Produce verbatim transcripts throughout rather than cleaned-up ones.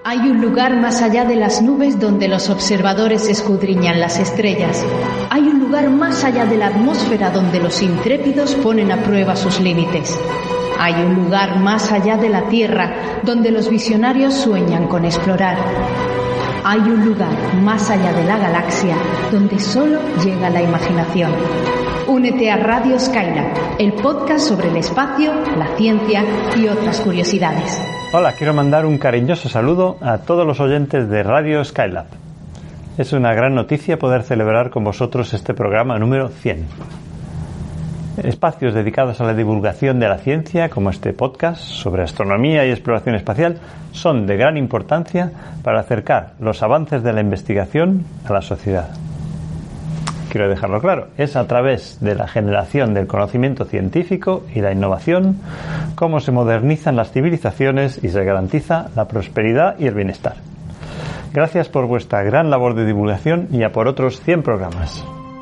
Hay un lugar más allá de las nubes donde los observadores escudriñan las estrellas. Hay un lugar más allá de la atmósfera donde los intrépidos ponen a prueba sus límites. Hay un lugar más allá de la Tierra donde los visionarios sueñan con explorar. Hay un lugar más allá de la galaxia donde solo llega la imaginación. Únete a Radio Skylab, el podcast sobre el espacio, la ciencia y otras curiosidades. Hola, quiero mandar un cariñoso saludo a todos los oyentes de Radio Skylab. Es una gran noticia poder celebrar con vosotros este programa número cien. Espacios dedicados a la divulgación de la ciencia, como este podcast sobre astronomía y exploración espacial, son de gran importancia para acercar los avances de la investigación a la sociedad. Quiero dejarlo claro, es a través de la generación del conocimiento científico y la innovación cómo se modernizan las civilizaciones y se garantiza la prosperidad y el bienestar. Gracias por vuestra gran labor de divulgación y a por otros cien programas.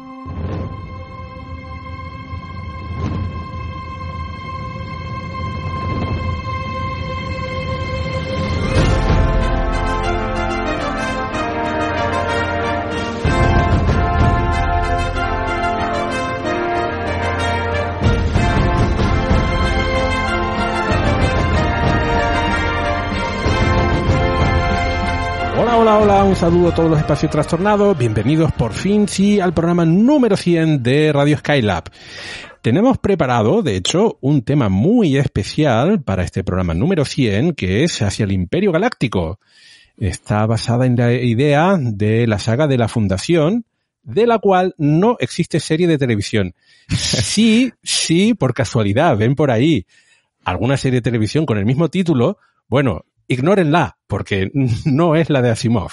Hola, un saludo a todos los espacios trastornados, bienvenidos por fin, sí, al programa número cien de Radio Skylab. Tenemos preparado, de hecho, un tema muy especial para este programa número cien, que es hacia el Imperio Galáctico. Está basada en la idea de la saga de la Fundación, de la cual no existe serie de televisión. Sí, sí, por casualidad, ven por ahí alguna serie de televisión con el mismo título, bueno, ignórenla, porque no es la de Asimov.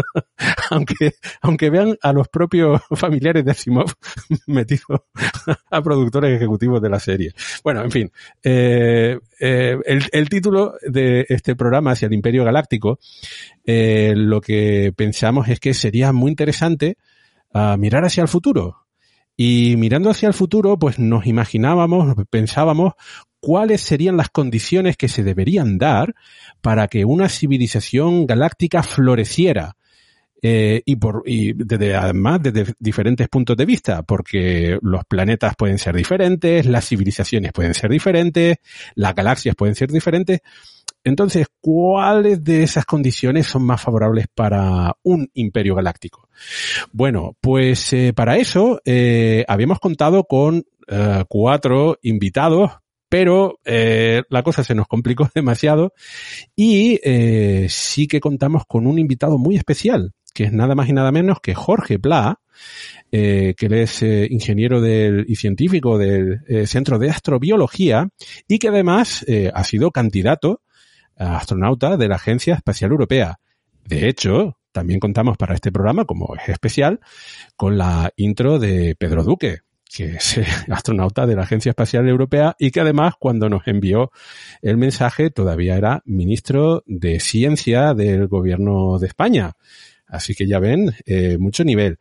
aunque, aunque vean a los propios familiares de Asimov metidos a productores ejecutivos de la serie. Bueno, en fin, eh, eh, el, el título de este programa, Hacia el Imperio Galáctico, eh, lo que pensamos es que sería muy interesante uh, mirar hacia el futuro. Y mirando hacia el futuro, pues nos imaginábamos, pensábamos cuáles serían las condiciones que se deberían dar para que una civilización galáctica floreciera. Eh, y por y desde, además desde diferentes puntos de vista, porque los planetas pueden ser diferentes, las civilizaciones pueden ser diferentes, las galaxias pueden ser diferentes. Entonces, ¿cuáles de esas condiciones son más favorables para un imperio galáctico? Bueno, pues eh, para eso eh, habíamos contado con eh, cuatro invitados, pero eh, la cosa se nos complicó demasiado y eh, sí que contamos con un invitado muy especial, que es nada más y nada menos que Jorge Pla, eh, que él es eh, ingeniero del, y científico del eh, Centro de Astrobiología y que además eh, ha sido candidato a astronauta de la Agencia Espacial Europea. De hecho, también contamos para este programa, como es especial, con la intro de Pedro Duque, que es astronauta de la Agencia Espacial Europea y que además cuando nos envió el mensaje todavía era ministro de Ciencia del Gobierno de España. Así que ya ven, eh, mucho nivel.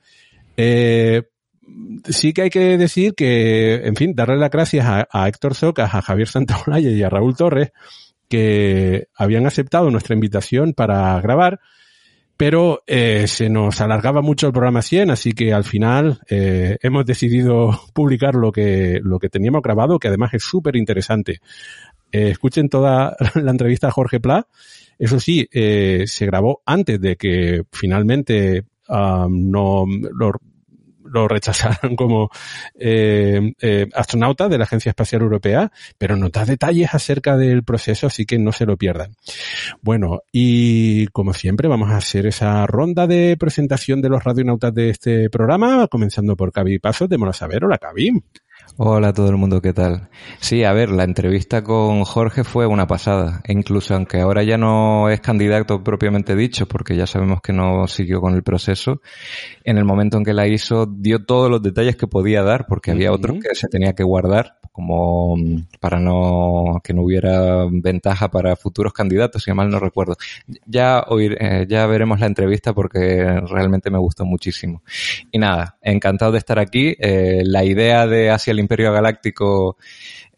Eh, sí que hay que decir que, en fin, darle las gracias a, a Héctor Socas, a Javier Santaolalla y a Raúl Torres, que habían aceptado nuestra invitación para grabar, pero eh, se nos alargaba mucho el programa cien, así que al final eh, hemos decidido publicar lo que lo que teníamos grabado, que además es súper interesante. Eh, escuchen toda la entrevista a Jorge Pla. Eso sí, eh, se grabó antes de que finalmente um, no lo, lo rechazaran como eh, eh, astronauta de la Agencia Espacial Europea, pero nos da detalles acerca del proceso, así que no se lo pierdan. Bueno, y como siempre vamos a hacer esa ronda de presentación de los radionautas de este programa, comenzando por Cavi Pasos, démoslo a saber. Hola, Cavi. Hola a todo el mundo, ¿qué tal? Sí, a ver, la entrevista con Jorge fue una pasada, e incluso aunque ahora ya no es candidato propiamente dicho, porque ya sabemos que no siguió con el proceso, en el momento en que la hizo dio todos los detalles que podía dar, porque había otros que se tenía que guardar, como para no que no hubiera ventaja para futuros candidatos, si mal no recuerdo. Ya oír, eh, ya veremos la entrevista porque realmente me gustó muchísimo. Y nada, encantado de estar aquí. Eh, la idea de Hacia el Imperio Galáctico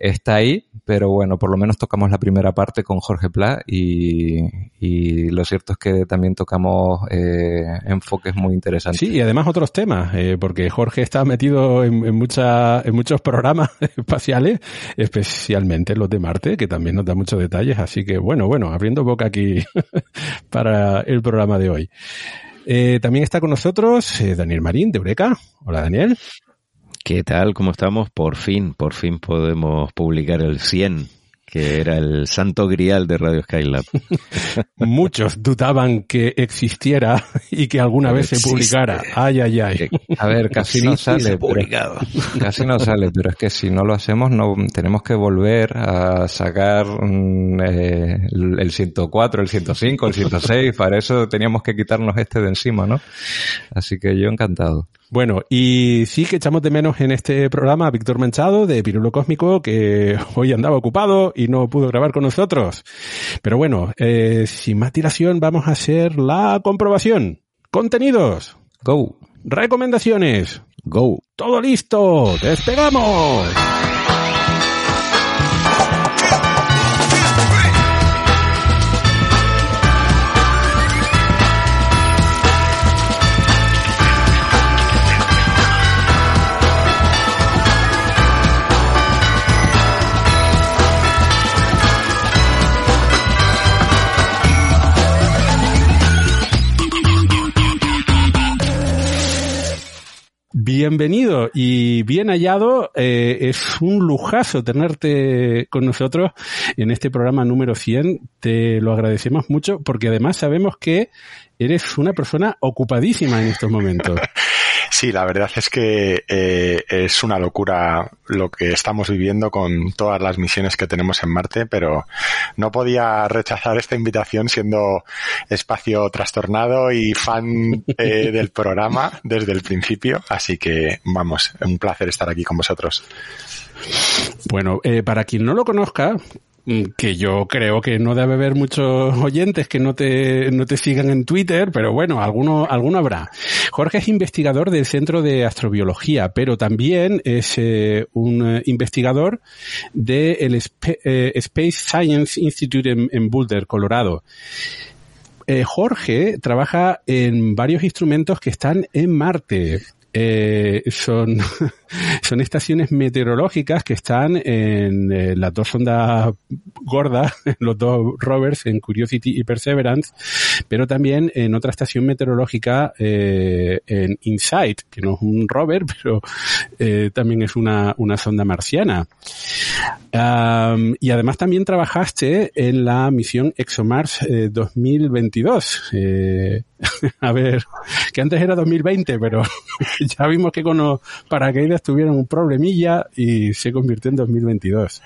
está ahí, pero bueno, por lo menos tocamos la primera parte con Jorge Pla y, y lo cierto es que también tocamos eh, enfoques muy interesantes. Sí, y además otros temas, eh, porque Jorge está metido en, en, mucha, en muchos programas espaciales, especialmente los de Marte, que también nos da muchos detalles, así que bueno, bueno, abriendo boca aquí para el programa de hoy. Eh, también está con nosotros eh, Daniel Marín de Eureka. Hola, Daniel. ¿Qué tal? ¿Cómo estamos? Por fin, por fin podemos publicar el cien, que era el santo grial de Radio Skylab. Muchos dudaban que existiera y que alguna no vez existe. Se publicara. Ay, ay, ay. A ver, casi no sale. Pero, casi no sale, pero es que si no lo hacemos, no tenemos que volver a sacar eh, el ciento cuatro, el ciento cinco, el ciento seis. Para eso teníamos que quitarnos este de encima, ¿no? Así que yo encantado. Bueno, y sí que echamos de menos en este programa a Víctor Manchado de Pirulo Cósmico, que hoy andaba ocupado y no pudo grabar con nosotros. Pero bueno, eh, sin más dilación vamos a hacer la comprobación. Contenidos. Go. Recomendaciones. Go. Todo listo. ¡Despegamos! Bienvenido y bien hallado. Eh, es un lujazo tenerte con nosotros en este programa número cien. Te lo agradecemos mucho porque además sabemos que eres una persona ocupadísima en estos momentos. Sí, la verdad es que eh, es una locura lo que estamos viviendo con todas las misiones que tenemos en Marte, pero no podía rechazar esta invitación siendo espacio trastornado y fan eh, del programa desde el principio, así que vamos, un placer estar aquí con vosotros. Bueno, eh, para quien no lo conozca, que yo creo que no debe haber muchos oyentes que no te, no te sigan en Twitter, pero bueno, alguno, alguno habrá. Jorge es investigador del Centro de Astrobiología, pero también es eh, un eh, investigador del Sp- eh, Space Science Institute en, en Boulder, Colorado. Eh, Jorge trabaja en varios instrumentos que están en Marte. Eh, son, son estaciones meteorológicas que están en eh, las dos sondas gordas, los dos rovers, en Curiosity y Perseverance, pero también en otra estación meteorológica eh, en InSight, que no es un rover, pero eh, también es una, una sonda marciana. Um, y además también trabajaste en la misión ExoMars eh, dos mil veintidós. Eh, a ver, que antes era dos mil veinte, pero ya vimos que con los paracaídas tuvieron un problemilla y se convirtió en dos mil veintidós.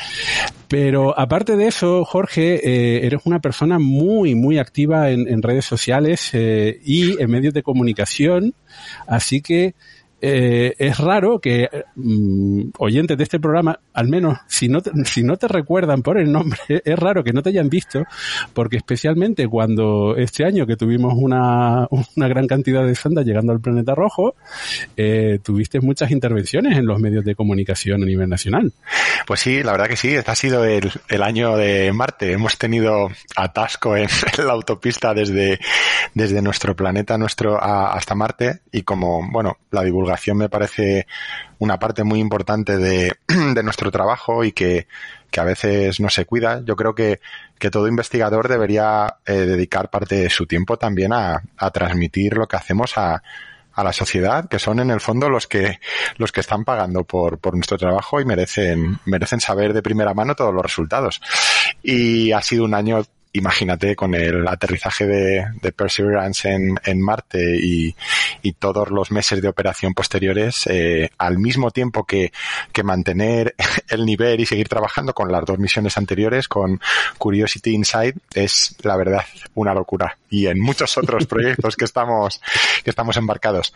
Pero aparte de eso, Jorge, eh, eres una persona muy, muy activa en, en redes sociales eh, y en medios de comunicación, así que Eh, es raro que mm, oyentes de este programa, al menos si no, te, si no te recuerdan por el nombre, es raro que no te hayan visto, porque especialmente cuando este año que tuvimos una, una gran cantidad de sondas llegando al planeta rojo, eh, tuviste muchas intervenciones en los medios de comunicación a nivel nacional. Pues sí, la verdad que sí, este ha sido el, el año de Marte. Hemos tenido atasco en, en la autopista desde, desde nuestro planeta nuestro a, hasta Marte, y como, bueno, la divulgación me parece una parte muy importante de, de nuestro trabajo y que, que a veces no se cuida. Yo creo que, que todo investigador debería eh, dedicar parte de su tiempo también a, a transmitir lo que hacemos a, a la sociedad, que son en el fondo los que, los que están pagando por, por nuestro trabajo y merecen, merecen saber de primera mano todos los resultados. Y ha sido un año, imagínate, con el aterrizaje de, de Perseverance en, en Marte y, y todos los meses de operación posteriores, eh, al mismo tiempo que, que mantener el nivel y seguir trabajando con las dos misiones anteriores, con Curiosity InSight, es la verdad una locura. Y en muchos otros proyectos que estamos, que estamos embarcados.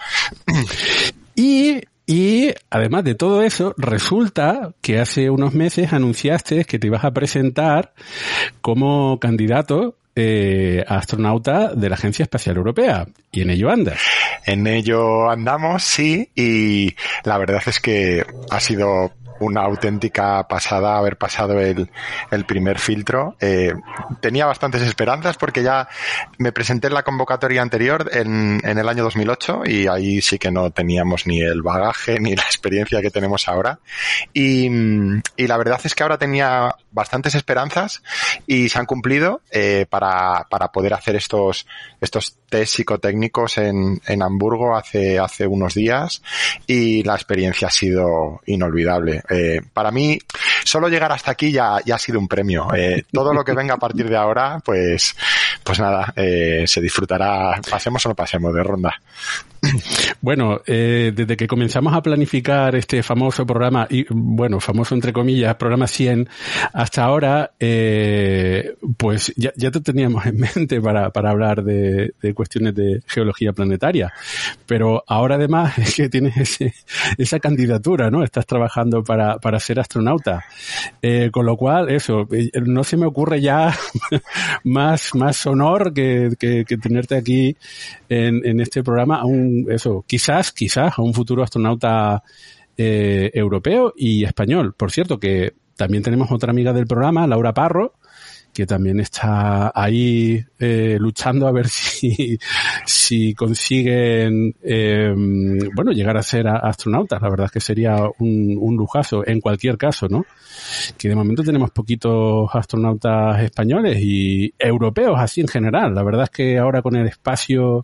Y Y además de todo eso, resulta que hace unos meses anunciaste que te ibas a presentar como candidato eh, a astronauta de la Agencia Espacial Europea. Y en ello andas. En ello andamos, sí, y la verdad es que ha sido una auténtica pasada haber pasado el, el primer filtro. Eh, tenía bastantes esperanzas porque ya me presenté en la convocatoria anterior en, en el año dos mil ocho y ahí sí que no teníamos ni el bagaje ni la experiencia que tenemos ahora. Y, y la verdad es que ahora tenía bastantes esperanzas y se han cumplido eh, para, para poder hacer estos, estos test psicotécnicos en, en Hamburgo hace, hace unos días y la experiencia ha sido inolvidable. Eh, para mí, solo llegar hasta aquí ya, ya ha sido un premio. Eh, todo lo que venga a partir de ahora, pues, pues nada, eh, se disfrutará, pasemos o no pasemos de ronda. Bueno, eh, desde que comenzamos a planificar este famoso programa, y bueno, famoso entre comillas, programa cien, hasta ahora, eh, pues ya, ya te teníamos en mente para, para hablar de, de cuestiones de geología planetaria. Pero ahora además es que tienes ese, esa candidatura, ¿no? Estás trabajando para, para ser astronauta. Eh, con lo cual, eso, no se me ocurre ya más, más honor que, que, que tenerte aquí en, en este programa, a un, eso, quizás, quizás a un futuro astronauta eh, europeo y español. Por cierto, que también tenemos otra amiga del programa, Laura Parro, que también está ahí eh, luchando a ver si, si consiguen eh, bueno, llegar a ser astronautas. La verdad es que sería un, un lujazo en cualquier caso, ¿no? Que de momento tenemos poquitos astronautas españoles y europeos así en general. La verdad es que ahora con el espacio,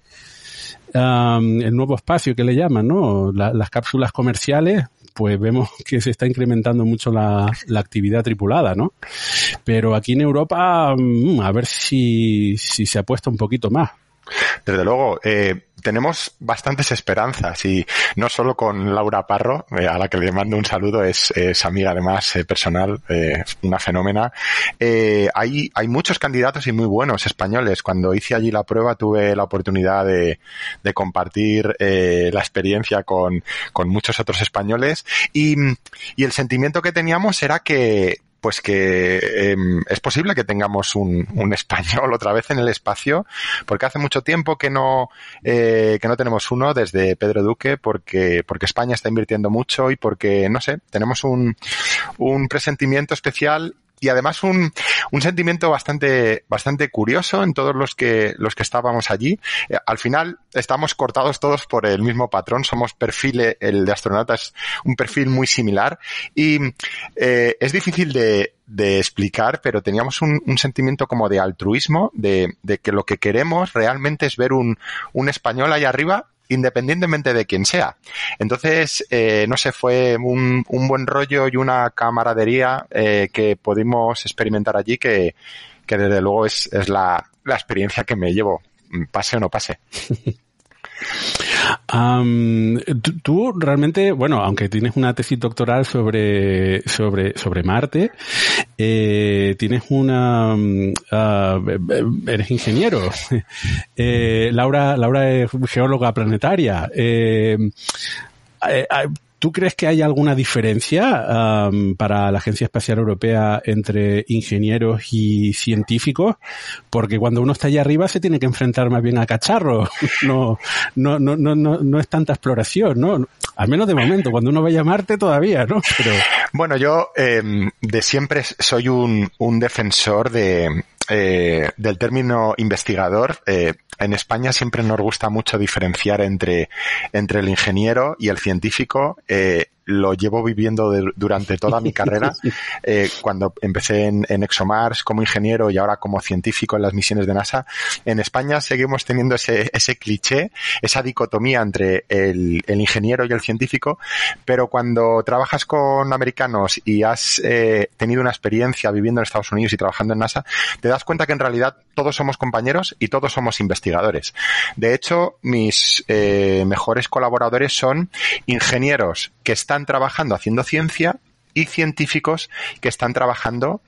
um, el nuevo espacio que le llaman, ¿no? La, las cápsulas comerciales, pues vemos que se está incrementando mucho la, la actividad tripulada, ¿no? Pero aquí en Europa, a ver si, si se apuesta un poquito más. Desde luego, eh, tenemos bastantes esperanzas y no solo con Laura Parro, eh, a la que le mando un saludo, es, es amiga además eh, personal, eh, una fenómena. Eh, hay, hay muchos candidatos y muy buenos españoles. Cuando hice allí la prueba tuve la oportunidad de, de compartir eh, la experiencia con, con muchos otros españoles y, y el sentimiento que teníamos era que pues que eh, es posible que tengamos un, un español otra vez en el espacio, porque hace mucho tiempo que no eh, que no tenemos uno desde Pedro Duque, porque porque España está invirtiendo mucho y porque, no sé, tenemos un, un presentimiento especial y además un, un sentimiento bastante, bastante curioso en todos los que, los que estábamos allí. Eh, al final estamos cortados todos por el mismo patrón, somos perfiles, el de astronauta es un perfil muy similar y eh, es difícil de, de explicar, pero teníamos un, un sentimiento como de altruismo, de, de que lo que queremos realmente es ver un, un español ahí arriba, independientemente de quién sea. Entonces, eh, no sé, fue un, un buen rollo y una camaradería eh, que pudimos experimentar allí que, que desde luego es, es la, la experiencia que me llevo, pase o no pase. Um, tú, tú realmente, bueno, aunque tienes una tesis doctoral sobre sobre sobre Marte, eh, tienes una uh, eres ingeniero. eh, Laura Laura es geóloga planetaria. Eh, eh, ¿Tú crees que hay alguna diferencia um, para la Agencia Espacial Europea entre ingenieros y científicos? Porque cuando uno está allá arriba se tiene que enfrentar más bien a cacharros. No, no, no, no, no, no es tanta exploración, ¿no? Al menos de momento. Cuando uno vaya a Marte todavía, ¿no? Pero... Bueno, yo eh, de siempre soy un, un defensor de... Eh, del término investigador. Eh, en España siempre nos gusta mucho diferenciar entre, entre el ingeniero y el científico. Eh, lo llevo viviendo de, durante toda mi carrera. Eh, cuando empecé en, en ExoMars como ingeniero y ahora como científico en las misiones de NASA, en España seguimos teniendo ese, ese cliché, esa dicotomía entre el, el ingeniero y el científico, pero cuando trabajas con americanos y has eh, tenido una experiencia viviendo en Estados Unidos y trabajando en NASA, te das cuenta que en realidad todos somos compañeros y todos somos investigadores. De hecho, mis eh, mejores colaboradores son ingenieros que están trabajando haciendo ciencia y científicos que están trabajando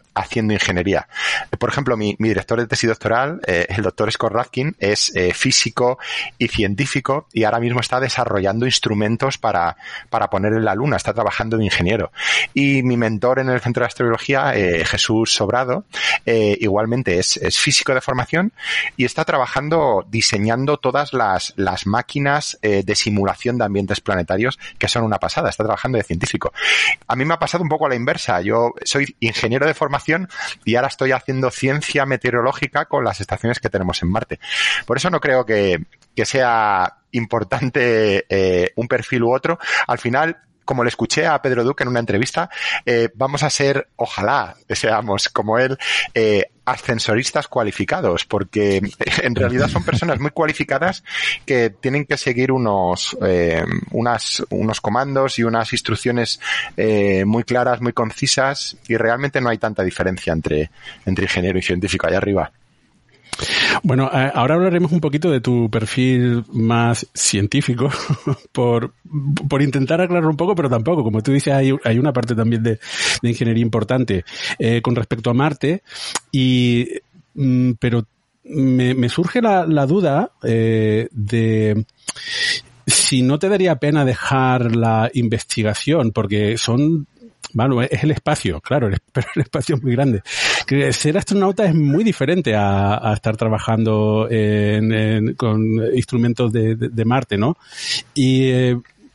haciendo ingeniería. Por ejemplo, mi, mi director de tesis doctoral, eh, el doctor Scott Rafkin, es eh, físico y científico y ahora mismo está desarrollando instrumentos para, para poner en la luna, está trabajando de ingeniero. Y mi mentor en el Centro de Astrobiología, eh, Jesús Sobrado, eh, igualmente es, es físico de formación y está trabajando diseñando todas las, las máquinas eh, de simulación de ambientes planetarios que son una pasada, está trabajando de científico. A mí me ha pasado un poco a la inversa, yo soy ingeniero de formación y ahora estoy haciendo ciencia meteorológica con las estaciones que tenemos en Marte. Por eso no creo que, que sea importante eh, un perfil u otro. Al final, como le escuché a Pedro Duque en una entrevista, eh, vamos a ser, ojalá seamos como él, eh, ascensoristas cualificados, porque en realidad son personas muy cualificadas que tienen que seguir unos eh, unas unos comandos y unas instrucciones eh, muy claras, muy concisas, y realmente no hay tanta diferencia entre, entre ingeniero y científico allá arriba. Bueno, ahora hablaremos un poquito de tu perfil más científico por, por intentar aclarar un poco, pero tampoco. Como tú dices, hay, hay una parte también de, de ingeniería importante eh, con respecto a Marte, y mm, pero me, me surge la, la duda eh, de si no te daría pena dejar la investigación, porque son... Bueno, es el espacio, claro, pero el espacio es muy grande. Que ser astronauta es muy diferente a, a estar trabajando en, en, con instrumentos de, de, de Marte, ¿no? Y eh,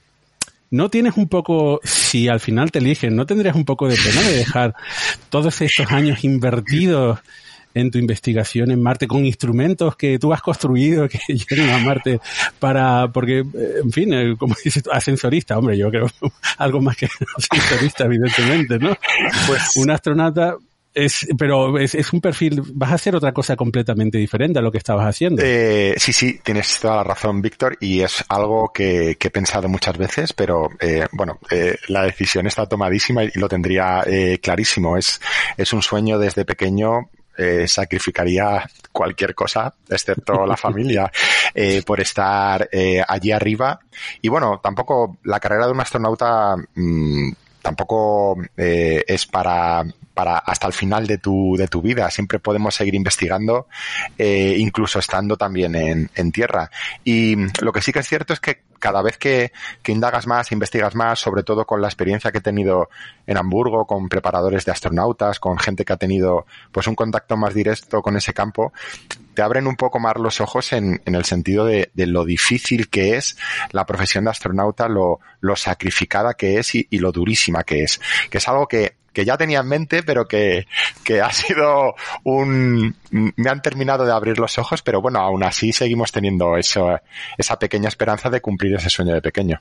¿no tienes un poco, si al final te eligen, no tendrías un poco de pena de dejar todos estos años invertidos en tu investigación en Marte con instrumentos que tú has construido que lleguen a Marte para, porque, en fin, como dices, ascensorista, hombre, yo creo algo más que ascensorista, evidentemente, ¿no? Pues un astronauta es, pero es, es un perfil, vas a hacer otra cosa completamente diferente a lo que estabas haciendo. Eh, sí, sí, tienes toda la razón, Víctor, y es algo que, que he pensado muchas veces, pero eh, bueno, eh, la decisión está tomadísima y lo tendría eh, clarísimo. Es, es un sueño desde pequeño. Eh, sacrificaría cualquier cosa, excepto la familia, eh, por estar eh, allí arriba. Y bueno, tampoco la carrera de un astronauta mmm, tampoco eh, es para para hasta el final de tu de tu vida. Siempre podemos seguir investigando, eh, incluso estando también en, en tierra. Y lo que sí que es cierto es que cada vez que, que indagas más, investigas más, sobre todo con la experiencia que he tenido en Hamburgo, con preparadores de astronautas, con gente que ha tenido pues un contacto más directo con ese campo, te abren un poco más los ojos en, en el sentido de, de lo difícil que es la profesión de astronauta, lo, lo sacrificada que es y, y lo durísima que es. Que es algo que que ya tenía en mente, pero que, que ha sido un... me han terminado de abrir los ojos, pero bueno, aún así seguimos teniendo eso, esa pequeña esperanza de cumplir ese sueño de pequeño.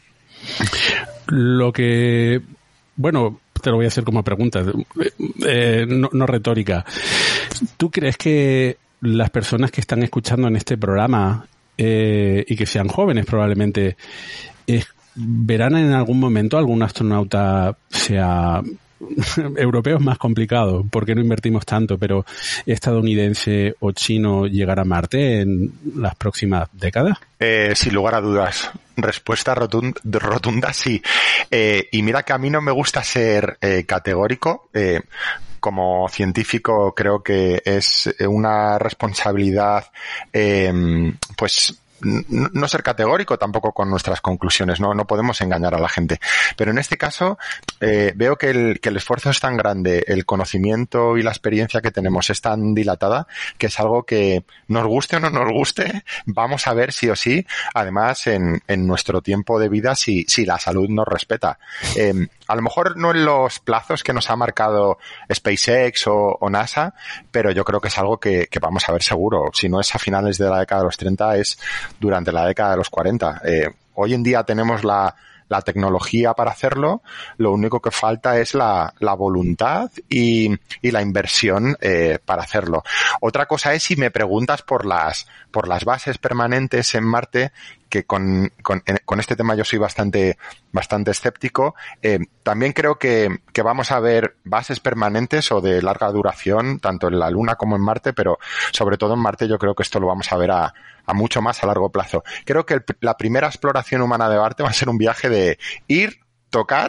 Lo que... Bueno, te lo voy a hacer como pregunta, eh, no, no retórica. ¿Tú crees que las personas que están escuchando en este programa, eh, y que sean jóvenes probablemente, eh, verán en algún momento algún astronauta, sea... europeo es más complicado porque no invertimos tanto, pero estadounidense o chino llegar a Marte en las próximas décadas? Eh, sin lugar a dudas. Respuesta rotunda, rotunda sí. Eh, y mira que a mí no me gusta ser eh, categórico. Eh, como científico creo que es una responsabilidad eh, pues no ser categórico tampoco con nuestras conclusiones, no no podemos engañar a la gente, pero en este caso eh, veo que el, que el esfuerzo es tan grande, el conocimiento y la experiencia que tenemos es tan dilatada, que es algo que nos guste o no nos guste, vamos a ver sí o sí, además en, en nuestro tiempo de vida, si, si la salud nos respeta. Eh, a lo mejor no en los plazos que nos ha marcado SpaceX o, o NASA, pero yo creo que es algo que, que vamos a ver seguro, si no es a finales de la década de los treinta, es durante la década de los cuarenta. Eh, hoy en día tenemos la, la tecnología para hacerlo, lo único que falta es la, la voluntad y, y la inversión eh, para hacerlo. Otra cosa es si me preguntas por las, por las bases permanentes en Marte, que con, con, con este tema yo soy bastante, bastante escéptico. Eh, también creo que, que vamos a ver bases permanentes o de larga duración, tanto en la Luna como en Marte, pero sobre todo en Marte yo creo que esto lo vamos a ver a, a mucho más a largo plazo. Creo que el, la primera exploración humana de Marte va a ser un viaje de ir, tocar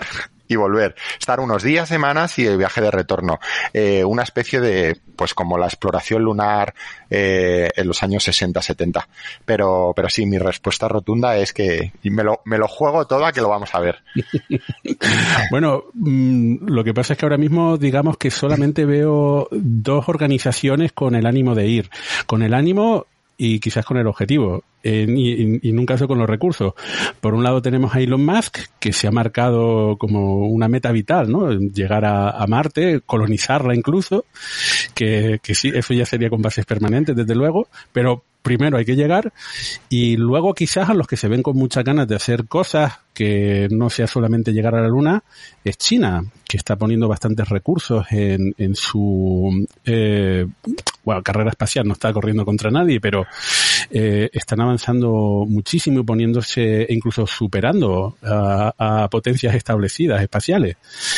y volver. Estar unos días, semanas y el viaje de retorno. Eh, una especie de, pues como la exploración lunar eh, en los años sesenta, setenta. Pero, pero sí, mi respuesta rotunda es que y me lo, me lo juego todo a que lo vamos a ver. Bueno, mmm, lo que pasa es que ahora mismo digamos que solamente veo dos organizaciones con el ánimo de ir. Con el ánimo y quizás con el objetivo, eh, y, y nunca eso con los recursos. Por un lado tenemos a Elon Musk, que se ha marcado como una meta vital, ¿no? Llegar a, a Marte, colonizarla incluso, que, que sí, eso ya sería con bases permanentes, desde luego, pero primero hay que llegar, y luego quizás a los que se ven con muchas ganas de hacer cosas que no sea solamente llegar a la Luna, es China, que está poniendo bastantes recursos en, en su eh, bueno, carrera espacial. No está corriendo contra nadie, pero eh, están avanzando muchísimo y poniéndose e incluso superando a, a potencias establecidas espaciales.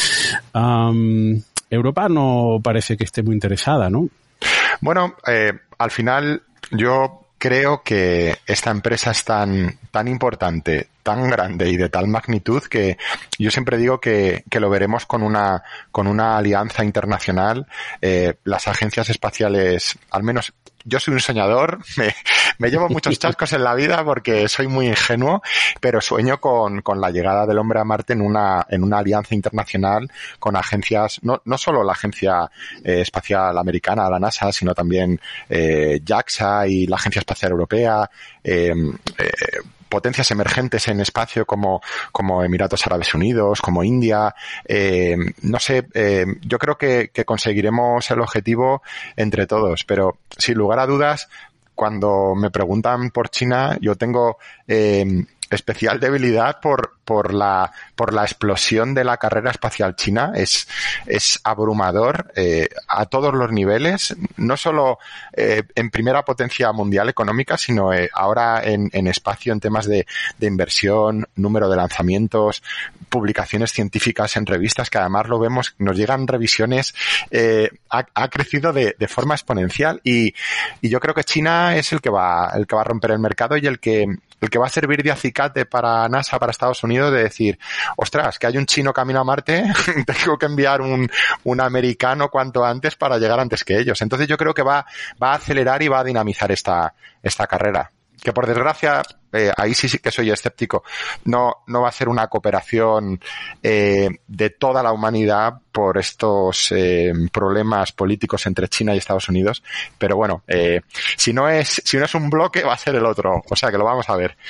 Um, Europa no parece que esté muy interesada, ¿no? Bueno, eh, al final yo creo que esta empresa es tan, tan importante, tan grande y de tal magnitud que yo siempre digo que, que lo veremos con una, con una alianza internacional. Eh, las agencias espaciales, al menos yo soy un soñador, me, me llevo muchos chascos en la vida porque soy muy ingenuo, pero sueño con, con la llegada del hombre a Marte en una, en una alianza internacional con agencias, no, no solo la Agencia eh, Espacial Americana, la NASA, sino también eh, JAXA y la Agencia Espacial Europea, eh, eh, potencias emergentes en espacio como, como Emiratos Árabes Unidos, como India. Eh, no sé, eh, yo creo que, que conseguiremos el objetivo entre todos, pero sin lugar a dudas, cuando me preguntan por China, yo tengo eh, especial debilidad por, por la, por la explosión de la carrera espacial china. Es, es abrumador, eh, a todos los niveles, no solo eh, en primera potencia mundial económica, sino eh, ahora en, en espacio, en temas de, de inversión, número de lanzamientos, publicaciones científicas en revistas, que además lo vemos, nos llegan revisiones, eh, ha, ha crecido de, de forma exponencial, y, y yo creo que China es el que va, el que va a romper el mercado y el que, el que va a servir de acicate para NASA, para Estados Unidos, de decir, ostras, que hay un chino camino a Marte, tengo que enviar un, un americano cuanto antes para llegar antes que ellos. Entonces yo creo que va, va a acelerar y va a dinamizar esta, esta carrera. Que por desgracia, eh, ahí sí, sí que soy escéptico, no, no va a ser una cooperación eh, de toda la humanidad por estos eh, problemas políticos entre China y Estados Unidos, pero bueno, eh, si no es, si no es un bloque, va a ser el otro, o sea que lo vamos a ver.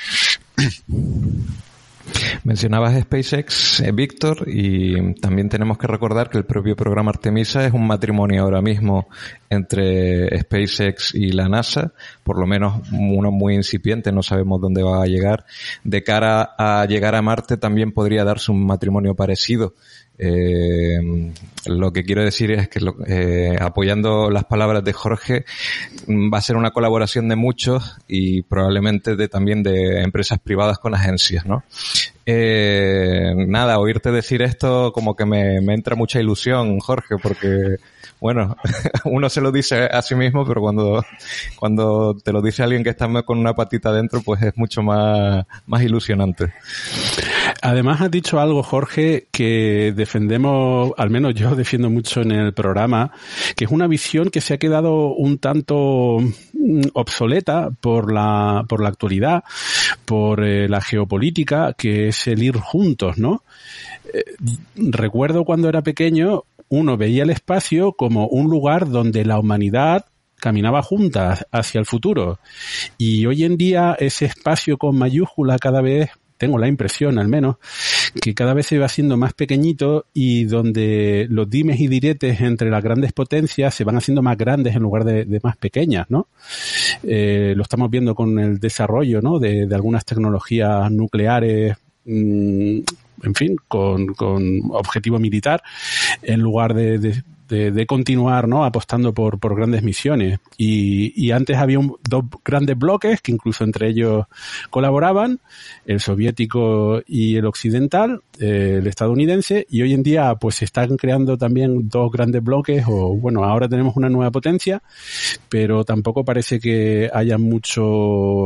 Mencionabas SpaceX, eh, Víctor, y también tenemos que recordar que el propio programa Artemisa es un matrimonio ahora mismo entre SpaceX y la NASA, por lo menos uno muy incipiente, no sabemos dónde va a llegar. De cara a llegar a Marte también podría darse un matrimonio parecido. Eh, lo que quiero decir es que lo, eh, apoyando las palabras de Jorge, va a ser una colaboración de muchos y probablemente de también de empresas privadas con agencias, ¿no? Eh, nada, oírte decir esto como que me, me entra mucha ilusión, Jorge, porque bueno, uno se lo dice a sí mismo, pero cuando, cuando te lo dice alguien que está con una patita dentro, pues es mucho más, más ilusionante. Además has dicho algo, Jorge, que defendemos, al menos yo defiendo mucho en el programa, que es una visión que se ha quedado un tanto obsoleta por la, por la actualidad, por eh, la geopolítica, que es el ir juntos, ¿no? Eh, recuerdo cuando era pequeño, uno veía el espacio como un lugar donde la humanidad caminaba juntas hacia el futuro. Y hoy en día ese espacio con mayúscula cada vez, tengo la impresión al menos, que cada vez se va haciendo más pequeñito y donde los dimes y diretes entre las grandes potencias se van haciendo más grandes en lugar de, de más pequeñas, ¿no? Eh, lo estamos viendo con el desarrollo, ¿no? de, de algunas tecnologías nucleares, mmm, en fin, con, con objetivo militar, en lugar de, de, de, de continuar, ¿no? apostando por, por grandes misiones. Y, y antes había un, dos grandes bloques que incluso entre ellos colaboraban, el soviético y el occidental, eh, el estadounidense, y hoy en día pues se están creando también dos grandes bloques, o bueno, ahora tenemos una nueva potencia, pero tampoco parece que haya mucho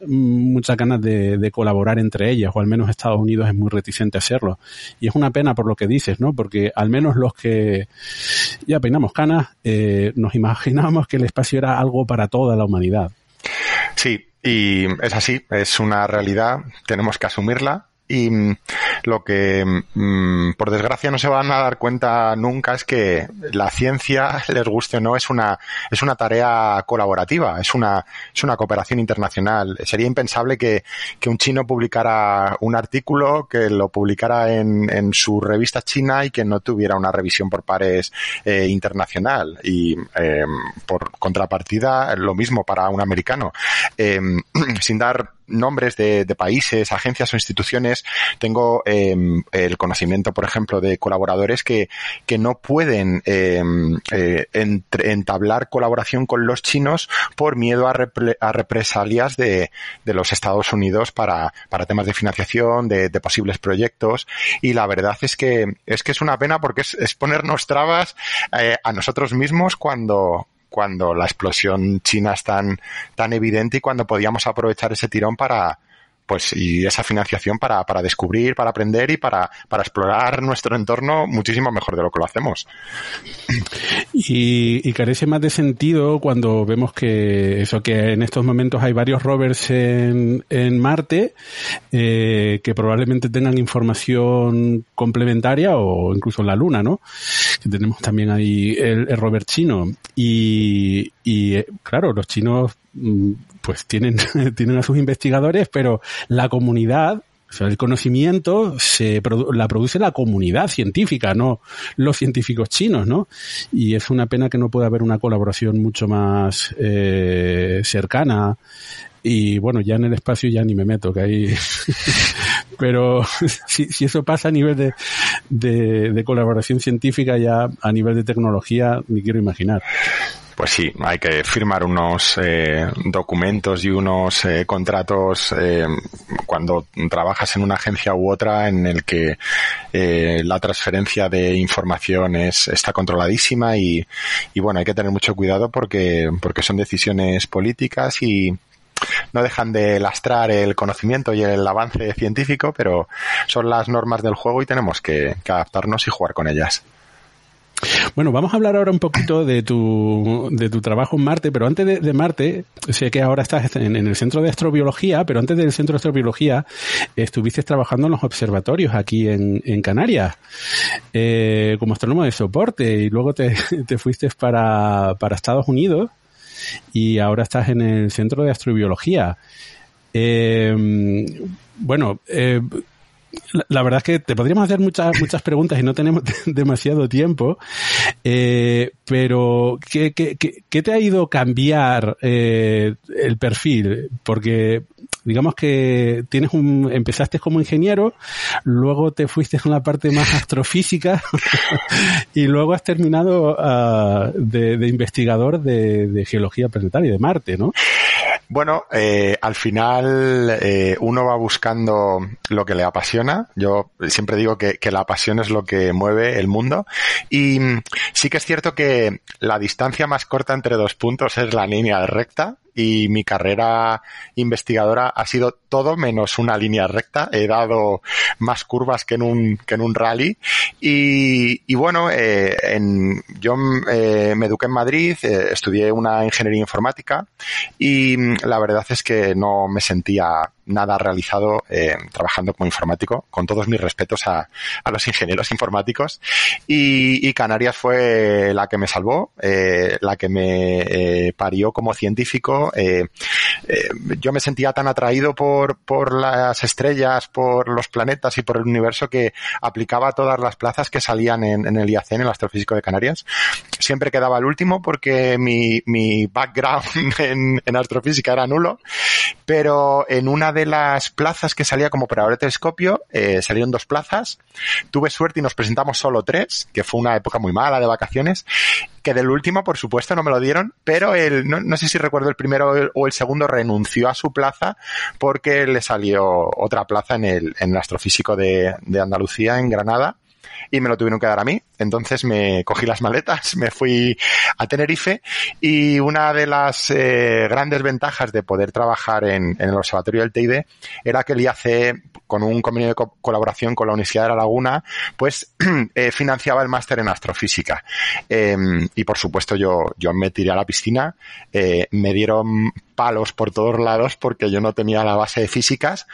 muchas ganas de, de colaborar entre ellas, o al menos Estados Unidos es muy reticente a hacerlo. Y es una pena por lo que dices, ¿no? Porque al menos los que ya peinamos canas, eh, nos imaginábamos que el espacio era algo para toda la humanidad. Sí, y es así, es una realidad, tenemos que asumirla. Y lo que, por desgracia, no se van a dar cuenta nunca es que la ciencia, les guste o no, es una, es una tarea colaborativa, es una, es una cooperación internacional. Sería impensable que, que un chino publicara un artículo, que lo publicara en, en su revista china y que no tuviera una revisión por pares eh, internacional. Y eh, por contrapartida, lo mismo para un americano. Eh, sin dar nombres de, de países, agencias o instituciones, tengo eh, el conocimiento, por ejemplo, de colaboradores que, que no pueden eh, eh, entre, entablar colaboración con los chinos por miedo a, repre, a represalias de, de los Estados Unidos para, para temas de financiación, de, de posibles proyectos. Y la verdad es que es que es una pena porque es, es ponernos trabas eh, a nosotros mismos cuando cuando la explosión china es tan, tan evidente y cuando podíamos aprovechar ese tirón para, pues, y esa financiación para, para descubrir, para aprender y para, para explorar nuestro entorno muchísimo mejor de lo que lo hacemos. Y, y carece más de sentido cuando vemos que eso, que en estos momentos hay varios rovers en, en Marte, eh, que probablemente tengan información complementaria o incluso en la Luna, ¿no? Que tenemos también ahí el, el rover chino. Y, y claro, los chinos pues tienen, tienen a sus investigadores, pero la comunidad, o sea, el conocimiento se produ- la produce la comunidad científica, no los científicos chinos, ¿no? Y es una pena que no pueda haber una colaboración mucho más eh, cercana. Y bueno, ya en el espacio ya ni me meto, que ahí... Pero si, si eso pasa a nivel de, de, de colaboración científica, ya a nivel de tecnología, ni quiero imaginar. Pues sí, hay que firmar unos eh, documentos y unos eh, contratos eh, cuando trabajas en una agencia u otra en el que eh, la transferencia de información es, está controladísima y, y bueno, hay que tener mucho cuidado porque, porque son decisiones políticas y no dejan de lastrar el conocimiento y el avance científico, pero son las normas del juego y tenemos que, que adaptarnos y jugar con ellas. Bueno, vamos a hablar ahora un poquito de tu, de tu trabajo en Marte, pero antes de, de Marte, sé que ahora estás en, en el Centro de Astrobiología, pero antes del Centro de Astrobiología estuviste trabajando en los observatorios aquí en, en Canarias, eh, como astrónomo de soporte, y luego te, te fuiste para, para Estados Unidos y ahora estás en el Centro de Astrobiología. Eh, bueno, eh, La, la verdad es que te podríamos hacer muchas muchas preguntas y no tenemos demasiado tiempo, eh, pero ¿qué, qué, qué, qué te ha ido cambiar eh, el perfil? Porque digamos que tienes un empezaste como ingeniero, luego te fuiste en la parte más astrofísica y luego has terminado uh, de, de investigador de, de geología planetaria de Marte, ¿no? Bueno, eh, al final eh, uno va buscando lo que le apasiona. Yo siempre digo que, que la pasión es lo que mueve el mundo. Y sí que es cierto que la distancia más corta entre dos puntos es la línea recta. Y mi carrera investigadora ha sido todo menos una línea recta. He dado más curvas que en un que en un rally. Y, y bueno, eh, en, yo eh, me eduqué en Madrid, eh, estudié una ingeniería informática y la verdad es que no me sentía nada realizado eh, trabajando como informático, con todos mis respetos a, a los ingenieros informáticos. Y, y Canarias fue la que me salvó, eh, la que me eh, parió como científico. Eh, eh, yo me sentía tan atraído por, por las estrellas, por los planetas y por el universo que aplicaba todas las plazas que salían en, en el I A C, en el Astrofísico de Canarias. Siempre quedaba el último porque mi, mi background en, en astrofísica era nulo, pero en una de las plazas que salía como operador de telescopio, eh, salieron dos plazas. Tuve suerte y nos presentamos solo tres, que fue una época muy mala de vacaciones, que del último, por supuesto, no me lo dieron, pero el, no, no sé si recuerdo el primero o el segundo renunció a su plaza porque le salió otra plaza en el, en el Astrofísico de, de Andalucía, en Granada. y me lo tuvieron que dar a mí. Entonces me cogí las maletas, me fui a Tenerife y una de las eh, grandes ventajas de poder trabajar en, en el Observatorio del Teide era que el I A C, con un convenio de co- colaboración con la Universidad de La Laguna, pues eh, financiaba el máster en astrofísica. Eh, y por supuesto yo, yo me tiré a la piscina, eh, me dieron palos por todos lados porque yo no tenía la base de físicas.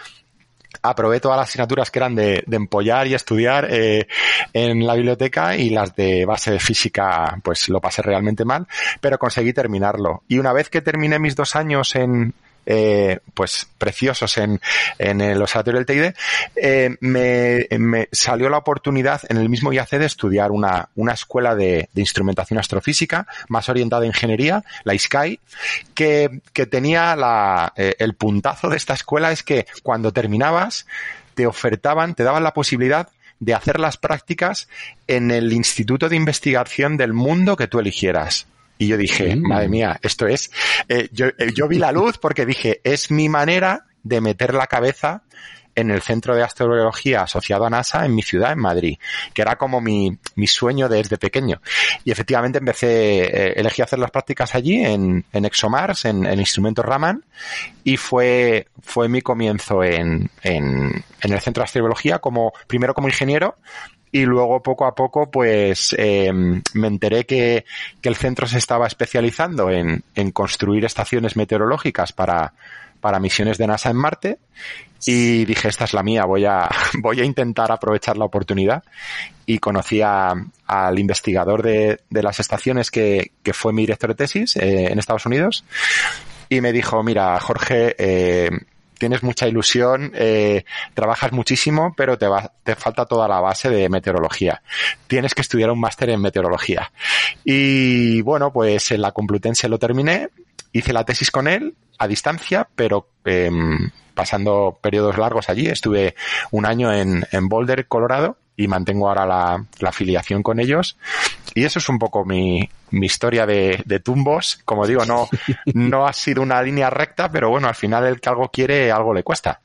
Aprobé todas las asignaturas que eran de, de empollar y estudiar eh, en la biblioteca, y las de base de física pues lo pasé realmente mal, pero conseguí terminarlo. Y una vez que terminé mis dos años en Eh, pues preciosos en, en el Observatorio del Teide, eh, me, me salió la oportunidad en el mismo I A C de estudiar una, una escuela de, de instrumentación astrofísica más orientada a ingeniería, la I S C A I, que, que tenía la, eh, el puntazo de esta escuela es que cuando terminabas te ofertaban, te daban la posibilidad de hacer las prácticas en el instituto de investigación del mundo que tú eligieras. Y yo dije, mm. madre mía, esto es... Eh, yo, eh, yo vi la luz porque dije, es mi manera de meter la cabeza en el Centro de Astrobiología asociado a NASA en mi ciudad, en Madrid, que era como mi, mi sueño desde pequeño. Y efectivamente empecé, eh, elegí hacer las prácticas allí, en, en ExoMars, en el instrumento Raman, y fue, fue mi comienzo en, en, en el Centro de Astrobiología, como, primero como ingeniero, y luego poco a poco pues eh, me enteré que, que el centro se estaba especializando en, en construir estaciones meteorológicas para, para misiones de NASA en Marte, y dije, esta es la mía, voy a, voy a intentar aprovechar la oportunidad. Y conocí a, al investigador de, de las estaciones que, que fue mi director de tesis eh, en Estados Unidos, y me dijo, mira, Jorge, eh, tienes mucha ilusión, eh, trabajas muchísimo, pero te va, te falta toda la base de meteorología. Tienes que estudiar un máster en meteorología. Y bueno, pues en la Complutense lo terminé, hice la tesis con él a distancia, pero eh, pasando periodos largos allí. Estuve un año en, en Boulder, Colorado, y mantengo ahora la, la afiliación con ellos. Y eso es un poco mi, mi historia de, de tumbos. Como digo, no, no ha sido una línea recta, pero bueno, al final el que algo quiere, algo le cuesta.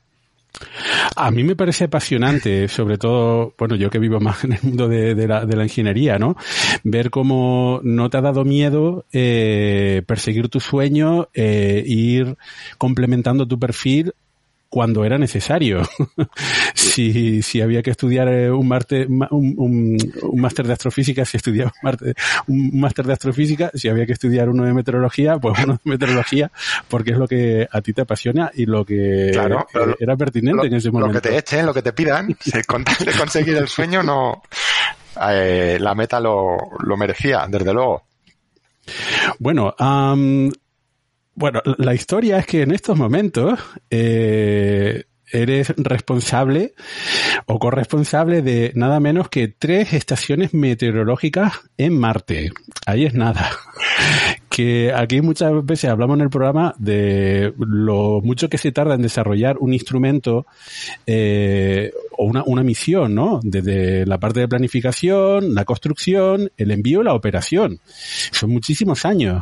A mí me parece apasionante, sobre todo, bueno, yo que vivo más en el mundo de, de, la, de la ingeniería, ¿no? Ver cómo no te ha dado miedo eh, perseguir tu sueño, eh, ir complementando tu perfil cuando era necesario. si, si había que estudiar un máster, un, un, un máster de astrofísica, si estudiaba un máster, un máster de astrofísica, si había que estudiar uno de meteorología, pues uno de meteorología, porque es lo que a ti te apasiona y lo que claro, eh, era pertinente lo, en ese momento. Lo que te echen, lo que te pidan, con tal de conseguir el sueño, no, eh, la meta lo, lo merecía, desde luego. Bueno, um, Bueno, la historia es que en estos momentos eh, eres responsable o corresponsable de nada menos que tres estaciones meteorológicas en Marte. Ahí es nada. Que aquí muchas veces hablamos en el programa de lo mucho que se tarda en desarrollar un instrumento eh, o una, una misión, ¿no? Desde la parte de planificación, la construcción, el envío y la operación. Son muchísimos años.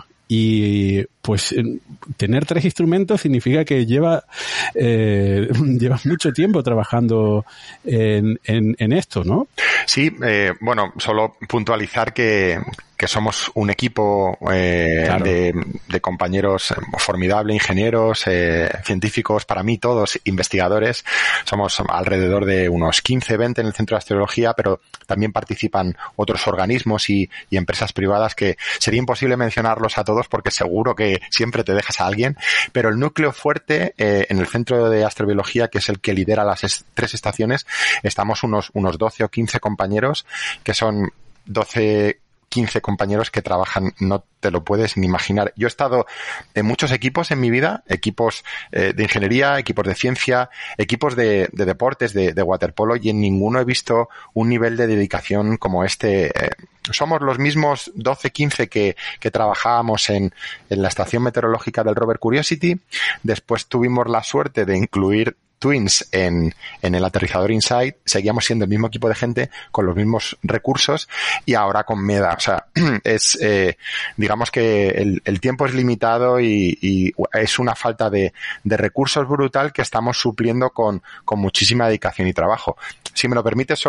Y pues tener tres instrumentos significa que lleva eh, llevas mucho tiempo trabajando en, en, en esto, ¿no? Sí, eh, bueno, solo puntualizar que, que somos un equipo eh, claro. de, de compañeros formidables, ingenieros, eh, científicos, para mí todos investigadores. Somos alrededor de unos quince, veinte en el Centro de Astrobiología, pero también participan otros organismos y, y empresas privadas que sería imposible mencionarlos a todos porque seguro que siempre te dejas a alguien, pero el núcleo fuerte eh, en el Centro de Astrobiología, que es el que lidera las est- tres estaciones, estamos unos, unos doce o quince compañeros, que son doce, quince compañeros que trabajan, no te lo puedes ni imaginar. Yo he estado en muchos equipos en mi vida, equipos eh, de ingeniería, equipos de ciencia, equipos de, de deportes, de, de waterpolo, y en ninguno he visto un nivel de dedicación como este. Eh, somos los mismos doce, quince que, que trabajábamos en, en la estación meteorológica del rover Curiosity. Después tuvimos la suerte de incluir Twins en, en el aterrizador InSight. Seguíamos siendo el mismo equipo de gente con los mismos recursos, y ahora con MEDA. O sea, es, eh, digamos que el, el tiempo es limitado y, y es una falta de, de recursos brutal que estamos supliendo con, con muchísima dedicación y trabajo. Si me lo permite, solo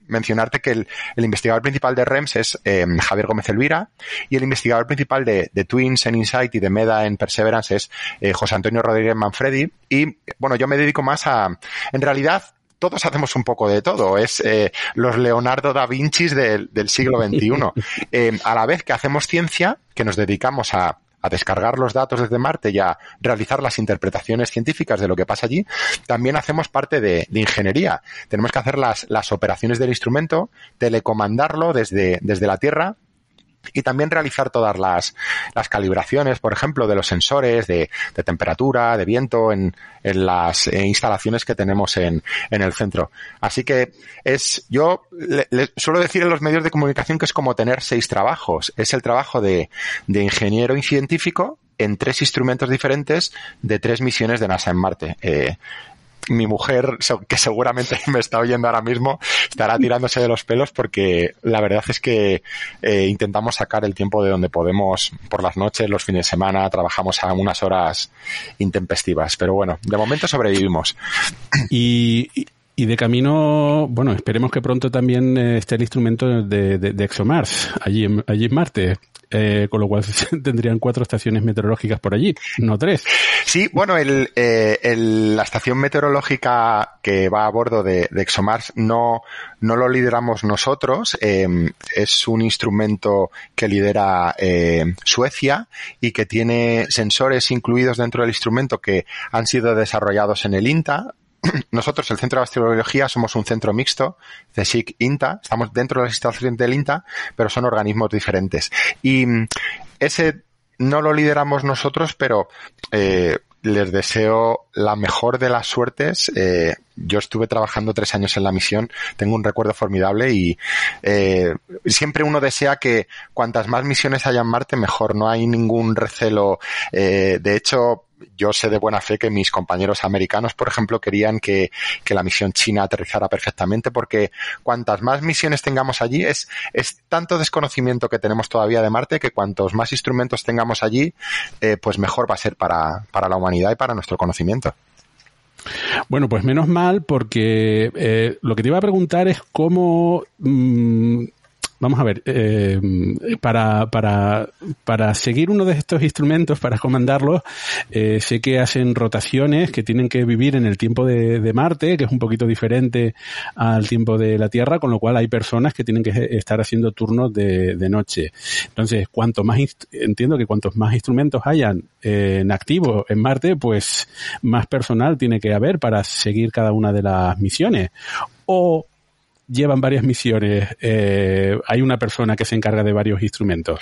mencionarte que el, el investigador principal de R E M S es eh, Javier Gómez Elvira, y el investigador principal de, de Twins en Insight y de MEDA en Perseverance es eh, José Antonio Rodríguez Manfredi. Y bueno, yo me dedico más a, en realidad, todos hacemos un poco de todo. Es eh, los Leonardo da Vincis del, del siglo veintiuno. Eh, a la vez que hacemos ciencia, que nos dedicamos a, a descargar los datos desde Marte y a realizar las interpretaciones científicas de lo que pasa allí, también hacemos parte de, de ingeniería. Tenemos que hacer las, las operaciones del instrumento, telecomandarlo desde, desde la Tierra, y también realizar todas las, las calibraciones, por ejemplo, de los sensores de, de temperatura, de viento en, en las eh, instalaciones que tenemos en, en el centro. Así que es, yo le, le suelo decir en los medios de comunicación que es como tener seis trabajos. Es el trabajo de, de ingeniero y científico en tres instrumentos diferentes de tres misiones de NASA en Marte. Eh, Mi mujer, que seguramente me está oyendo ahora mismo, estará tirándose de los pelos porque la verdad es que eh, intentamos sacar el tiempo de donde podemos por las noches, los fines de semana, trabajamos a unas horas intempestivas. Pero bueno, de momento sobrevivimos. Y, y de camino, bueno, esperemos que pronto también esté el instrumento de, de, de ExoMars, allí en, allí en Marte. Eh, con lo cual tendrían cuatro estaciones meteorológicas por allí, no tres. Sí, bueno, el, eh, el, la estación meteorológica que va a bordo de, de ExoMars no, no lo lideramos nosotros. Eh, es un instrumento que lidera eh, Suecia y que tiene sensores incluidos dentro del instrumento que han sido desarrollados en el INTA. Nosotros, el Centro de Astrobiología, somos un centro mixto, CSIC INTA, estamos dentro de las instalaciones del INTA, pero son organismos diferentes. Y ese no lo lideramos nosotros, pero eh, les deseo la mejor de las suertes. Eh, yo estuve trabajando tres años en la misión, tengo un recuerdo formidable y eh, siempre uno desea que cuantas más misiones haya en Marte, mejor. No hay ningún recelo. Eh, de hecho, yo sé de buena fe que mis compañeros americanos, por ejemplo, querían que, que la misión china aterrizara perfectamente, porque cuantas más misiones tengamos allí, es, es tanto desconocimiento que tenemos todavía de Marte que cuantos más instrumentos tengamos allí, eh, pues mejor va a ser para, para la humanidad y para nuestro conocimiento. Bueno, pues menos mal, porque eh, lo que te iba a preguntar es cómo... Mmm, Vamos a ver, eh, para, para, para seguir uno de estos instrumentos, para comandarlos, eh, sé que hacen rotaciones que tienen que vivir en el tiempo de, de Marte, que es un poquito diferente al tiempo de la Tierra, con lo cual hay personas que tienen que estar haciendo turnos de, de noche. Entonces, cuanto más, entiendo que cuantos más instrumentos hayan eh, en activo en Marte, pues más personal tiene que haber para seguir cada una de las misiones. O llevan varias misiones, eh, hay una persona que se encarga de varios instrumentos.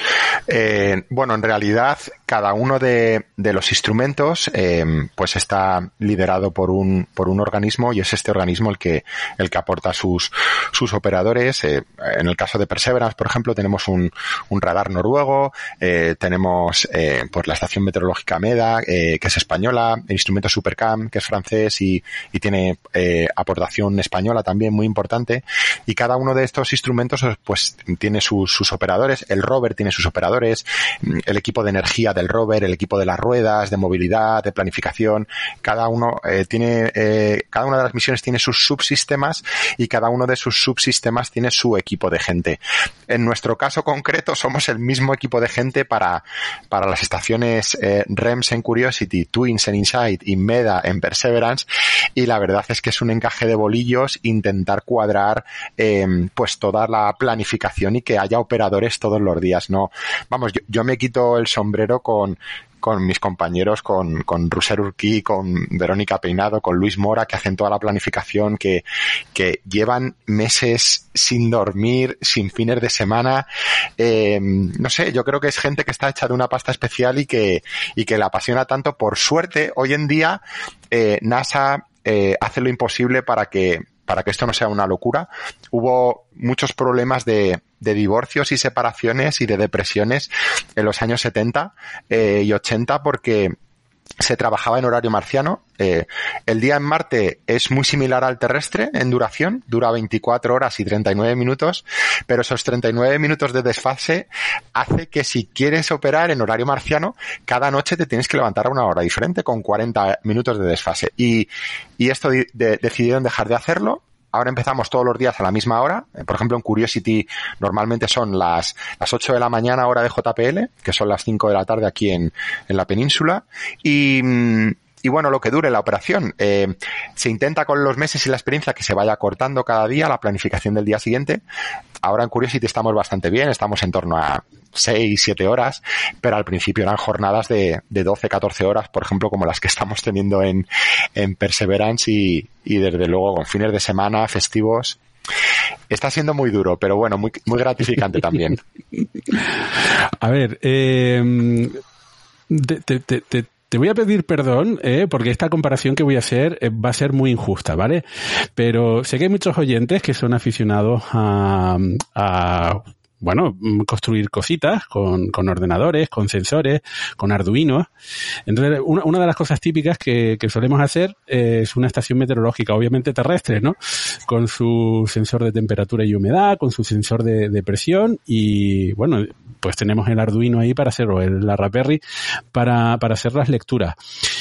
Eh, bueno, en realidad cada uno de, de los instrumentos eh, pues está liderado por un por un organismo, y es este organismo el que el que aporta sus sus operadores. Eh, en el caso de Perseverance, por ejemplo, tenemos un, un radar noruego, eh, tenemos eh, pues la estación meteorológica MEDA, eh, que es española, el instrumento SuperCam, que es francés y, y tiene eh, aportación española también muy importante. Y cada uno de estos instrumentos pues tiene sus, sus operadores. El rover tiene sus operadores, el equipo de energía del rover, el equipo de las ruedas, de movilidad, de planificación. Cada uno eh, tiene, eh, cada una de las misiones tiene sus subsistemas, y cada uno de sus subsistemas tiene su equipo de gente. En nuestro caso concreto somos el mismo equipo de gente para, para las estaciones eh, R E M S en Curiosity, Twins en Insight y MEDA en Perseverance, y la verdad es que es un encaje de bolillos intentar cuadrar eh, pues toda la planificación y que haya operadores todos los días. No, vamos, yo, yo me quito el sombrero con con mis compañeros, con, con Ruser Urquí, con Verónica Peinado, con Luis Mora, que hacen toda la planificación, que, que llevan meses sin dormir, sin fines de semana. Eh, no sé, yo creo que es gente que está hecha de una pasta especial y que, y que la apasiona tanto. Por suerte, hoy en día, eh, NASA eh, hace lo imposible para que para que esto no sea una locura. Hubo muchos problemas de, de divorcios y separaciones y de depresiones en los años setenta eh, y ochenta porque se trabajaba en horario marciano. Eh, el día en Marte es muy similar al terrestre en duración, dura veinticuatro horas y treinta y nueve minutos, pero esos treinta y nueve minutos de desfase hace que si quieres operar en horario marciano, cada noche te tienes que levantar a una hora diferente con cuarenta minutos de desfase. Y, y esto de, de, decidieron dejar de hacerlo. ahora empezamos todos los días a la misma hora. Por ejemplo, en Curiosity normalmente son las, las ocho de la mañana hora de J P L, que son las cinco de la tarde aquí en, en la península. Y... Y bueno, lo que dure la operación. Eh, se intenta con los meses y la experiencia que se vaya cortando cada día la planificación del día siguiente. Ahora en Curiosity estamos bastante bien, estamos en torno a seis, siete horas, pero al principio eran jornadas de, de doce, catorce horas, por ejemplo, como las que estamos teniendo en, en Perseverance y, y desde luego con fines de semana, festivos. Está siendo muy duro, pero bueno, muy, muy gratificante también. A ver, eh, te, te, te, te Te voy a pedir perdón, eh, porque esta comparación que voy a hacer eh, va a ser muy injusta, ¿vale? Pero sé que hay muchos oyentes que son aficionados a, a bueno, construir cositas con, con ordenadores, con sensores, con Arduino. Entonces, una, una de las cosas típicas que, que solemos hacer es una estación meteorológica, obviamente terrestre, ¿no? Con su sensor de temperatura y humedad, con su sensor de, de presión y, bueno, pues tenemos el Arduino ahí para hacer, o el, la Raspberry para, para hacer las lecturas.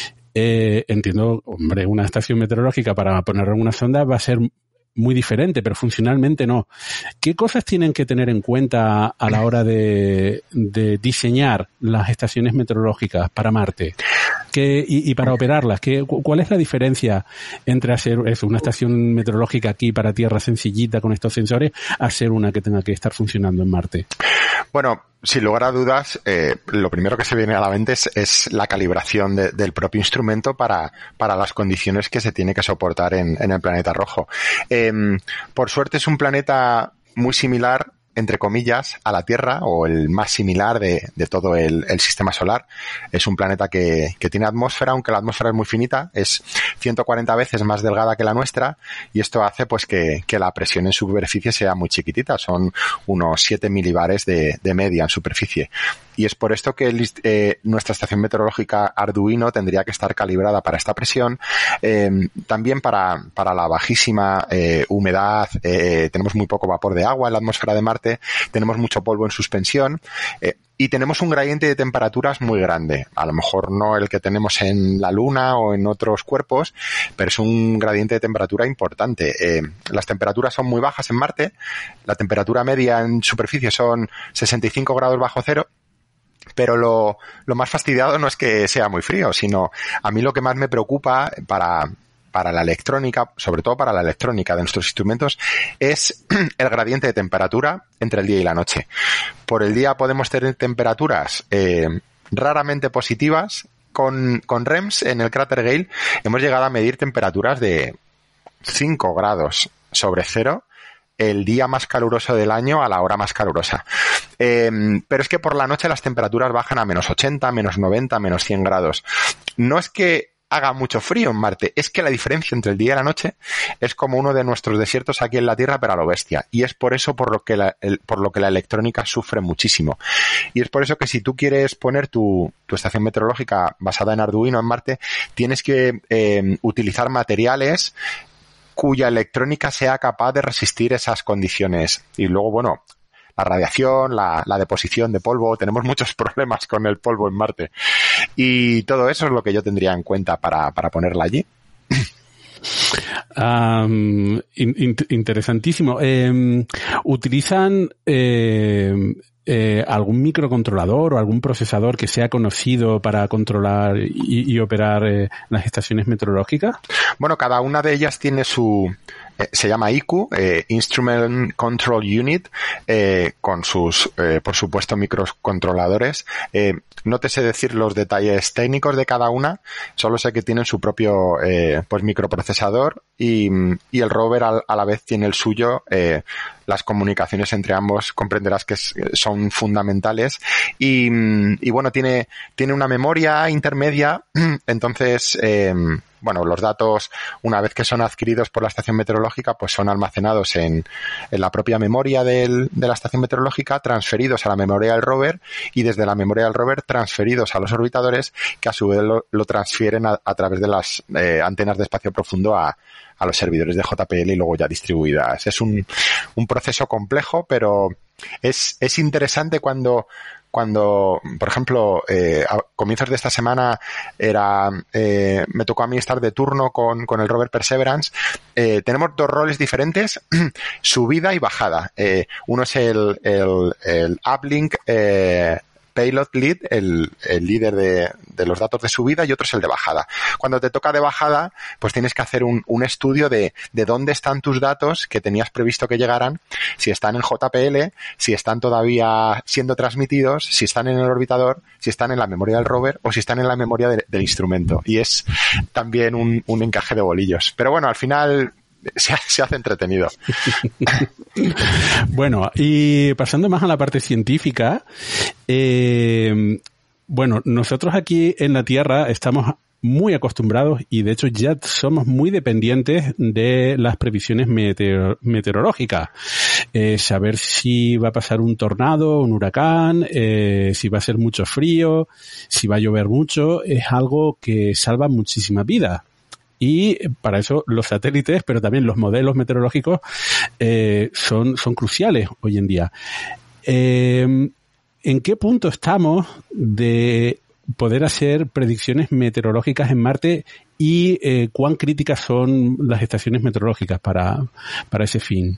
Eh, entiendo, hombre, una estación meteorológica para poner una sonda va a ser muy diferente, pero funcionalmente no. ¿Qué cosas tienen que tener en cuenta a la hora de, de diseñar las estaciones meteorológicas para Marte? ¿Qué, y, y para operarlas? ¿Qué, ¿Cuál es la diferencia entre hacer eso, una estación meteorológica aquí para Tierra sencillita con estos sensores, a hacer una que tenga que estar funcionando en Marte? Bueno, sin lugar a dudas, eh, lo primero que se viene a la mente es, es la calibración de, del propio instrumento para, para las condiciones que se tiene que soportar en, en el planeta rojo. Eh, por suerte es un planeta muy similar, entre comillas, a la Tierra, o el más similar de, de todo el, el sistema solar. Es un planeta que, que tiene atmósfera, aunque la atmósfera es muy finita, es ciento cuarenta veces más delgada que la nuestra, y esto hace pues que, que la presión en superficie sea muy chiquitita, son unos siete milibares de, de media en superficie. Y es por esto que el, eh, nuestra estación meteorológica Arduino tendría que estar calibrada para esta presión, eh, también para, para la bajísima eh, humedad. Eh, tenemos muy poco vapor de agua en la atmósfera de Marte, tenemos mucho polvo en suspensión, eh, y tenemos un gradiente de temperaturas muy grande. A lo mejor no el que tenemos en la Luna o en otros cuerpos, pero es un gradiente de temperatura importante. Eh, las temperaturas son muy bajas en Marte, la temperatura media en superficie son sesenta y cinco grados bajo cero, pero lo, lo más fastidiado no es que sea muy frío, sino a mí lo que más me preocupa para, para la electrónica, sobre todo para la electrónica de nuestros instrumentos, es el gradiente de temperatura entre el día y la noche. Por el día podemos tener temperaturas eh, raramente positivas. Con, con R E M S en el cráter Gale hemos llegado a medir temperaturas de cinco grados sobre cero el día más caluroso del año a la hora más calurosa. Eh, pero es que por la noche las temperaturas bajan a menos ochenta, menos noventa, menos cien grados. No es que haga mucho frío en Marte, es que la diferencia entre el día y la noche es como uno de nuestros desiertos aquí en la Tierra, pero a lo bestia. Y es por eso por lo que la, el, por lo que la electrónica sufre muchísimo. Y es por eso que si tú quieres poner tu, tu estación meteorológica basada en Arduino en Marte, tienes que eh, utilizar materiales cuya electrónica sea capaz de resistir esas condiciones. Y luego, bueno, la radiación, la, la deposición de polvo, tenemos muchos problemas con el polvo en Marte. Y todo eso es lo que yo tendría en cuenta para, para ponerla allí. Um, in, in, interesantísimo. Eh, ¿Utilizan eh, eh, algún microcontrolador o algún procesador que sea conocido para controlar y, y operar eh, las estaciones meteorológicas? Bueno, cada una de ellas tiene su... Eh, se llama I Q, eh, Instrument Control Unit, eh, con sus, eh, por supuesto, microcontroladores. Eh, no te sé decir los detalles técnicos de cada una, solo sé que tienen su propio eh, pues microprocesador y, y el rover al, a la vez tiene el suyo. Eh, las comunicaciones entre ambos comprenderás que es, son fundamentales y, y bueno, tiene, tiene una memoria intermedia, entonces... Eh, bueno, los datos, una vez que son adquiridos por la estación meteorológica, pues son almacenados en, en la propia memoria del, de la estación meteorológica, transferidos a la memoria del rover y desde la memoria del rover transferidos a los orbitadores, que a su vez lo, lo transfieren a, a través de las eh, antenas de espacio profundo a, a los servidores de J P L y luego ya distribuidas. Es un, un proceso complejo, pero es, es interesante cuando cuando, por ejemplo, eh, a comienzos de esta semana era eh, me tocó a mí estar de turno con, con el rover Perseverance, eh, tenemos dos roles diferentes, subida y bajada. Eh, uno es el, el, el uplink eh, Payload Lead, el, el líder de, de los datos de subida, y otro es el de bajada. Cuando te toca de bajada, pues tienes que hacer un, un estudio de, de dónde están tus datos que tenías previsto que llegaran, si están en J P L, si están todavía siendo transmitidos, si están en el orbitador, si están en la memoria del rover o si están en la memoria de, del instrumento. Y es también un, un encaje de bolillos. Pero bueno, al final se, se hace entretenido. Bueno, y pasando más a la parte científica, eh, bueno, nosotros aquí en la Tierra estamos muy acostumbrados y de hecho ya somos muy dependientes de las previsiones meteor- meteorológicas. Eh, saber si va a pasar un tornado, un huracán, eh, si va a ser mucho frío, si va a llover mucho, es algo que salva muchísimas vidas. Y para eso los satélites, pero también los modelos meteorológicos eh, son, son cruciales hoy en día. Eh, ¿En qué punto estamos de poder hacer predicciones meteorológicas en Marte y eh, cuán críticas son las estaciones meteorológicas para, para ese fin?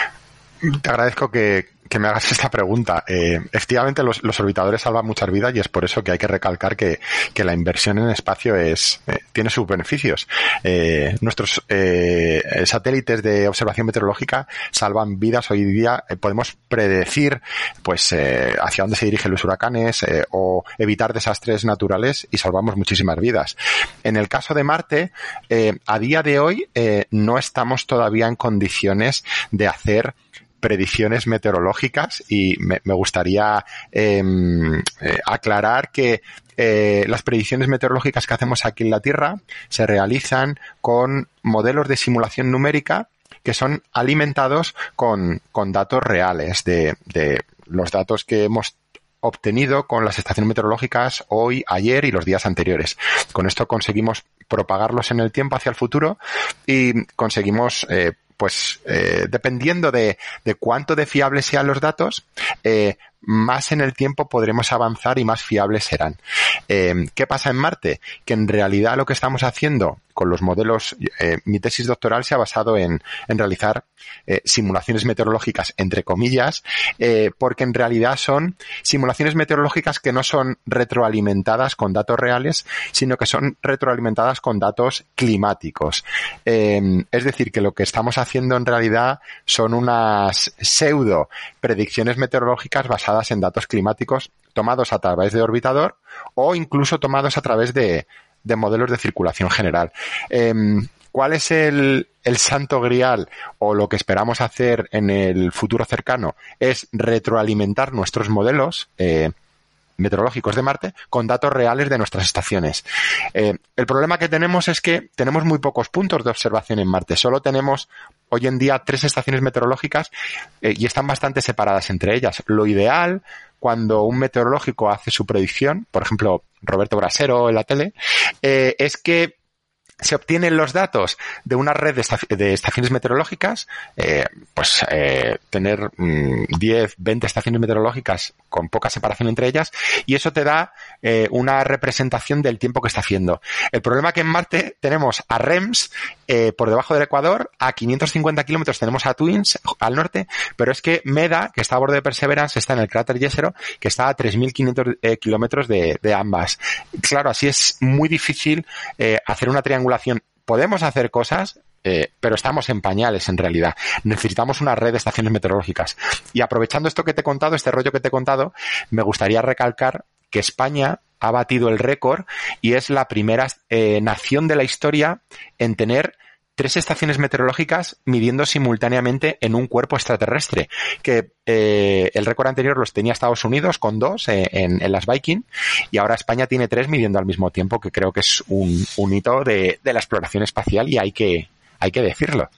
Te agradezco que, que me hagas esta pregunta. Eh, efectivamente, los, los orbitadores salvan muchas vidas y es por eso que hay que recalcar que, que la inversión en espacio es eh, tiene sus beneficios. Eh, nuestros eh, satélites de observación meteorológica salvan vidas. Hoy día eh, podemos predecir pues eh, hacia dónde se dirigen los huracanes eh, o evitar desastres naturales y salvamos muchísimas vidas. En el caso de Marte, eh, a día de hoy eh, no estamos todavía en condiciones de hacer predicciones meteorológicas y me, me gustaría eh, eh, aclarar que eh, las predicciones meteorológicas que hacemos aquí en la Tierra se realizan con modelos de simulación numérica que son alimentados con, con datos reales de, de los datos que hemos obtenido con las estaciones meteorológicas hoy, ayer y los días anteriores. Con esto conseguimos propagarlos en el tiempo hacia el futuro y conseguimos eh, pues eh, dependiendo de, de cuánto de fiables sean los datos, eh, más en el tiempo podremos avanzar y más fiables serán. Eh, ¿Qué pasa en Marte? Que en realidad lo que estamos haciendo con los modelos, eh, mi tesis doctoral se ha basado en, en realizar eh, simulaciones meteorológicas, entre comillas, eh, porque en realidad son simulaciones meteorológicas que no son retroalimentadas con datos reales, sino que son retroalimentadas con datos climáticos. Eh, es decir, que lo que estamos haciendo en realidad son unas pseudo predicciones meteorológicas basadas en datos climáticos tomados a través de orbitador o incluso tomados a través de de modelos de circulación general. Eh, ¿Cuál es el, el santo grial o lo que esperamos hacer en el futuro cercano? Es retroalimentar nuestros modelos eh, meteorológicos de Marte con datos reales de nuestras estaciones. Eh, el problema que tenemos es que tenemos muy pocos puntos de observación en Marte. Solo tenemos hoy en día tres estaciones meteorológicas eh, y están bastante separadas entre ellas. Lo ideal, cuando un meteorológico hace su predicción, por ejemplo, Roberto Brasero en la tele, eh, es que se obtienen los datos de una red de, estac- de estaciones meteorológicas, eh, pues eh, tener mmm, diez, veinte estaciones meteorológicas con poca separación entre ellas, y eso te da eh, una representación del tiempo que está haciendo. El problema es que en Marte tenemos a REMS eh, por debajo del Ecuador, a quinientos cincuenta kilómetros tenemos a Twins al norte, pero es que MEDA, que está a bordo de Perseverance, está en el cráter Jezero, que está a tres mil quinientos eh, kilómetros de, de ambas. Claro, así es muy difícil eh, hacer una triangulación. Podemos hacer cosas, eh, pero estamos en pañales en realidad. Necesitamos una red de estaciones meteorológicas. Y aprovechando esto que te he contado, este rollo que te he contado, me gustaría recalcar que España ha batido el récord y es la primera eh, nación de la historia en tener tres estaciones meteorológicas midiendo simultáneamente en un cuerpo extraterrestre, que eh, el récord anterior los tenía Estados Unidos con dos eh, en, en las Viking, y ahora España tiene tres midiendo al mismo tiempo, que creo que es un, un hito de, de la exploración espacial y hay que, hay que decirlo.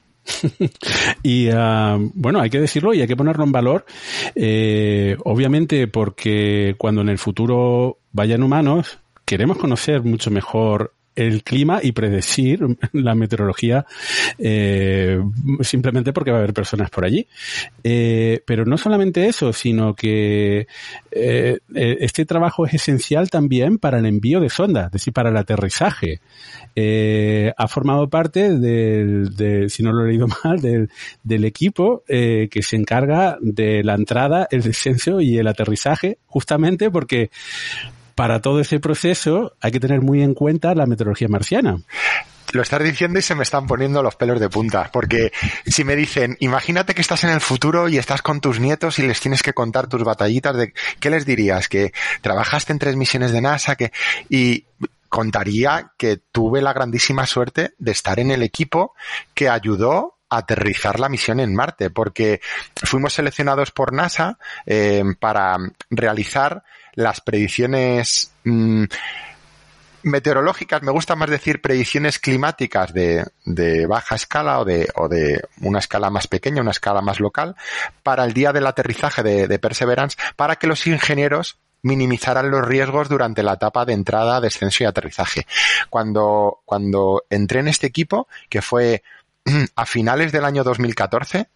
Y uh, bueno, hay que decirlo y hay que ponerlo en valor, eh, obviamente porque cuando en el futuro vayan humanos queremos conocer mucho mejor el clima y predecir la meteorología eh, simplemente porque va a haber personas por allí. Eh, pero no solamente eso, sino que eh, este trabajo es esencial también para el envío de sondas, es decir, para el aterrizaje. Eh, ha formado parte del, de, si no lo he leído mal, del, del equipo eh, que se encarga de la entrada, el descenso y el aterrizaje, justamente porque para todo ese proceso hay que tener muy en cuenta la meteorología marciana. Lo estás diciendo y se me están poniendo los pelos de punta, porque si me dicen, imagínate que estás en el futuro y estás con tus nietos y les tienes que contar tus batallitas, de ¿qué les dirías? Que trabajaste en tres misiones de NASA, que y contaría que tuve la grandísima suerte de estar en el equipo que ayudó a aterrizar la misión en Marte, porque fuimos seleccionados por NASA eh, para realizar las predicciones mmm, meteorológicas, me gusta más decir predicciones climáticas de, de baja escala o de, o de una escala más pequeña, una escala más local, para el día del aterrizaje de, de Perseverance, para que los ingenieros minimizaran los riesgos durante la etapa de entrada, descenso y aterrizaje. Cuando, cuando entré en este equipo, que fue a finales del año dos mil catorce,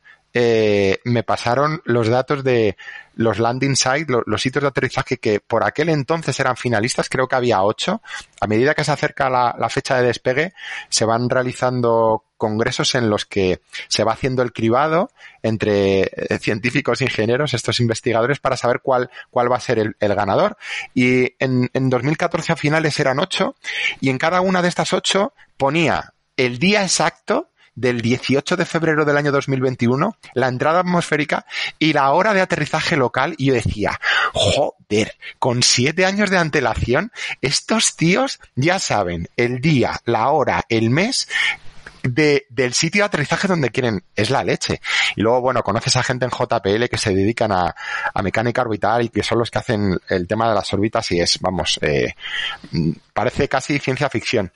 Eh, me pasaron los datos de los landing sites, los, los sitios de aterrizaje que por aquel entonces eran finalistas, creo que había ocho. A medida que se acerca la, la fecha de despegue, se van realizando congresos en los que se va haciendo el cribado entre eh, científicos e ingenieros, estos investigadores, para saber cuál, cuál va a ser el, el ganador. Y en, en dos mil catorce a finales eran ocho, y en cada una de estas ocho ponía el día exacto del dieciocho de febrero del año dos mil veintiuno, la entrada atmosférica y la hora de aterrizaje local, y yo decía, joder, con siete años de antelación, estos tíos ya saben el día, la hora, el mes de, del sitio de aterrizaje donde quieren. Es la leche. Y luego, bueno, conoces a gente en J P L que se dedican a, a mecánica orbital y que son los que hacen el tema de las órbitas, y es, vamos, eh, parece casi ciencia ficción.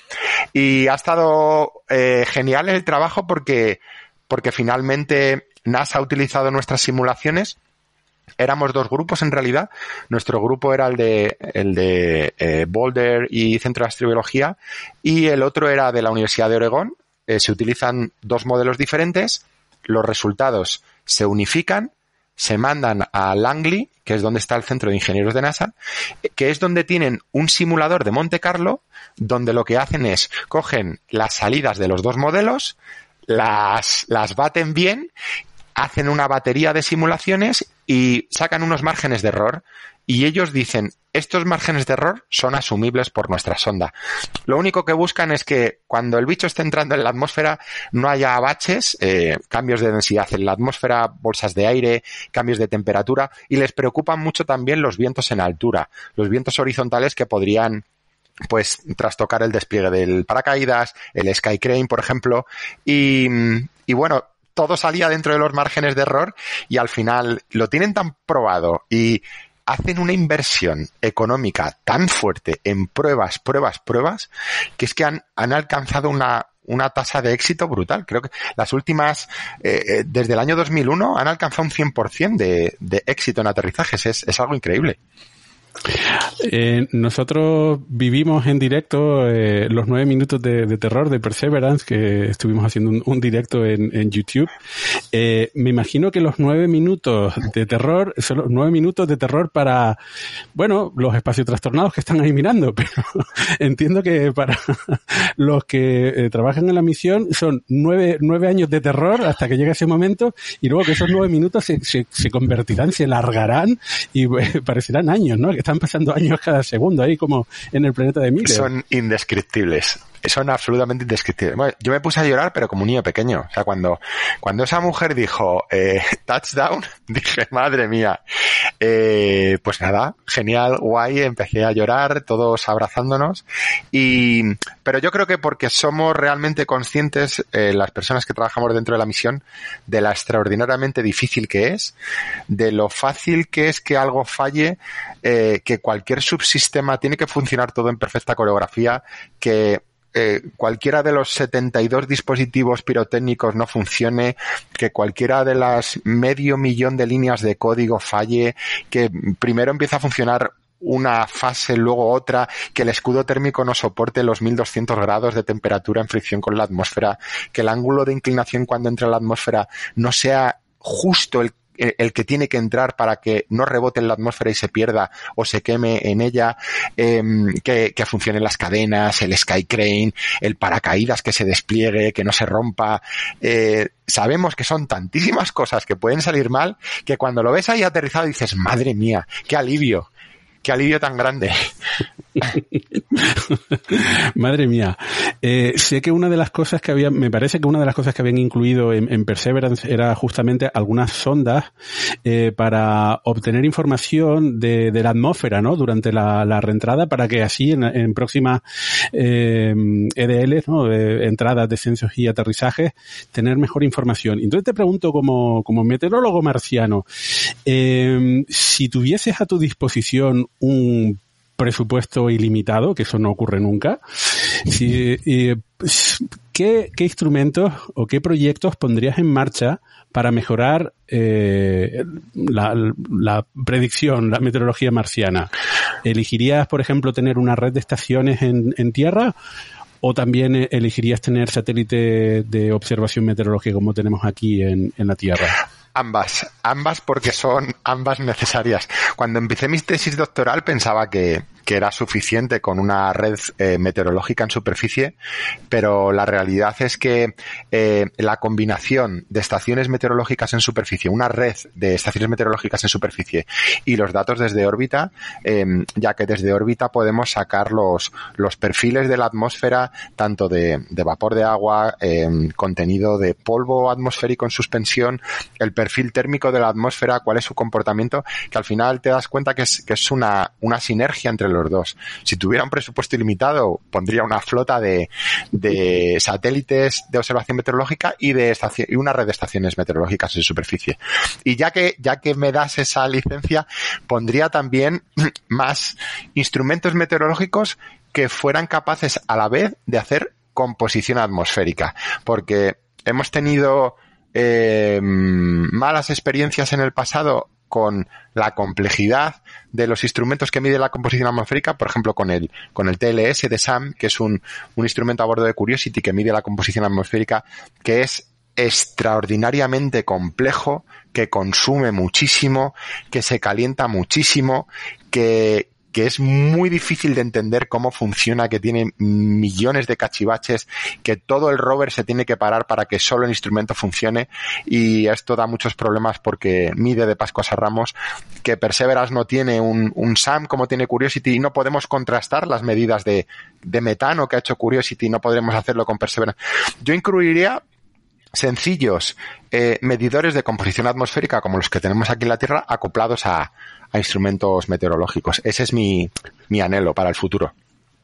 Y ha estado eh, genial el trabajo porque, porque finalmente NASA ha utilizado nuestras simulaciones. Éramos dos grupos en realidad. Nuestro grupo era el de, el de eh, Boulder y Centro de Astrobiología, y el otro era de la Universidad de Oregón. Eh, se utilizan dos modelos diferentes, los resultados se unifican, se mandan a Langley, que es donde está el Centro de Ingenieros de NASA, que es donde tienen un simulador de Monte Carlo, donde lo que hacen es, cogen las salidas de los dos modelos, las, las baten bien, hacen una batería de simulaciones y sacan unos márgenes de error, y ellos dicen, estos márgenes de error son asumibles por nuestra sonda. Lo único que buscan es que cuando el bicho esté entrando en la atmósfera no haya baches, eh, cambios de densidad en la atmósfera, bolsas de aire, cambios de temperatura, y les preocupan mucho también los vientos en altura, los vientos horizontales que podrían pues trastocar el despliegue del paracaídas, el Sky Crane, por ejemplo, y, y bueno, todo salía dentro de los márgenes de error, y al final lo tienen tan probado y hacen una inversión económica tan fuerte en pruebas, pruebas, pruebas, que es que han, han alcanzado una, una tasa de éxito brutal. Creo que las últimas, eh, desde el año dos mil uno, han alcanzado un cien por ciento de, de éxito en aterrizajes. Es, es algo increíble. Eh, nosotros vivimos en directo eh, los nueve minutos de, de terror de Perseverance, que estuvimos haciendo un, un directo en, en YouTube. Eh, me imagino que los nueve minutos de terror son los nueve minutos de terror para, bueno, los espacios trastornados que están ahí mirando, pero entiendo que para los que eh, trabajan en la misión son nueve, nueve años de terror hasta que llegue ese momento, y luego que esos nueve minutos se, se, se convertirán, se largarán y eh, parecerán años, ¿no? Que están pasando años cada segundo ahí como en el planeta de Miller. Son indescriptibles. Son absolutamente indescriptibles. Bueno, yo me puse a llorar, pero como un niño pequeño. O sea, cuando, cuando esa mujer dijo, eh, touchdown, dije, madre mía. Eh, pues nada, genial, guay, empecé a llorar, todos abrazándonos. Y, pero yo creo que porque somos realmente conscientes, eh, las personas que trabajamos dentro de la misión, de la extraordinariamente difícil que es, de lo fácil que es que algo falle, eh, que cualquier subsistema tiene que funcionar todo en perfecta coreografía, que Eh, cualquiera de los setenta y dos dispositivos pirotécnicos no funcione, que cualquiera de las medio millón de líneas de código falle, que primero empieza a funcionar una fase, luego otra, que el escudo térmico no soporte los mil doscientos grados de temperatura en fricción con la atmósfera, que el ángulo de inclinación cuando entra en la atmósfera no sea justo el el que tiene que entrar para que no rebote en la atmósfera y se pierda o se queme en ella, eh, que, que funcionen las cadenas, el sky crane, el paracaídas que se despliegue, que no se rompa. Eh, sabemos que son tantísimas cosas que pueden salir mal que cuando lo ves ahí aterrizado dices, madre mía, qué alivio. Qué alivio tan grande. Madre mía. Eh, sé que una de las cosas que había, me parece que una de las cosas que habían incluido en, en Perseverance era justamente algunas sondas eh, para obtener información de, de la atmósfera, ¿no? Durante la, la reentrada, para que así en, en próximas eh, E D L, ¿no? Eh, entradas, descensos y aterrizajes, tener mejor información. Entonces te pregunto, como, como meteorólogo marciano, eh, si tuvieses a tu disposición un presupuesto ilimitado, que eso no ocurre nunca, si, eh, ¿qué, qué instrumentos o qué proyectos pondrías en marcha para mejorar eh, la, la predicción, la meteorología marciana? ¿Elegirías, por ejemplo, tener una red de estaciones en, en tierra? ¿O también elegirías tener satélite de observación meteorológica como tenemos aquí en, en la Tierra? Ambas, ambas porque son ambas necesarias. Cuando empecé mi tesis doctoral pensaba que, que era suficiente con una red eh, meteorológica en superficie, pero la realidad es que eh, la combinación de estaciones meteorológicas en superficie, una red de estaciones meteorológicas en superficie y los datos desde órbita, eh, ya que desde órbita podemos sacar los, los perfiles de la atmósfera, tanto de, de vapor de agua, eh, contenido de polvo atmosférico en suspensión, el perfil térmico de la atmósfera, cuál es su comportamiento, que al final te das cuenta que es, que es una, una sinergia entre los dos. Si tuviera un presupuesto ilimitado, pondría una flota de, de satélites de observación meteorológica y de estación, y una red de estaciones meteorológicas en superficie. Y ya que, ya que me das esa licencia, pondría también más instrumentos meteorológicos que fueran capaces a la vez de hacer composición atmosférica, porque hemos tenido Eh, malas experiencias en el pasado con la complejidad de los instrumentos que mide la composición atmosférica, por ejemplo con el con el T L S de SAM, que es un, un instrumento a bordo de Curiosity que mide la composición atmosférica, que es extraordinariamente complejo, que consume muchísimo, que se calienta muchísimo, que que es muy difícil de entender cómo funciona, que tiene millones de cachivaches, que todo el rover se tiene que parar para que solo el instrumento funcione, y esto da muchos problemas porque mide de Pascuas a Ramos, que Perseverance no tiene un, un SAM como tiene Curiosity y no podemos contrastar las medidas de, de metano que ha hecho Curiosity, no podremos hacerlo con Perseverance. Yo incluiría sencillos eh, medidores de composición atmosférica como los que tenemos aquí en la Tierra acoplados a, a instrumentos meteorológicos. Ese es mi, mi anhelo para el futuro.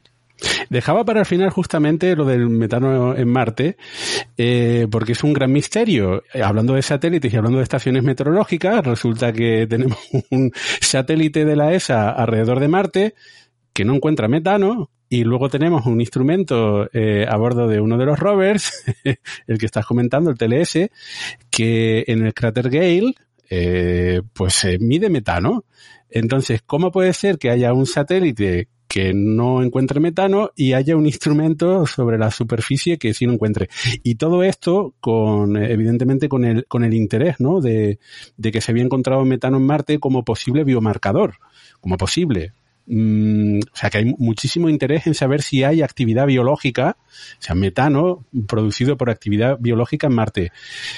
Dejaba para el final justamente lo del metano en Marte, eh, porque es un gran misterio. Hablando de satélites y hablando de estaciones meteorológicas, resulta que tenemos un satélite de la E S A alrededor de Marte que no encuentra metano. Y luego tenemos un instrumento eh, a bordo de uno de los rovers, el que estás comentando, el T L S, que en el cráter Gale eh, pues eh, mide metano. Entonces, ¿cómo puede ser que haya un satélite que no encuentre metano y haya un instrumento sobre la superficie que sí lo encuentre? Y todo esto con, evidentemente, con el, con el interés, ¿no? De, de que se había encontrado metano en Marte como posible biomarcador, como posible. Mm, o sea que hay muchísimo interés en saber si hay actividad biológica, o sea, metano producido por actividad biológica en Marte.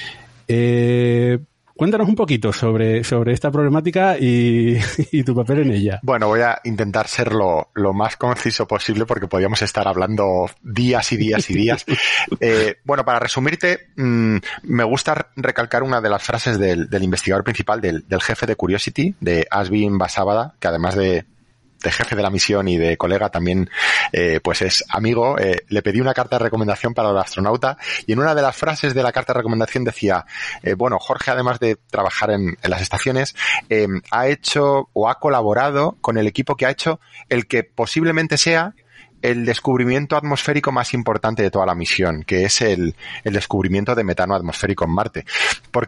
Eh, cuéntanos un poquito sobre, sobre esta problemática y, y tu papel en ella. Bueno, voy a intentar ser lo, lo más conciso posible porque podríamos estar hablando días y días y días. Eh, bueno, para resumirte, mmm, me gusta recalcar una de las frases del, del investigador principal, del, del jefe de Curiosity, de Ashwin Vasavada, que además de de jefe de la misión y de colega también eh, pues es amigo. Eh, le pedí una carta de recomendación para el astronauta y en una de las frases de la carta de recomendación decía eh, bueno, Jorge, además de trabajar en, en las estaciones, eh, ha hecho o ha colaborado con el equipo que ha hecho el que posiblemente sea el descubrimiento atmosférico más importante de toda la misión, que es el, el descubrimiento de metano atmosférico en Marte. ¿Por qué?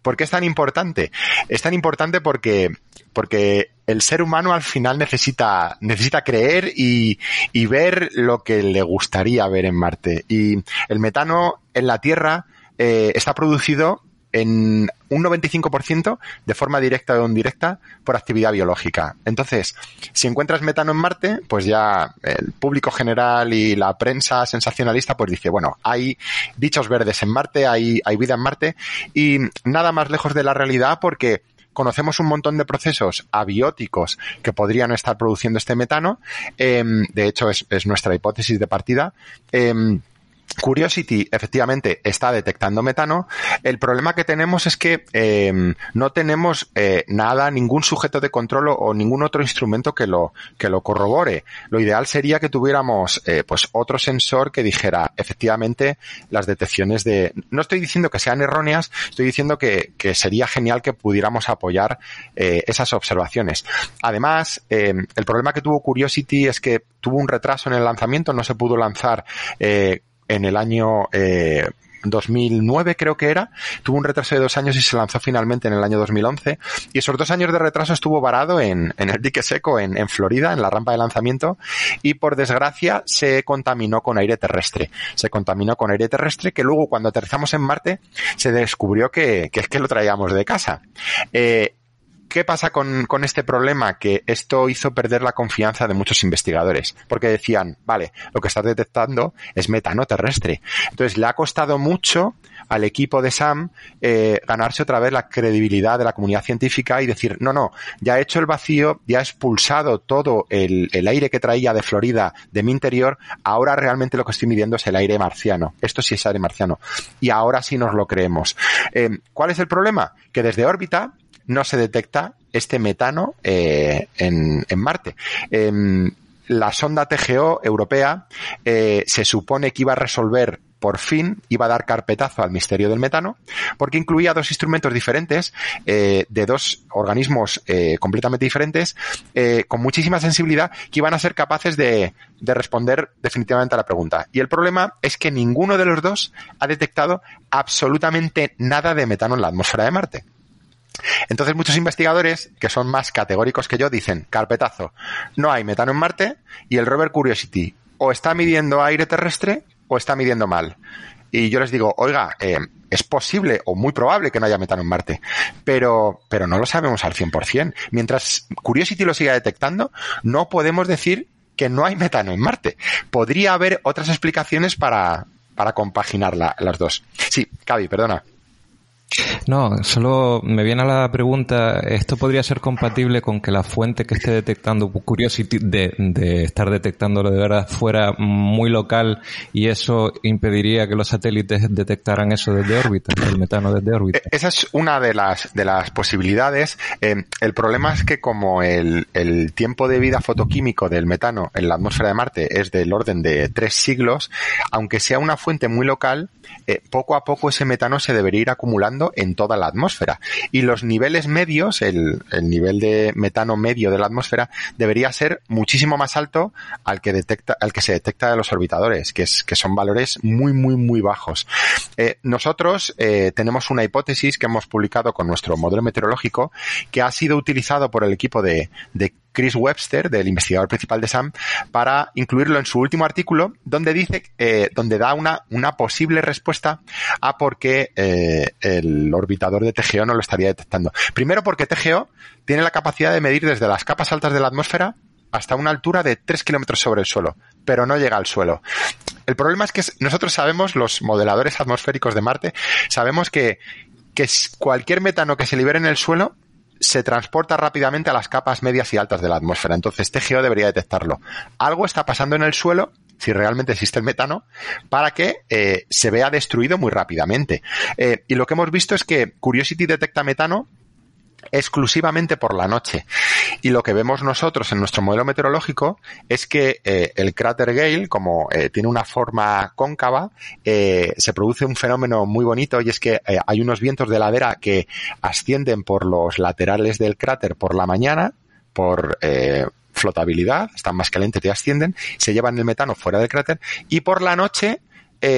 ¿Por qué es tan importante? Es tan importante porque, porque el ser humano al final necesita, necesita creer y, y ver lo que le gustaría ver en Marte. Y el metano en la Tierra eh, está producido en un noventa y cinco por ciento de forma directa o indirecta por actividad biológica. Entonces, si encuentras metano en Marte, pues ya el público general y la prensa sensacionalista pues dice, bueno, hay bichos verdes en Marte, hay, hay vida en Marte, y nada más lejos de la realidad, porque conocemos un montón de procesos abióticos que podrían estar produciendo este metano. Eh, de hecho, es, es nuestra hipótesis de partida. Eh, Curiosity efectivamente está detectando metano. El problema que tenemos es que eh, no tenemos eh, nada, ningún sujeto de control o, o ningún otro instrumento que lo que lo corrobore. Lo ideal sería que tuviéramos eh, pues otro sensor que dijera efectivamente las detecciones de... No estoy diciendo que sean erróneas, estoy diciendo que, que sería genial que pudiéramos apoyar eh, esas observaciones. Además, eh, el problema que tuvo Curiosity es que tuvo un retraso en el lanzamiento, no se pudo lanzar eh, en el año eh, dos mil nueve, creo que era. Tuvo un retraso de dos años y se lanzó finalmente en el año dos mil once. Y esos dos años de retraso estuvo varado en, en el dique seco en, en Florida, en la rampa de lanzamiento, y por desgracia se contaminó con aire terrestre. Se contaminó con aire terrestre que luego, cuando aterrizamos en Marte, se descubrió que, que es que lo traíamos de casa. Eh, ¿Qué pasa con, con este problema? Que esto hizo perder la confianza de muchos investigadores, porque decían, vale, lo que estás detectando es metano terrestre. Entonces le ha costado mucho al equipo de Sam eh, ganarse otra vez la credibilidad de la comunidad científica y decir, no, no, ya he hecho el vacío, ya he expulsado todo el, el aire que traía de Florida de mi interior, ahora realmente lo que estoy midiendo es el aire marciano. Esto sí es aire marciano. Y ahora sí nos lo creemos. Eh, ¿Cuál es el problema? Que desde órbita no se detecta este metano eh, en, en Marte. Eh, la sonda T G O europea eh, se supone que iba a resolver, por fin, iba a dar carpetazo al misterio del metano, porque incluía dos instrumentos diferentes, eh, de dos organismos eh, completamente diferentes, eh, con muchísima sensibilidad, que iban a ser capaces de, de responder definitivamente a la pregunta. Y el problema es que ninguno de los dos ha detectado absolutamente nada de metano en la atmósfera de Marte. Entonces muchos investigadores, que son más categóricos que yo, dicen, carpetazo, no hay metano en Marte, y el rover Curiosity o está midiendo aire terrestre o está midiendo mal. Y yo les digo, oiga, eh, es posible o muy probable que no haya metano en Marte, pero, pero no lo sabemos al cien por ciento. Mientras Curiosity lo siga detectando, no podemos decir que no hay metano en Marte. Podría haber otras explicaciones para, para compaginar la, las dos. Sí, Cavi, perdona. No, solo me viene a la pregunta, ¿esto podría ser compatible con que la fuente que esté detectando Curiosity de, de estar detectándolo de verdad fuera muy local y eso impediría que los satélites detectaran eso desde órbita, el metano desde órbita? Esa es una de las de las posibilidades. Eh, el problema es que como el, el tiempo de vida fotoquímico del metano en la atmósfera de Marte es del orden de tres siglos, aunque sea una fuente muy local, eh, poco a poco ese metano se debería ir acumulando en toda la atmósfera. Y los niveles medios, el, el nivel de metano medio de la atmósfera, debería ser muchísimo más alto al que detecta, al que se detecta de los orbitadores, que es, que son valores muy, muy, muy bajos. Eh, nosotros eh, tenemos una hipótesis que hemos publicado con nuestro modelo meteorológico, que ha sido utilizado por el equipo de, de Chris Webster, del investigador principal de SAM, para incluirlo en su último artículo, donde dice, eh, donde da una, una posible respuesta a por qué eh, el orbitador de T G O no lo estaría detectando. Primero, porque T G O tiene la capacidad de medir desde las capas altas de la atmósfera hasta una altura de tres kilómetros sobre el suelo, pero no llega al suelo. El problema es que nosotros sabemos, los modeladores atmosféricos de Marte, sabemos que, que cualquier metano que se libere en el suelo se transporta rápidamente a las capas medias y altas de la atmósfera. Entonces T G O debería detectarlo. Algo está pasando en el suelo, si realmente existe el metano, para que eh, se vea destruido muy rápidamente. Eh, y lo que hemos visto es que Curiosity detecta metano exclusivamente por la noche. Y lo que vemos nosotros en nuestro modelo meteorológico es que eh, el cráter Gale, como eh, tiene una forma cóncava, eh, se produce un fenómeno muy bonito, y es que eh, hay unos vientos de ladera que ascienden por los laterales del cráter por la mañana, por eh, flotabilidad, están más calientes y ascienden, se llevan el metano fuera del cráter, y por la noche eh,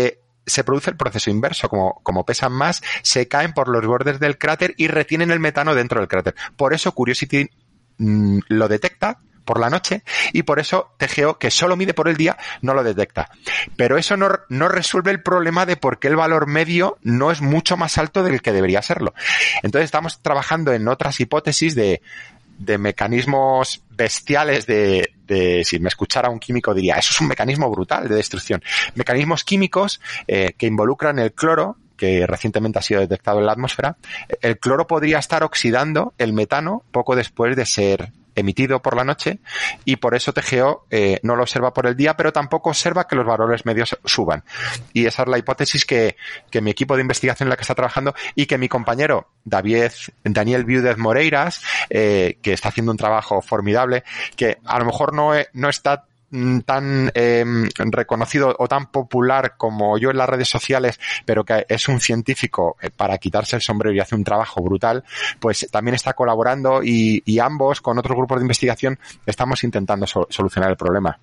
se produce el proceso inverso. Como, como pesan más, se caen por los bordes del cráter y retienen el metano dentro del cráter. Por eso Curiosity mmm, lo detecta por la noche, y por eso T G O, que solo mide por el día, no lo detecta. Pero eso no, no resuelve el problema de por qué el valor medio no es mucho más alto del que debería serlo. Entonces estamos trabajando en otras hipótesis de, de mecanismos bestiales de, de, si me escuchara un químico diría, eso es un mecanismo brutal de destrucción. Mecanismos químicos eh, que involucran el cloro, que recientemente ha sido detectado en la atmósfera. El cloro podría estar oxidando el metano poco después de ser emitido por la noche, y por eso T G O eh, no lo observa por el día, pero tampoco observa que los valores medios suban. Y esa es la hipótesis que, que mi equipo de investigación en la que está trabajando, y que mi compañero David, Daniel Viudez Moreiras, eh, que está haciendo un trabajo formidable, que a lo mejor no, no está tan eh, reconocido o tan popular como yo en las redes sociales, pero que es un científico para quitarse el sombrero y hace un trabajo brutal, pues también está colaborando, y, y ambos con otros grupos de investigación estamos intentando so- solucionar el problema.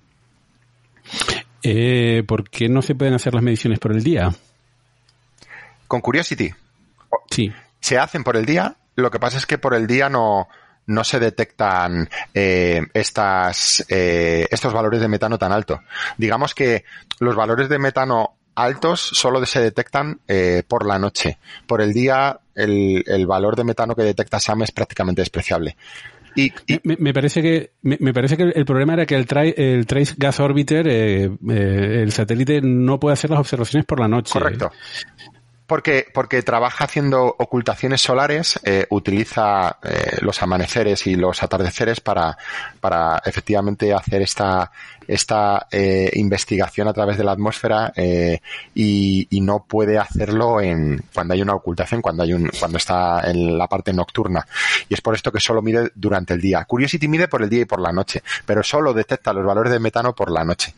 Eh, ¿Por qué no se pueden hacer las mediciones por el día? Con Curiosity. Sí. Se hacen por el día, lo que pasa es que por el día no... no se detectan eh, estas eh, estos valores de metano tan altos. Digamos que los valores de metano altos solo se detectan eh, por la noche. Por el día el, el valor de metano que detecta SAM es prácticamente despreciable. Y, y me, me parece que me, me parece que el problema era que el, tri, el Trace Gas Orbiter, eh, eh, el satélite, no puede hacer las observaciones por la noche. Correcto. Porque, porque trabaja haciendo ocultaciones solares, eh, utiliza eh, los amaneceres y los atardeceres para, para efectivamente hacer esta, esta eh, investigación a través de la atmósfera, eh, y, y no puede hacerlo en cuando hay una ocultación, cuando hay un, cuando está en la parte nocturna. Y es por esto que solo mide durante el día. Curiosity mide por el día y por la noche, pero solo detecta los valores de metano por la noche.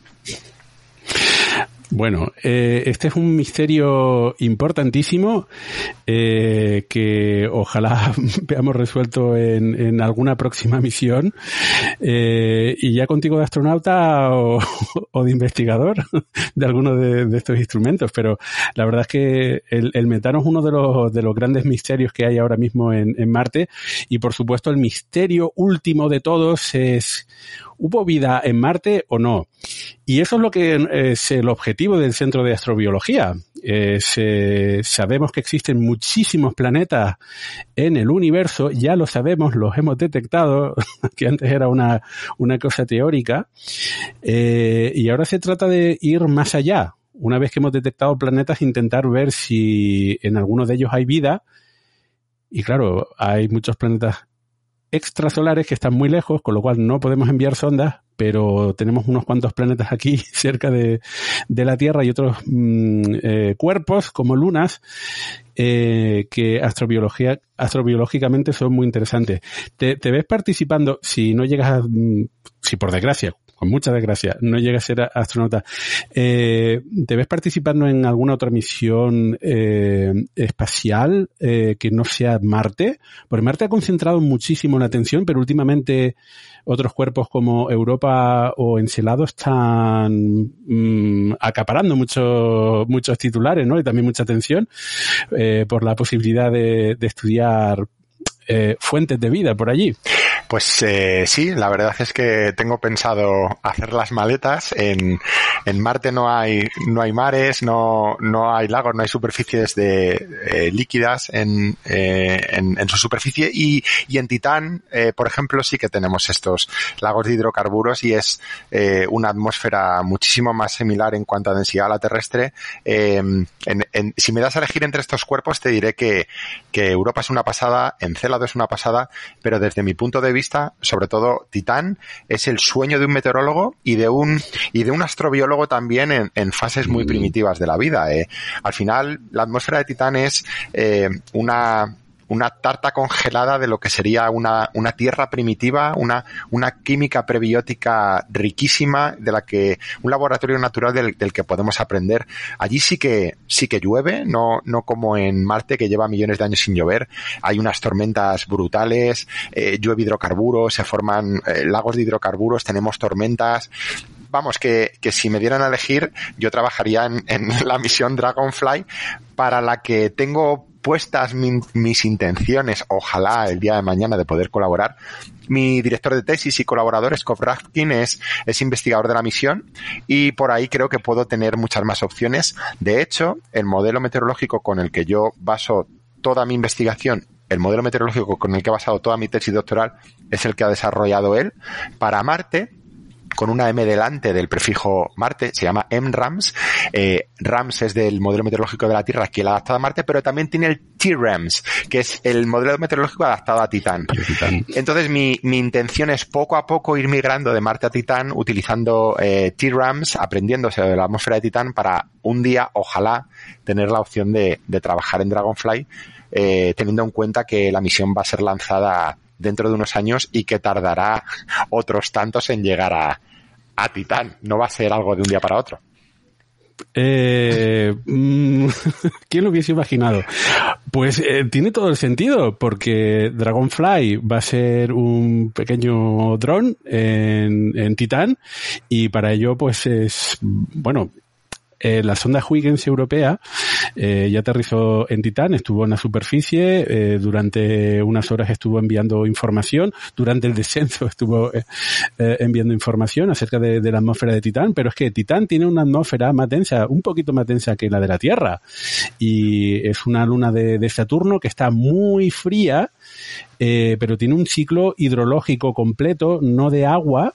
Bueno, eh, este es un misterio importantísimo eh, que ojalá veamos resuelto en, en alguna próxima misión. Eh, y ya contigo de astronauta o, o de investigador de alguno de, de estos instrumentos, pero la verdad es que el, el metano es uno de los, de los grandes misterios que hay ahora mismo en, en Marte, y por supuesto el misterio último de todos es: ¿hubo vida en Marte o no? Y eso es lo que es el objetivo del Centro de Astrobiología. Eh, se, sabemos que existen muchísimos planetas en el universo, ya lo sabemos, los hemos detectado, que antes era una, una cosa teórica, eh, y ahora se trata de ir más allá. Una vez que hemos detectado planetas, intentar ver si en alguno de ellos hay vida. Y claro, hay muchos planetas extrasolares que están muy lejos, con lo cual no podemos enviar sondas, pero tenemos unos cuantos planetas aquí cerca de, de la Tierra y otros mmm, eh, cuerpos como lunas eh, que astrobiología, astrobiológicamente son muy interesantes. ¿Te, te ves participando, si no llegas a, si por desgracia, con mucha desgracia, no llegas a ser astronauta, eh, ¿te ves participando en alguna otra misión eh, espacial eh, que no sea Marte? Porque Marte ha concentrado muchísimo la atención, pero últimamente otros cuerpos como Europa o Encelado están mmm, acaparando muchos muchos titulares, ¿no? Y también mucha atención eh, por la posibilidad de, de estudiar eh, fuentes de vida por allí. Pues eh, sí, la verdad es que tengo pensado hacer las maletas. En, en Marte no hay no hay mares, no no hay lagos, no hay superficies de eh, líquidas en, eh, en en su superficie, y y en Titán, eh, por ejemplo, sí que tenemos estos lagos de hidrocarburos, y es eh, una atmósfera muchísimo más similar en cuanto a densidad a la terrestre. Eh, en, en, si me das a elegir entre estos cuerpos, te diré que que Europa es una pasada, Encélado es una pasada, pero desde mi punto de vista, sobre todo Titán es el sueño de un meteorólogo y de un y de un astrobiólogo también en, en fases muy primitivas de la vida. Eh. Al final, la atmósfera de Titán es eh, una una tarta congelada de lo que sería una una tierra primitiva, una una química prebiótica riquísima, de la que un laboratorio natural del, del que podemos aprender. Allí sí que sí que llueve, no no como en Marte, que lleva millones de años sin llover. Hay unas tormentas brutales, eh, llueve hidrocarburos, se forman eh, lagos de hidrocarburos, tenemos tormentas. vamos, que, que si me dieran a elegir, yo trabajaría en, en la misión Dragonfly, para la que tengo puestas mi, mis intenciones, ojalá el día de mañana, de poder colaborar. Mi director de tesis y colaborador, Scott Rafkin, es, es investigador de la misión, y por ahí creo que puedo tener muchas más opciones. De hecho, el modelo meteorológico con el que yo baso toda mi investigación, el modelo meteorológico con el que he basado toda mi tesis doctoral, es el que ha desarrollado él para Marte, con una M delante del prefijo Marte, se llama M RAMS. Eh, RAMS es del modelo meteorológico de la Tierra, que él ha adaptado a Marte, pero también tiene el T RAMS, que es el modelo meteorológico adaptado a Titán. Entonces, mi, mi intención es poco a poco ir migrando de Marte a Titán, utilizando eh, T RAMS, aprendiéndose de la atmósfera de Titán, para un día, ojalá, tener la opción de, de trabajar en Dragonfly, eh, teniendo en cuenta que la misión va a ser lanzada dentro de unos años y que tardará otros tantos en llegar a, a Titán. No va a ser algo de un día para otro. Eh, ¿Quién lo hubiese imaginado? Pues eh, tiene todo el sentido, porque Dragonfly va a ser un pequeño dron en, en Titán, y para ello pues es, bueno, Eh, la sonda Huygens europea eh, ya aterrizó en Titán, estuvo en la superficie, eh, durante unas horas estuvo enviando información, durante el descenso estuvo eh, eh, enviando información acerca de, de la atmósfera de Titán, pero es que Titán tiene una atmósfera más densa, un poquito más densa que la de la Tierra, y es una luna de, de Saturno que está muy fría, eh, pero tiene un ciclo hidrológico completo, no de agua.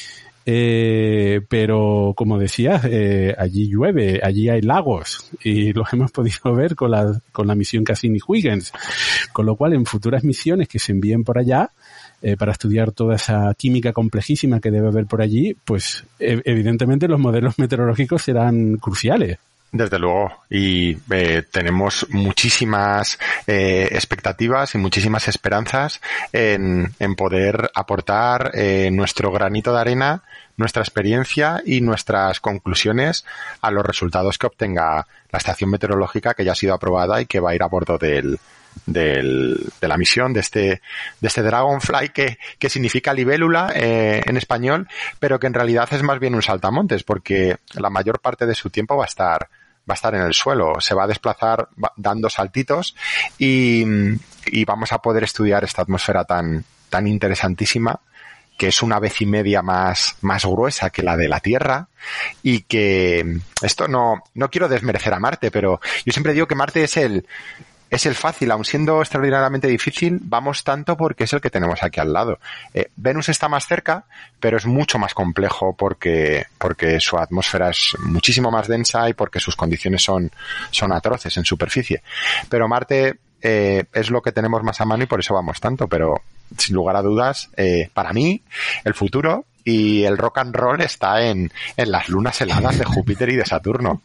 Eh, pero como decías, eh, allí llueve, allí hay lagos, y los hemos podido ver con la, con la misión Cassini-Huygens, con lo cual en futuras misiones que se envíen por allá eh, para estudiar toda esa química complejísima que debe haber por allí, pues eh, evidentemente los modelos meteorológicos serán cruciales. Desde luego, y eh, tenemos muchísimas eh, expectativas y muchísimas esperanzas en, en poder aportar eh, nuestro granito de arena, nuestra experiencia y nuestras conclusiones a los resultados que obtenga la estación meteorológica, que ya ha sido aprobada y que va a ir a bordo del, del, de la misión de este, de este Dragonfly, que, que significa libélula eh, en español, pero que en realidad es más bien un saltamontes, porque la mayor parte de su tiempo va a estar va a estar en el suelo, se va a desplazar dando saltitos, y, y vamos a poder estudiar esta atmósfera tan, tan interesantísima, que es una vez y media más, más gruesa que la de la Tierra, y que esto no, no quiero desmerecer a Marte, pero yo siempre digo que Marte es el, es el fácil, aun siendo extraordinariamente difícil, vamos tanto porque es el que tenemos aquí al lado. Eh, Venus está más cerca, pero es mucho más complejo porque, porque su atmósfera es muchísimo más densa y porque sus condiciones son, son atroces en superficie. Pero Marte eh, es lo que tenemos más a mano y por eso vamos tanto, pero sin lugar a dudas, eh, para mí, el futuro y el rock and roll está en, en las lunas heladas de Júpiter y de Saturno.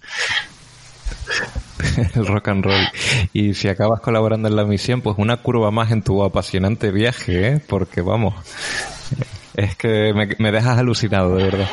El rock and roll. Y si acabas colaborando en la misión, pues una curva más en tu apasionante viaje, ¿eh? Porque vamos, es que me, me dejas alucinado, de verdad.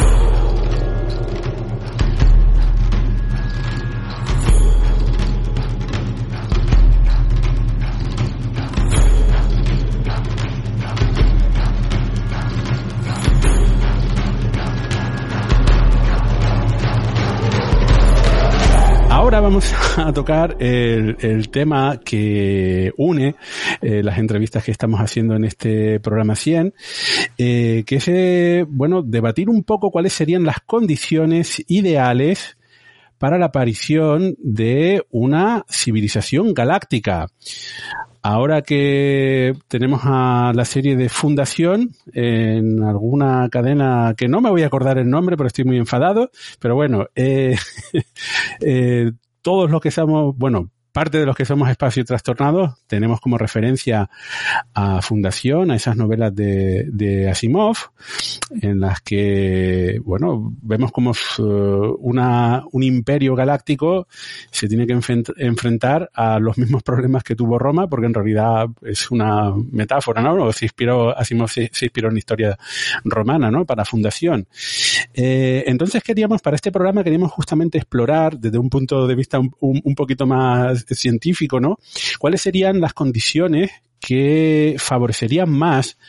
Ahora vamos a tocar el, el tema que une eh, las entrevistas que estamos haciendo en este programa cien, eh, que es, eh, bueno, debatir un poco cuáles serían las condiciones ideales para la aparición de una civilización galáctica. Ahora que tenemos a la serie de Fundación en alguna cadena que no me voy a acordar el nombre, pero estoy muy enfadado, pero bueno, eh, eh, todos los que somos, bueno, parte de los que somos Espacio Trastornado, tenemos como referencia a Fundación, a esas novelas de, de Asimov, en las que, bueno, vemos como una, un imperio galáctico se tiene que enfrent- enfrentar a los mismos problemas que tuvo Roma, porque en realidad es una metáfora, ¿no? Se inspiró, Asimov se, se inspiró en la historia romana, ¿no? Para Fundación. Eh, entonces queríamos, para este programa, queríamos justamente explorar desde un punto de vista un, un, un poquito más científico, ¿no? ¿Cuáles serían las condiciones que favorecerían más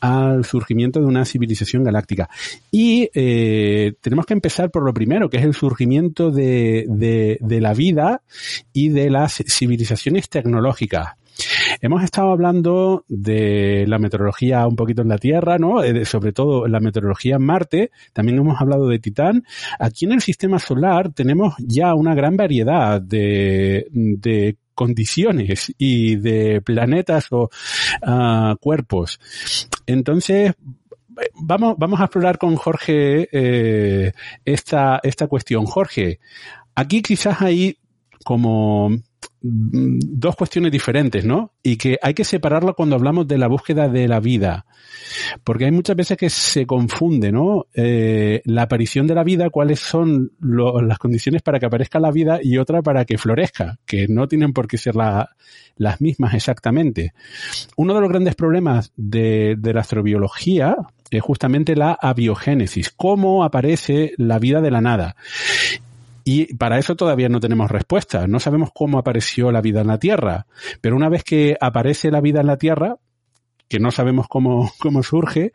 al surgimiento de una civilización galáctica. Y eh, tenemos que empezar por lo primero, que es el surgimiento de, de, de la vida y de las civilizaciones tecnológicas. Hemos estado hablando de la meteorología un poquito en la Tierra, ¿no? Eh, sobre todo la meteorología en Marte. También hemos hablado de Titán. Aquí en el sistema solar tenemos ya una gran variedad de, de condiciones y de planetas o uh, cuerpos. Entonces, vamos, vamos a explorar con Jorge eh, esta, esta cuestión. Jorge, aquí quizás hay como dos cuestiones diferentes, ¿no? Y que hay que separarlo cuando hablamos de la búsqueda de la vida. Porque hay muchas veces que se confunde, ¿no? Eh, la aparición de la vida, cuáles son lo, las condiciones para que aparezca la vida y otra para que florezca, que no tienen por qué ser la, las mismas exactamente. Uno de los grandes problemas de, de la astrobiología es justamente la abiogénesis. ¿Cómo aparece la vida de la nada? Y para eso todavía no tenemos respuesta. No sabemos cómo apareció la vida en la Tierra. Pero una vez que aparece la vida en la Tierra, que no sabemos cómo, cómo surge,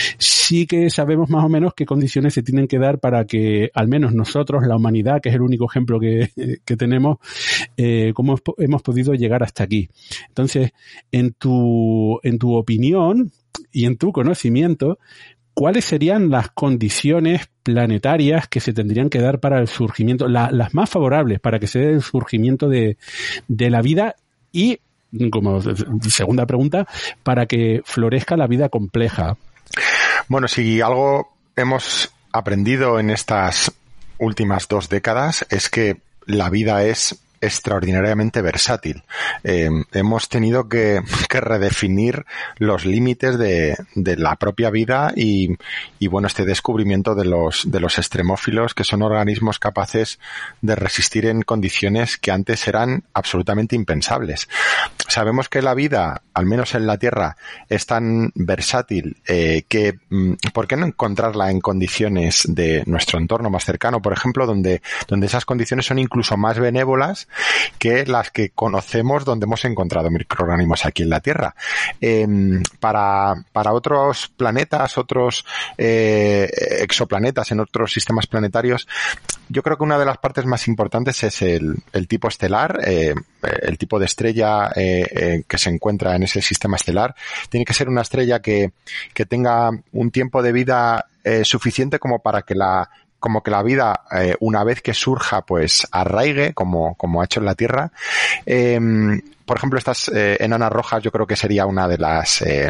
sí que sabemos más o menos qué condiciones se tienen que dar para que, al menos nosotros, la humanidad, que es el único ejemplo que, que tenemos, eh, cómo hemos podido llegar hasta aquí. Entonces, en tu, en tu opinión y en tu conocimiento, ¿cuáles serían las condiciones planetarias que se tendrían que dar para el surgimiento, la, las más favorables para que se dé el surgimiento de, de la vida y, como segunda pregunta, para que florezca la vida compleja? Bueno, si algo hemos aprendido en estas últimas dos décadas es que la vida es extraordinariamente versátil. Eh, hemos tenido que, que redefinir los límites de, de la propia vida y, y bueno, este descubrimiento de los, de los extremófilos, que son organismos capaces de resistir en condiciones que antes eran absolutamente impensables. Sabemos que la vida, al menos en la Tierra, es tan versátil eh, que ¿por qué no encontrarla en condiciones de nuestro entorno más cercano, por ejemplo, donde, donde esas condiciones son incluso más benévolas que las que conocemos donde hemos encontrado microorganismos aquí en la Tierra? Eh, para, para otros planetas, otros eh, exoplanetas en otros sistemas planetarios, yo creo que una de las partes más importantes es el, el tipo estelar, eh, el tipo de estrella eh, eh, que se encuentra en ese sistema estelar. Tiene que ser una estrella que, que tenga un tiempo de vida eh, suficiente como para que la como que la vida, eh, una vez que surja, pues arraigue, como, como ha hecho en la Tierra. Eh, por ejemplo, estas eh, enanas rojas yo creo que sería una de las eh,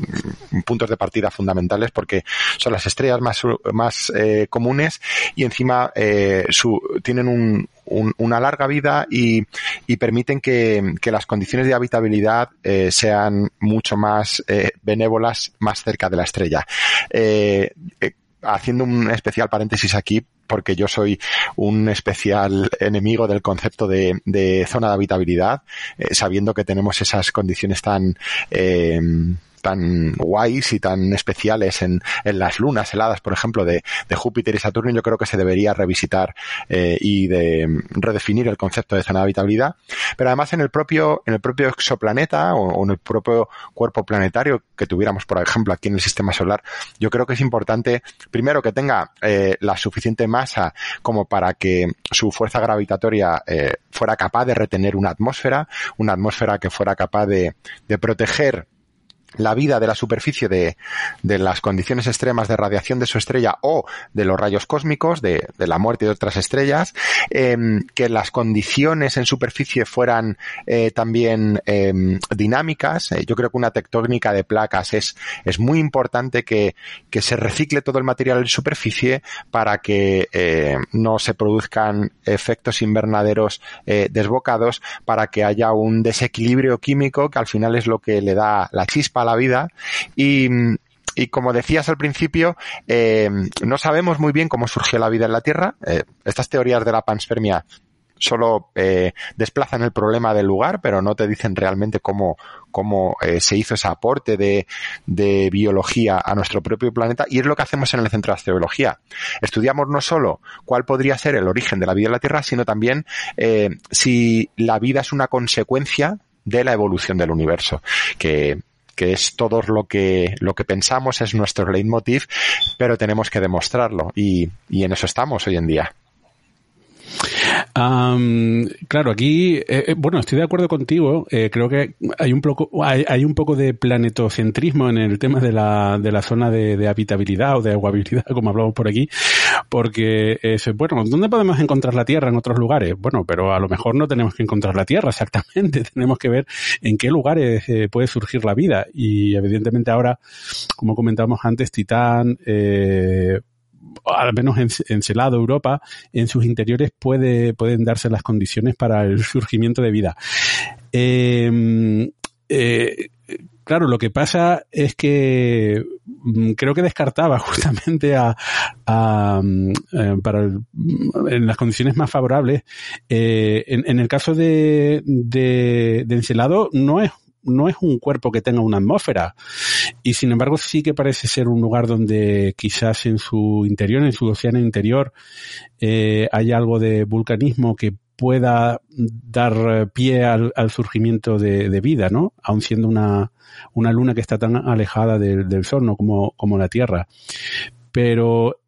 puntos de partida fundamentales, porque son las estrellas más, más eh, comunes y encima eh, su, tienen un, un, una larga vida y, y permiten que, que las condiciones de habitabilidad eh, sean mucho más eh, benévolas más cerca de la estrella. Eh, eh, Haciendo un especial paréntesis aquí, porque yo soy un especial enemigo del concepto de, de zona de habitabilidad, eh, sabiendo que tenemos esas condiciones tan eh, tan guays y tan especiales en, en las lunas heladas, por ejemplo, de, de Júpiter y Saturno. Yo creo que se debería revisitar eh, y de redefinir el concepto de zona de habitabilidad. Pero además en el propio en el propio exoplaneta o, o en el propio cuerpo planetario que tuviéramos, por ejemplo, aquí en el sistema solar, yo creo que es importante, primero, que tenga eh, la suficiente masa como para que su fuerza gravitatoria eh, fuera capaz de retener una atmósfera, una atmósfera que fuera capaz de, de proteger la vida de la superficie de, de las condiciones extremas de radiación de su estrella o de los rayos cósmicos, de, de la muerte de otras estrellas, eh, que las condiciones en superficie fueran eh, también eh, dinámicas. Eh, yo creo que una tectónica de placas es, es muy importante que, que se recicle todo el material en superficie para que eh, no se produzcan efectos invernaderos eh, desbocados, para que haya un desequilibrio químico que al final es lo que le da la chispa a la vida. Y, y como decías al principio, eh, no sabemos muy bien cómo surgió la vida en la Tierra. Eh, estas teorías de la panspermia solo eh, desplazan el problema del lugar, pero no te dicen realmente cómo, cómo eh, se hizo ese aporte de, de biología a nuestro propio planeta, y es lo que hacemos en el Centro de Astrobiología. Estudiamos no solo cuál podría ser el origen de la vida en la Tierra, sino también eh, si la vida es una consecuencia de la evolución del universo, que que es todo lo que, lo que pensamos, es nuestro leitmotiv, pero tenemos que demostrarlo y, y en eso estamos hoy en día. Um, claro, aquí, eh, bueno, estoy de acuerdo contigo. Eh, creo que hay un poco, hay, hay un poco de planetocentrismo en el tema de la, de la zona de, de habitabilidad o de aguabilidad, como hablamos por aquí, porque es, bueno, ¿dónde podemos encontrar la Tierra en otros lugares? Bueno, pero a lo mejor no tenemos que encontrar la Tierra exactamente, tenemos que ver en qué lugares eh, puede surgir la vida y evidentemente ahora, como comentábamos antes, Titán, eh, al menos en Encelado, Europa, en sus interiores puede, pueden darse las condiciones para el surgimiento de vida. Eh, eh, claro, lo que pasa es que creo que descartaba justamente a, a, a para el, en las condiciones más favorables. Eh, en, en el caso de, de, de Encelado no es no es un cuerpo que tenga una atmósfera y sin embargo sí que parece ser un lugar donde quizás en su interior, en su océano interior, eh, hay algo de vulcanismo que pueda dar pie al, al surgimiento de, de vida, ¿no? Aun siendo una, una luna que está tan alejada del, del Sol, ¿no? Como, como la Tierra. Pero,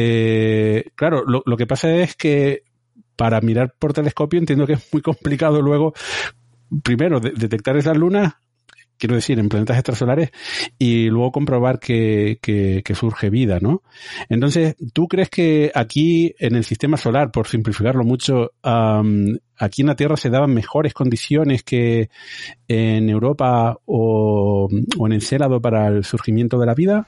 eh, claro, lo, lo que pasa es que para mirar por telescopio entiendo que es muy complicado luego primero, de- detectar esas lunas, quiero decir, en planetas extrasolares, y luego comprobar que, que, que surge vida, ¿no? Entonces, ¿tú crees que aquí, en el sistema solar, por simplificarlo mucho, um, aquí en la Tierra se daban mejores condiciones que en Europa o, o en Encélado para el surgimiento de la vida?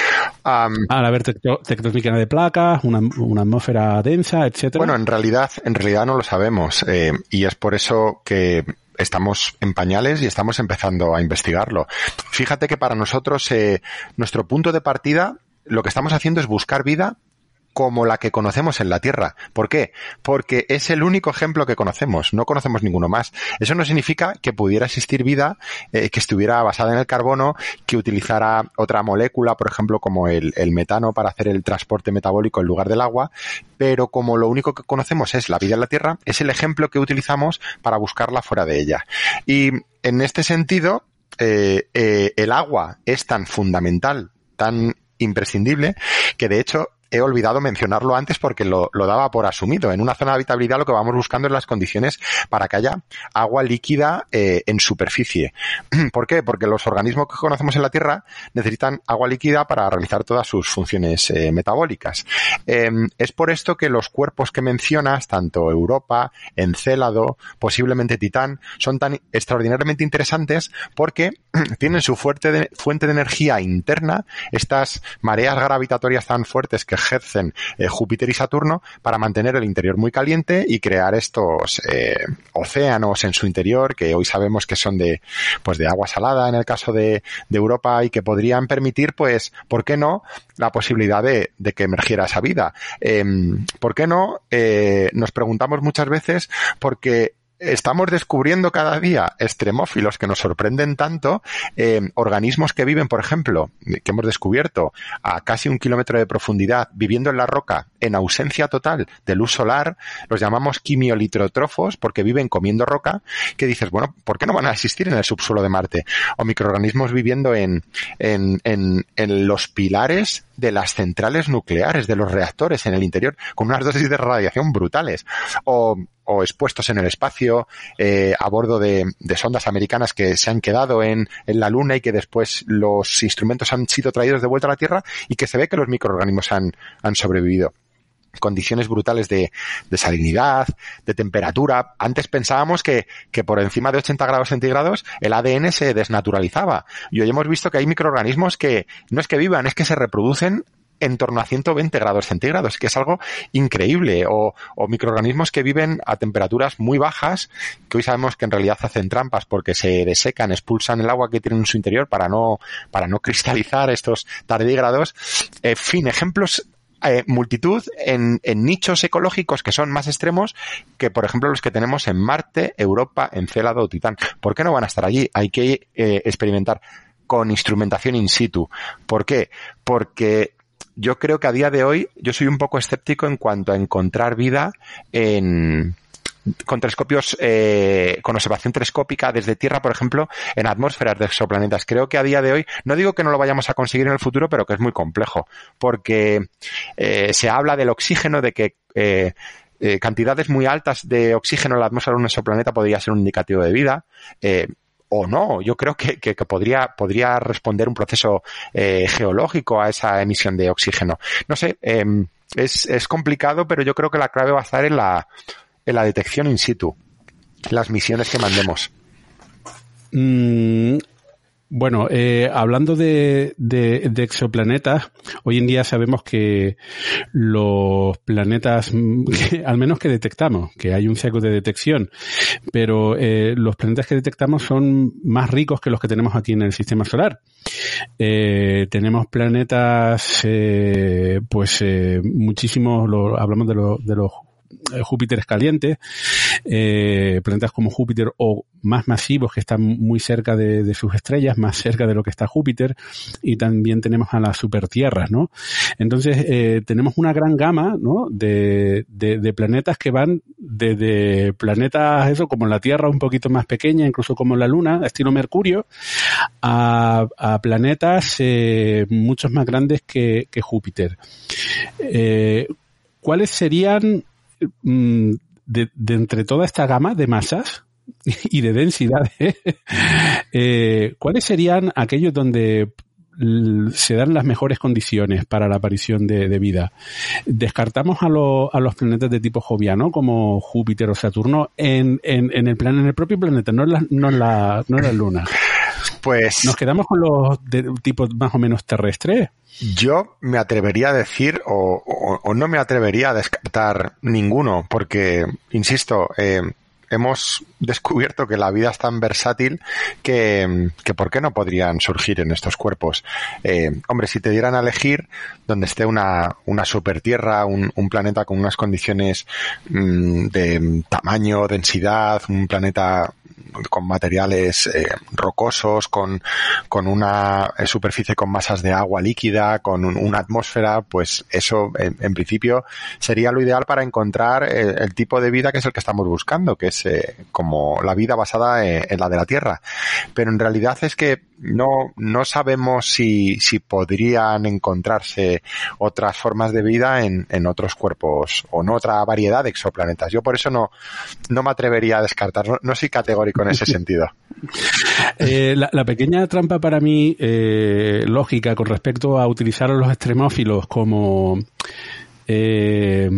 Um, Al haber tecto- tectónica de placas, una, una atmósfera densa, etcétera. Bueno, en realidad, en realidad no lo sabemos, eh, y es por eso que estamos en pañales y estamos empezando a investigarlo. Fíjate que para nosotros, eh, nuestro punto de partida, lo que estamos haciendo es buscar vida como la que conocemos en la Tierra. ¿Por qué? Porque es el único ejemplo que conocemos, no conocemos ninguno más. Eso no significa que pudiera existir vida eh, que estuviera basada en el carbono, que utilizara otra molécula, por ejemplo, como el, el metano para hacer el transporte metabólico en lugar del agua, pero como lo único que conocemos es la vida en la Tierra, es el ejemplo que utilizamos para buscarla fuera de ella. Y en este sentido, eh, eh, el agua es tan fundamental, tan imprescindible, que de hecho he olvidado mencionarlo antes porque lo, lo daba por asumido. En una zona de habitabilidad lo que vamos buscando es las condiciones para que haya agua líquida eh, en superficie. ¿Por qué? Porque los organismos que conocemos en la Tierra necesitan agua líquida para realizar todas sus funciones eh, metabólicas. Eh, es por esto que los cuerpos que mencionas, tanto Europa, Encélado, posiblemente Titán, son tan extraordinariamente interesantes porque tienen su fuerte de, fuente de energía interna, estas mareas gravitatorias tan fuertes que ejercen eh, Júpiter y Saturno para mantener el interior muy caliente y crear estos eh, océanos en su interior que hoy sabemos que son de pues de agua salada en el caso de, de Europa y que podrían permitir, pues, ¿por qué no?, la posibilidad de, de que emergiera esa vida. Eh, ¿Por qué no? Eh, nos preguntamos muchas veces porque estamos descubriendo cada día extremófilos que nos sorprenden tanto, eh, organismos que viven, por ejemplo, que hemos descubierto a casi un kilómetro de profundidad, viviendo en la roca, en ausencia total de luz solar, los llamamos quimiolitrotrofos porque viven comiendo roca, que dices, bueno, ¿por qué no van a existir en el subsuelo de Marte? O microorganismos viviendo en, en, en, en los pilares de las centrales nucleares, de los reactores en el interior, con unas dosis de radiación brutales. O o expuestos en el espacio, eh, a bordo de, de sondas americanas que se han quedado en, en la Luna y que después los instrumentos han sido traídos de vuelta a la Tierra y que se ve que los microorganismos han, han sobrevivido. Condiciones brutales de, de salinidad, de temperatura. Antes pensábamos que, que por encima de ochenta grados centígrados el A D N se desnaturalizaba. Y hoy hemos visto que hay microorganismos que no es que vivan, es que se reproducen en torno a ciento veinte grados centígrados, que es algo increíble, o, o microorganismos que viven a temperaturas muy bajas, que hoy sabemos que en realidad hacen trampas porque se desecan, expulsan el agua que tienen en su interior para no, para no cristalizar estos tardígrados. En fin, ejemplos Eh, multitud en, en nichos ecológicos que son más extremos que, por ejemplo, los que tenemos en Marte, Europa, Encélado o Titán. ¿Por qué no van a estar allí? Hay que eh, experimentar con instrumentación in situ. ¿Por qué? Porque yo creo que a día de hoy yo soy un poco escéptico en cuanto a encontrar vida en, con telescopios, eh, con observación telescópica desde Tierra, por ejemplo, en atmósferas de exoplanetas. Creo que a día de hoy, no digo que no lo vayamos a conseguir en el futuro, pero que es muy complejo, porque eh, se habla del oxígeno, de que eh, eh, cantidades muy altas de oxígeno en la atmósfera de un exoplaneta podría ser un indicativo de vida. Eh, o no, yo creo que, que, que podría, podría responder un proceso eh, geológico a esa emisión de oxígeno. No sé, eh, es, es complicado, pero yo creo que la clave va a estar en la, en la detección in situ, las misiones que mandemos. Mm, bueno, eh, hablando de, de, de exoplanetas, hoy en día sabemos que los planetas, que, al menos que detectamos, que hay un sesgo de detección, pero eh, los planetas que detectamos son más ricos que los que tenemos aquí en el sistema solar. Eh, tenemos planetas, eh, pues eh, muchísimos, lo, hablamos de, lo, de los Júpiteres calientes, eh, planetas como Júpiter o más masivos que están muy cerca de, de sus estrellas, más cerca de lo que está Júpiter, y también tenemos a las supertierras, ¿no? Entonces, eh, tenemos una gran gama, ¿no? De, de, de planetas que van desde planetas, eso, como la Tierra un poquito más pequeña, incluso como la Luna, estilo Mercurio, a, a planetas eh, muchos más grandes que, que Júpiter. Eh, ¿Cuáles serían De, de entre toda esta gama de masas y de densidades, eh, ¿cuáles serían aquellos donde se dan las mejores condiciones para la aparición de, de vida? Descartamos a, lo, a los planetas de tipo joviano como Júpiter o Saturno en, en, en, el, plan, en el propio planeta, no en la, no en la, no en la Luna. Pues nos quedamos con los de tipos más o menos terrestres. Yo me atrevería a decir, o, o, o no me atrevería a descartar ninguno, porque, insisto, eh, hemos descubierto que la vida es tan versátil que, que ¿por qué no podrían surgir en estos cuerpos? Eh, hombre, si te dieran a elegir donde esté una, una supertierra, un, un planeta con unas condiciones mmm, de tamaño, densidad, un planeta con materiales eh, rocosos, con, con una superficie con masas de agua líquida, con un, una atmósfera, pues eso en, en principio sería lo ideal para encontrar el, el tipo de vida que es el que estamos buscando, que es eh, como la vida basada en, en la de la Tierra. Pero en realidad es que no, no sabemos si, si podrían encontrarse otras formas de vida en, en otros cuerpos o en otra variedad de exoplanetas. Yo por eso no, no me atrevería a descartar, no, no soy categórico en ese sentido. Eh, la, la pequeña trampa para mí, eh, lógica con respecto a utilizar a los extremófilos como eh,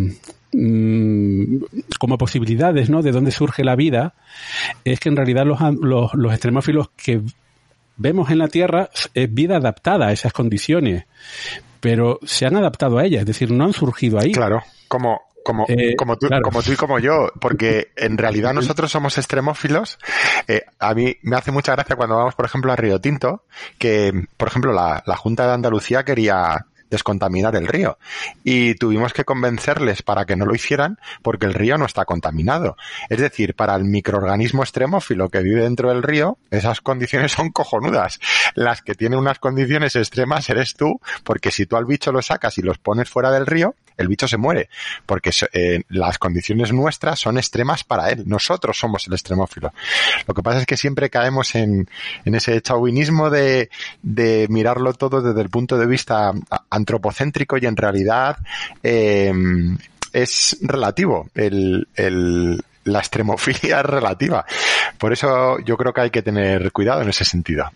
como posibilidades, ¿no?, de dónde surge la vida, es que en realidad los, los, los extremófilos que vemos en la Tierra es vida adaptada a esas condiciones, pero se han adaptado a ellas, es decir, no han surgido ahí. Claro, como como eh, como tú claro. como tú y como yo, porque en realidad nosotros somos extremófilos. Eh, a mí me hace mucha gracia cuando vamos, por ejemplo, a Río Tinto, que, por ejemplo, la, la Junta de Andalucía quería descontaminar el río y tuvimos que convencerles para que no lo hicieran porque el río no está contaminado. Es decir, para el microorganismo extremófilo que vive dentro del río, esas condiciones son cojonudas. Las que tienen unas condiciones extremas eres tú, porque si tú al bicho lo sacas y los pones fuera del río, el bicho se muere, porque eh, las condiciones nuestras son extremas para él. Nosotros somos el extremófilo. Lo que pasa es que siempre caemos en, en ese chauvinismo de, de mirarlo todo desde el punto de vista antropocéntrico y en realidad eh, es relativo. El, el, la extremofilia es relativa. Por eso yo creo que hay que tener cuidado en ese sentido.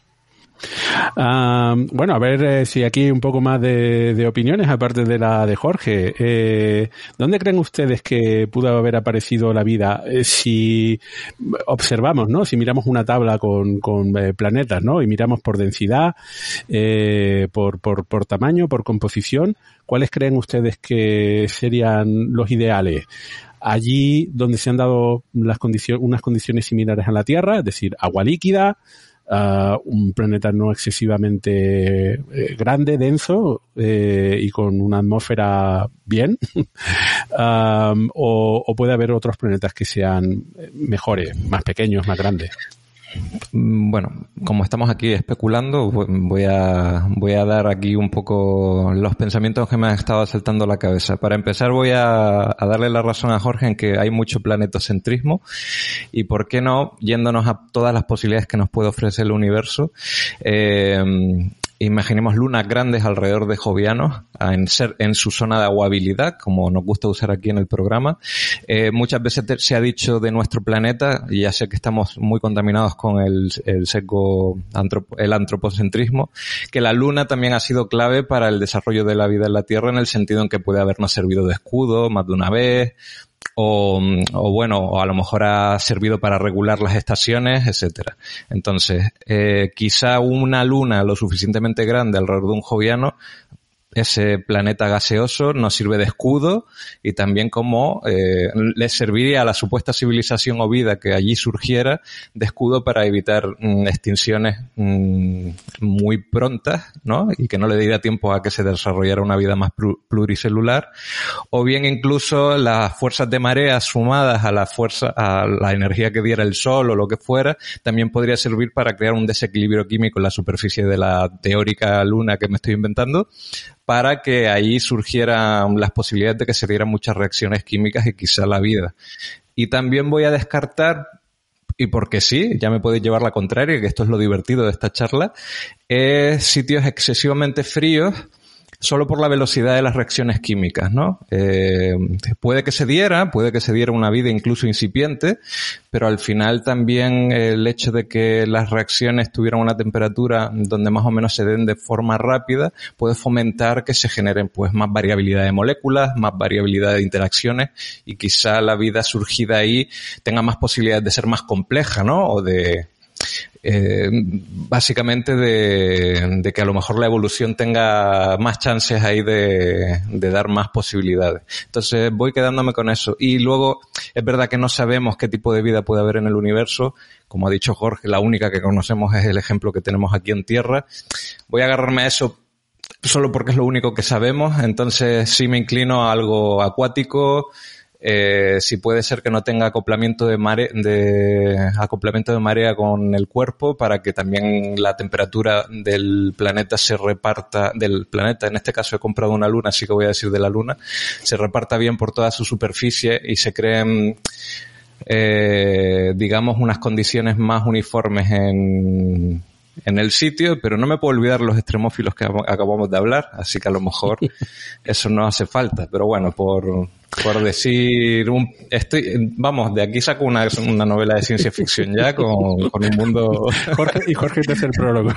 Uh, bueno, a ver eh, si aquí un poco más de, de opiniones, aparte de la de Jorge. Eh, ¿Dónde creen ustedes que pudo haber aparecido la vida? Eh, si observamos, ¿no? Si miramos una tabla con, con eh, planetas, ¿no? Y miramos por densidad, eh, por, por, por tamaño, por composición, ¿cuáles creen ustedes que serían los ideales? Allí donde se han dado las condiciones, unas condiciones similares a la Tierra, es decir, agua líquida, Uh, un planeta no excesivamente eh, grande, denso eh, y con una atmósfera bien, um, o, o puede haber otros planetas que sean mejores, más pequeños, más grandes. bueno, como estamos aquí especulando, voy a, voy a dar aquí un poco los pensamientos que me han estado asaltando la cabeza. Para empezar, voy a, a darle la razón a Jorge en que hay mucho planetocentrismo y, ¿por qué no?, yéndonos a todas las posibilidades que nos puede ofrecer el universo, eh, imaginemos lunas grandes alrededor de Jovianos en, ser, en su zona de aguabilidad, como nos gusta usar aquí en el programa. Eh, muchas veces te, se ha dicho de nuestro planeta, y ya sé que estamos muy contaminados con el, el sesgo, antropo, el antropocentrismo, que la luna también ha sido clave para el desarrollo de la vida en la Tierra, en el sentido en que puede habernos servido de escudo más de una vez, O, o bueno, o a lo mejor ha servido para regular las estaciones, etcétera. Entonces, eh, quizá una luna lo suficientemente grande alrededor de un joviano, ese planeta gaseoso, nos sirve de escudo y también como eh, le serviría a la supuesta civilización o vida que allí surgiera de escudo para evitar mm, extinciones mm, muy prontas, ¿no? Y que no le diera tiempo a que se desarrollara una vida más pluricelular, o bien incluso las fuerzas de marea sumadas a la fuerza, a la energía que diera el sol o lo que fuera, también podría servir para crear un desequilibrio químico en la superficie de la teórica luna que me estoy inventando, para que ahí surgieran las posibilidades de que se dieran muchas reacciones químicas y quizá la vida. Y también voy a descartar, y porque sí, ya me puede llevar la contraria, que esto es lo divertido de esta charla, eh, sitios excesivamente fríos solo por la velocidad de las reacciones químicas, ¿no? Eh, puede que se diera, puede que se diera una vida incluso incipiente, pero al final también el hecho de que las reacciones tuvieran una temperatura donde más o menos se den de forma rápida puede fomentar que se generen pues más variabilidad de moléculas, más variabilidad de interacciones, y quizá la vida surgida ahí tenga más posibilidades de ser más compleja, ¿no? O de... Eh, básicamente de, de que a lo mejor la evolución tenga más chances ahí de, de dar más posibilidades. Entonces voy quedándome con eso. Y luego es verdad que no sabemos qué tipo de vida puede haber en el universo. Como ha dicho Jorge, la única que conocemos es el ejemplo que tenemos aquí en Tierra. Voy a agarrarme a eso solo porque es lo único que sabemos. Entonces sí me inclino a algo acuático. Eh, si puede ser que no tenga acoplamiento de mare, de acoplamiento de marea con el cuerpo, para que también la temperatura del planeta se reparta, del planeta, en este caso he comprado una luna, así que voy a decir de la luna, se reparta bien por toda su superficie y se creen, eh, digamos, unas condiciones más uniformes en, en el sitio, pero no me puedo olvidar los extremófilos que acabamos de hablar, así que a lo mejor eso no hace falta, pero bueno, por... Por decir, un, estoy, vamos, de aquí saco una, una novela de ciencia ficción ya con, con un mundo... Jorge, y Jorge te hace el prólogo.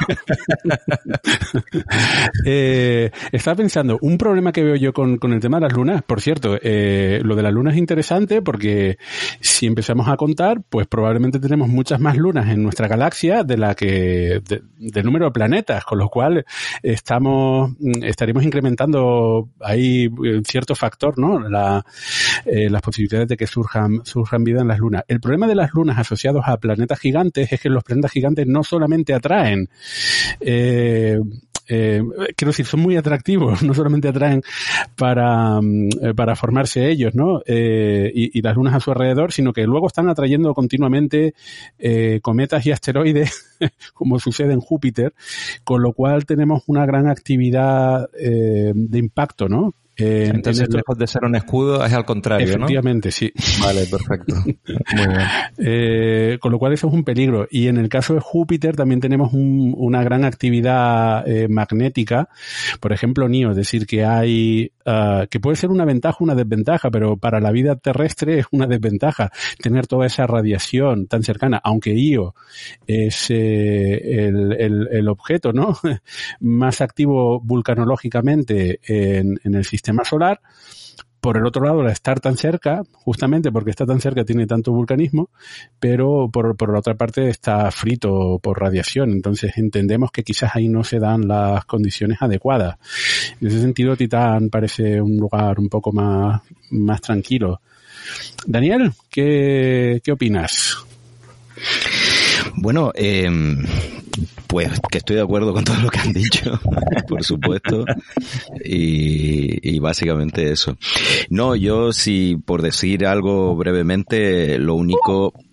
eh, estaba pensando, un problema que veo yo con, con el tema de las lunas, por cierto, eh, lo de las lunas es interesante porque si empezamos a contar, pues probablemente tenemos muchas más lunas en nuestra galaxia de la que, de, del número de planetas, con lo cual estamos, estaríamos incrementando ahí cierto factor, ¿no? La Eh, las posibilidades de que surjan, surjan vida en las lunas. El problema de las lunas asociados a planetas gigantes es que los planetas gigantes no solamente atraen, eh, eh, quiero decir, son muy atractivos, no solamente atraen para, eh, para formarse ellos, ¿no? Eh, y, y las lunas a su alrededor, sino que luego están atrayendo continuamente eh, cometas y asteroides, como sucede en Júpiter, con lo cual tenemos una gran actividad eh, de impacto, ¿no? Eh, Entonces, el... lejos de ser un escudo, es al contrario, efectivamente, ¿no? Sí. Vale, perfecto. Muy bien. Eh, con lo cual eso es un peligro. Y en el caso de Júpiter también tenemos un, una gran actividad eh, magnética, por ejemplo, Nio, es decir, que hay, uh, que puede ser una ventaja o una desventaja, pero para la vida terrestre es una desventaja tener toda esa radiación tan cercana, aunque Io es eh, el, el, el objeto, ¿no? más activo vulcanológicamente en, en el sistema solar. Por el otro lado, al estar tan cerca, justamente porque está tan cerca tiene tanto vulcanismo, pero por, por la otra parte está frito por radiación. Entonces entendemos que quizás ahí no se dan las condiciones adecuadas. En ese sentido, Titán parece un lugar un poco más, más tranquilo. Daniel, ¿qué, qué opinas? Bueno, eh, pues que estoy de acuerdo con todo lo que han dicho, por supuesto, y, y básicamente eso. No, yo sí, por decir algo brevemente, lo único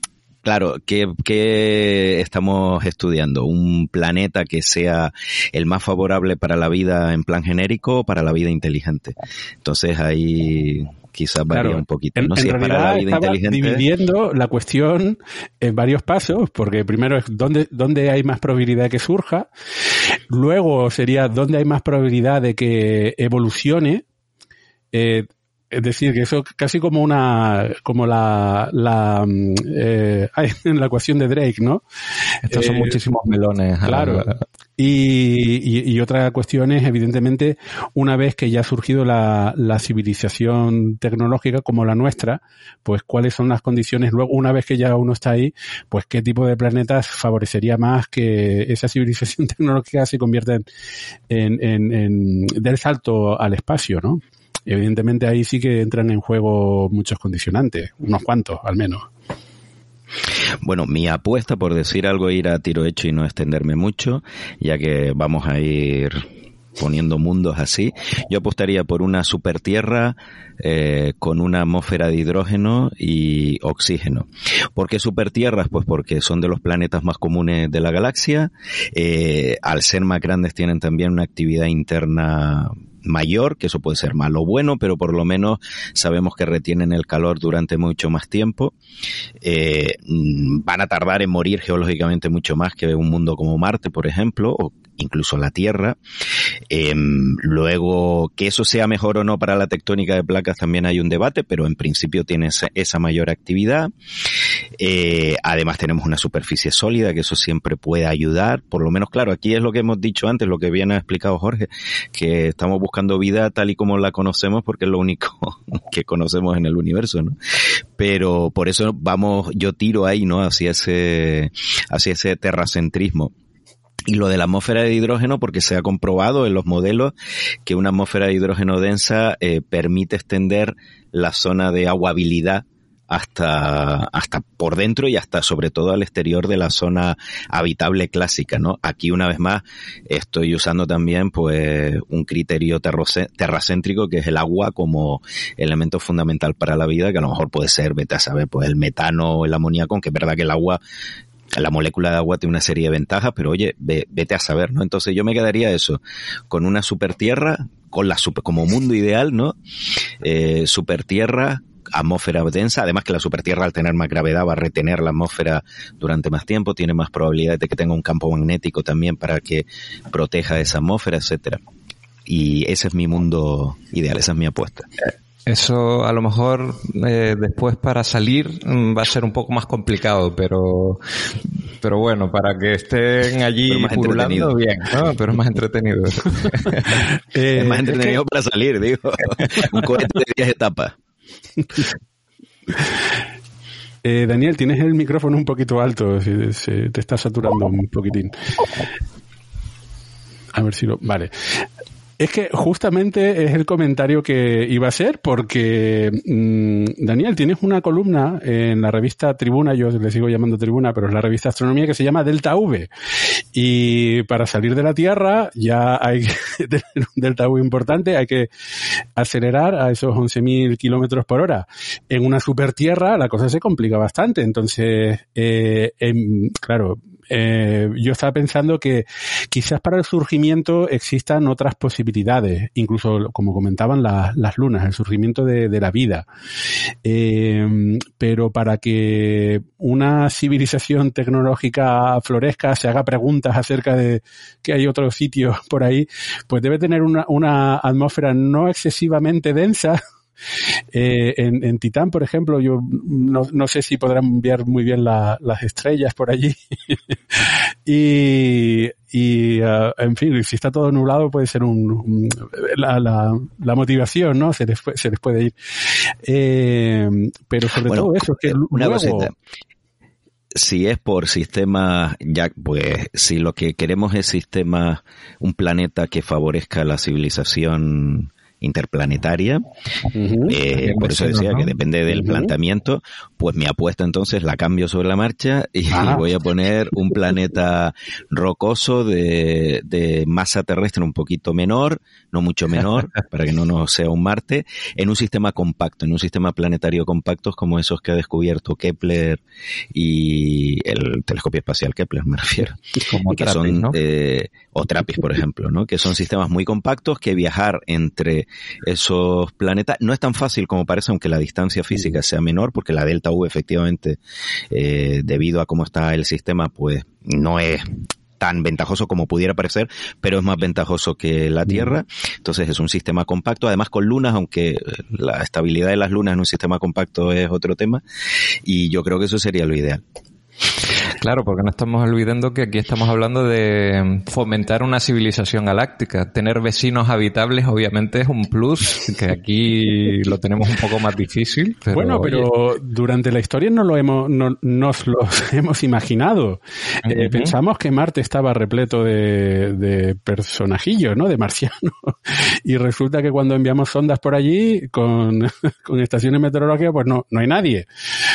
claro, ¿qué, ¿qué estamos estudiando? ¿Un planeta que sea el más favorable para la vida en plan genérico o para la vida inteligente? Entonces ahí quizás varía claro, un poquito, ¿no? En, si en es para la vida inteligente, dividiendo la cuestión en varios pasos, porque primero es dónde, dónde hay más probabilidad de que surja, luego sería dónde hay más probabilidad de que evolucione, eh, es decir, que eso casi como una, como la, la, eh, en la ecuación de Drake, ¿no? Estos son eh, muchísimos melones. Claro. Y, y, y otra cuestión es, evidentemente, una vez que ya ha surgido la, la civilización tecnológica como la nuestra, pues cuáles son las condiciones luego, una vez que ya uno está ahí, pues qué tipo de planetas favorecería más que esa civilización tecnológica se convierta en, en, en, en del salto al espacio, ¿no? Evidentemente ahí sí que entran en juego muchos condicionantes, unos cuantos al menos. Bueno, mi apuesta, por decir algo, ir a tiro hecho y no extenderme mucho, ya que vamos a ir poniendo mundos así, yo apostaría por una supertierra eh, con una atmósfera de hidrógeno y oxígeno. ¿Por qué supertierras? Pues porque son de los planetas más comunes de la galaxia, eh, al ser más grandes tienen también una actividad interna mayor, que eso puede ser malo o bueno, pero por lo menos sabemos que retienen el calor durante mucho más tiempo. Eh, van a tardar en morir geológicamente mucho más que un mundo como Marte, por ejemplo, o incluso la Tierra. Eh, luego, que eso sea mejor o no para la tectónica de placas también hay un debate, pero en principio tiene esa, esa mayor actividad. Eh, además tenemos una superficie sólida, que eso siempre puede ayudar. Por lo menos, claro, aquí es lo que hemos dicho antes, lo que bien ha explicado Jorge, que estamos buscando vida tal y como la conocemos, porque es lo único que conocemos en el universo, ¿no? Pero por eso vamos, yo tiro ahí, ¿no? Hacia ese, hacia ese terracentrismo. Y lo de la atmósfera de hidrógeno, porque se ha comprobado en los modelos que una atmósfera de hidrógeno densa eh, permite extender la zona de aguabilidad hasta hasta por dentro y hasta sobre todo al exterior de la zona habitable clásica, ¿no? Aquí una vez más estoy usando también pues un criterio terracéntrico, que es el agua como elemento fundamental para la vida, que a lo mejor puede ser, vete a saber, pues el metano o el amoníaco, aunque es verdad que el agua, la molécula de agua tiene una serie de ventajas, pero oye, ve, vete a saber, ¿no? Entonces yo me quedaría eso, con una supertierra, con la super, como mundo ideal, ¿no? Eh, supertierra, atmósfera densa, además que la supertierra al tener más gravedad va a retener la atmósfera durante más tiempo, tiene más probabilidad de que tenga un campo magnético también para que proteja esa atmósfera, etcétera. Y ese es mi mundo ideal, esa es mi apuesta. Eso a lo mejor eh, después para salir va a ser un poco más complicado, pero pero bueno, para que estén allí pululando bien, ¿no? Pero es más entretenido. eh, es más entretenido es que... para salir, digo. Un cohete de diez etapas. Eh, Daniel, tienes el micrófono un poquito alto, se, se te está saturando un poquitín. A ver si lo... Vale. Es que justamente es el comentario que iba a hacer, porque mmm, Daniel, tienes una columna en la revista Tribuna, yo le sigo llamando Tribuna, pero es la revista Astronomía, que se llama Delta V. Y para salir de la Tierra ya hay que tener un Delta V importante, hay que acelerar a esos once mil kilómetros por hora. En una supertierra la cosa se complica bastante, entonces, eh, en, claro... Eh, yo estaba pensando que quizás para el surgimiento existan otras posibilidades, incluso como comentaban la, las lunas, el surgimiento de, de la vida. Eh, pero para que una civilización tecnológica florezca, se haga preguntas acerca de que hay otros sitios por ahí, pues debe tener una, una atmósfera no excesivamente densa. Eh, en, en Titán, por ejemplo, yo no, no sé si podrán ver muy bien la, las estrellas por allí. y, y uh, en fin, si está todo nublado puede ser un, un la, la, la motivación, ¿no? Se les, se les puede ir. Eh, pero sobre bueno, todo eso, es que una luego... cosita. Si es por sistemas, ya, pues, si lo que queremos es sistemas, un planeta que favorezca la civilización interplanetaria. Uh-huh. Eh, por eso decía, ¿no?, que depende del uh-huh. planteamiento. Pues mi apuesta entonces la cambio sobre la marcha y ah. voy a poner un planeta rocoso de, de masa terrestre un poquito menor, no mucho menor, para que no nos sea un Marte, en un sistema compacto, en un sistema planetario compacto como esos que ha descubierto Kepler y el telescopio espacial Kepler, me refiero. Como que Trappist, son, ¿no? eh, o Trappist, por ejemplo, ¿no? Que son sistemas muy compactos que viajar entre esos planetas no es tan fácil como parece, aunque la distancia física sea menor, porque la delta V efectivamente, eh, debido a cómo está el sistema, pues no es tan ventajoso como pudiera parecer, pero es más ventajoso que la Tierra. Entonces es un sistema compacto, además con lunas, aunque la estabilidad de las lunas en un sistema compacto es otro tema, y yo creo que eso sería lo ideal. Claro, porque no estamos olvidando que aquí estamos hablando de fomentar una civilización galáctica. Tener vecinos habitables obviamente es un plus, que aquí lo tenemos un poco más difícil. Pero, bueno, pero oye, durante la historia no lo hemos, no, nos lo hemos imaginado. Uh-huh. Eh, pensamos que Marte estaba repleto de, de personajillos, ¿no? De marcianos. Y resulta que cuando enviamos sondas por allí con, con estaciones meteorológicas, pues no, no hay nadie.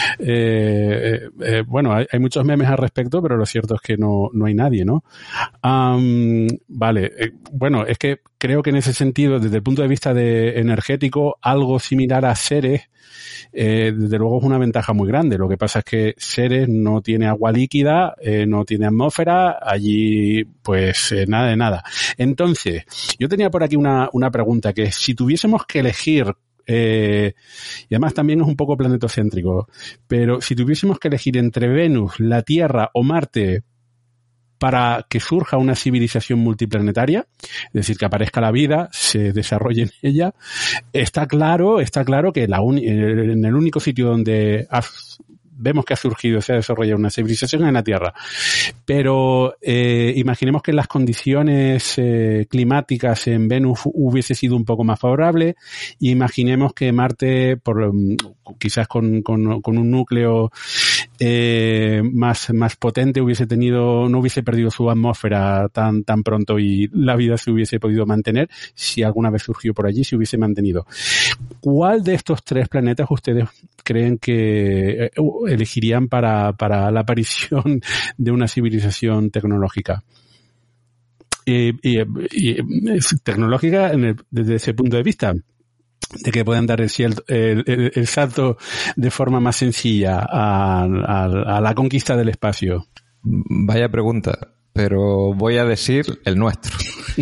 Eh, eh, bueno, hay, hay muchos memes al respecto, pero lo cierto es que no, no hay nadie, ¿no? Um, vale, eh, bueno, es que creo que en ese sentido, desde el punto de vista de energético, algo similar a Ceres, eh, desde luego es una ventaja muy grande. Lo que pasa es que Ceres no tiene agua líquida, eh, no tiene atmósfera, allí pues eh, nada de nada. Entonces, yo tenía por aquí una, una pregunta, que si tuviésemos que elegir, Eh, y además también es un poco planetocéntrico, pero si tuviésemos que elegir entre Venus, la Tierra o Marte para que surja una civilización multiplanetaria, es decir, que aparezca la vida, se desarrolle en ella, está claro, está claro que la un, en el único sitio donde ha, vemos que ha surgido, se ha desarrollado una civilización en la Tierra. Pero eh, imaginemos que las condiciones eh, climáticas en Venus hubiese sido un poco más favorable, y imaginemos que Marte, por quizás con, con, con un núcleo eh, más, más potente, hubiese tenido, no hubiese perdido su atmósfera tan, tan pronto y la vida se hubiese podido mantener, si alguna vez surgió por allí, se hubiese mantenido. ¿Cuál de estos tres planetas ustedes creen que elegirían para, para la aparición de una civilización tecnológica? Y, y, y tecnológica en el, desde ese punto de vista, de que puedan dar el, el, el, el salto de forma más sencilla a, a, a la conquista del espacio. Vaya pregunta, pero voy a decir el nuestro.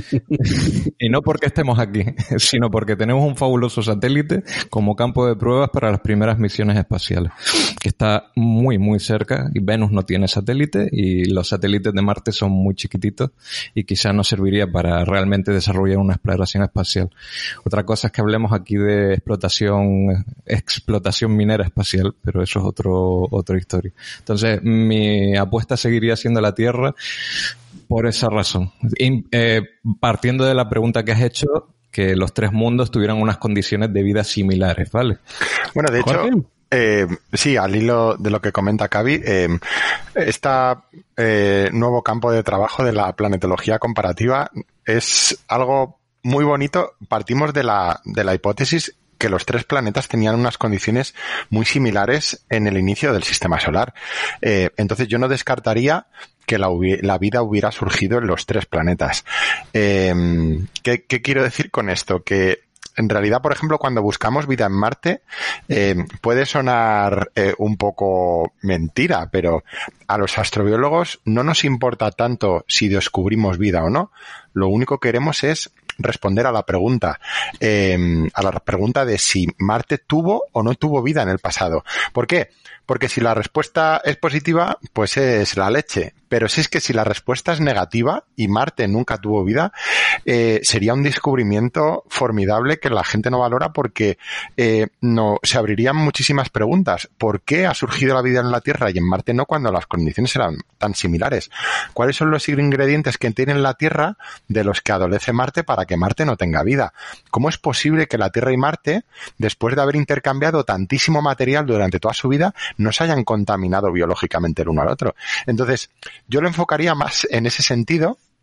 Y no porque estemos aquí, sino porque tenemos un fabuloso satélite como campo de pruebas para las primeras misiones espaciales, que está muy muy cerca, y Venus no tiene satélite y los satélites de Marte son muy chiquititos y quizás nos serviría para realmente desarrollar una exploración espacial. Otra cosa es que hablemos aquí de explotación explotación minera espacial, pero eso es otro otra historia. Entonces mi apuesta seguiría siendo la Tierra por esa razón. Y, eh, partiendo de la pregunta que has hecho, que los tres mundos tuvieran unas condiciones de vida similares, ¿vale? Bueno, de hecho, eh, sí, al hilo de lo que comenta Cavi, eh, este eh, nuevo campo de trabajo de la planetología comparativa es algo muy bonito. Partimos de la, de la hipótesis que los tres planetas tenían unas condiciones muy similares en el inicio del sistema solar. Eh, entonces yo no descartaría que la, la vida hubiera surgido en los tres planetas. Eh, ¿qué, ¿Qué quiero decir con esto? Que en realidad, por ejemplo, cuando buscamos vida en Marte, eh, puede sonar eh, un poco mentira, pero a los astrobiólogos no nos importa tanto si descubrimos vida o no. Lo único que queremos es responder a la pregunta, eh, a la pregunta de si Marte tuvo o no tuvo vida en el pasado. ¿Por qué? Porque si la respuesta es positiva, pues es la leche. Pero si es que si la respuesta es negativa y Marte nunca tuvo vida, eh, sería un descubrimiento formidable que la gente no valora, porque eh, no se abrirían muchísimas preguntas. ¿Por qué ha surgido la vida en la Tierra y en Marte no, cuando las condiciones eran tan similares? ¿Cuáles son los ingredientes que tiene la Tierra de los que adolece Marte para que Marte no tenga vida? ¿Cómo es posible que la Tierra y Marte, después de haber intercambiado tantísimo material durante toda su vida, no se hayan contaminado biológicamente el uno al otro? Entonces, yo lo enfocaría más en ese sentido,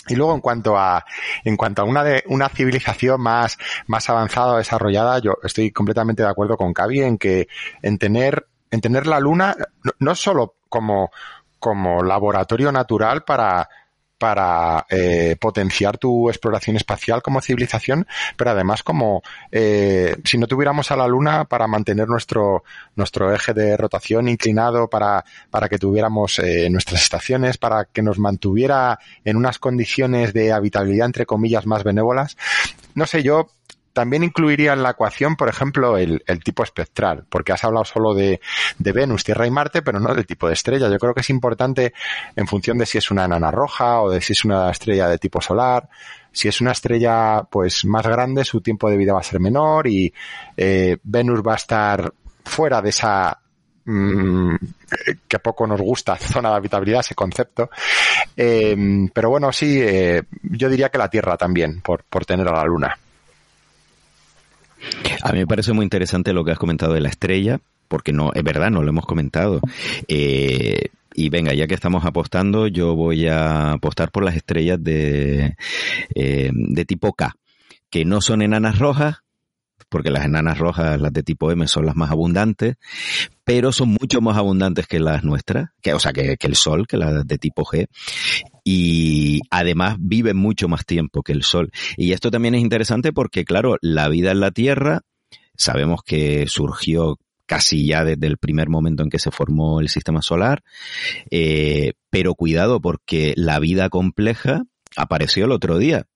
Y luego en cuanto a en cuanto a una de una civilización más más avanzada o desarrollada, yo estoy completamente de acuerdo con Cavi en que en tener en tener la Luna no, no solo como como laboratorio natural para para eh, potenciar tu exploración espacial como civilización, pero además como eh, si no tuviéramos a la Luna para mantener nuestro nuestro eje de rotación inclinado, para para que tuviéramos eh, nuestras estaciones, para que nos mantuviera en unas condiciones de habitabilidad entre comillas más benévolas. No sé, yo también incluiría en la ecuación, por ejemplo, el, el tipo espectral, porque has hablado solo de, de Venus, Tierra y Marte, pero no del tipo de estrella. Yo creo que es importante en función de si es una enana roja o de si es una estrella de tipo solar. Si es una estrella pues más grande, su tiempo de vida va a ser menor y eh, Venus va a estar fuera de esa mmm, que poco nos gusta, zona de habitabilidad, ese concepto. Eh, pero bueno, sí, eh, yo diría que la Tierra también, por, por tener a la Luna. A mí me parece muy interesante lo que has comentado de la estrella, porque no, es verdad, no lo hemos comentado. Eh, y venga, ya que estamos apostando, yo voy a apostar por las estrellas de, eh, de tipo K, que no son enanas rojas, porque las enanas rojas, las de tipo M, son las más abundantes, pero son mucho más abundantes que las nuestras, que, o sea, que, que el Sol, que las de tipo G. Y además viven mucho más tiempo que el Sol. Y esto también es interesante porque, claro, la vida en la Tierra, sabemos que surgió casi ya desde el primer momento en que se formó el sistema solar, eh, pero cuidado porque la vida compleja apareció el otro día.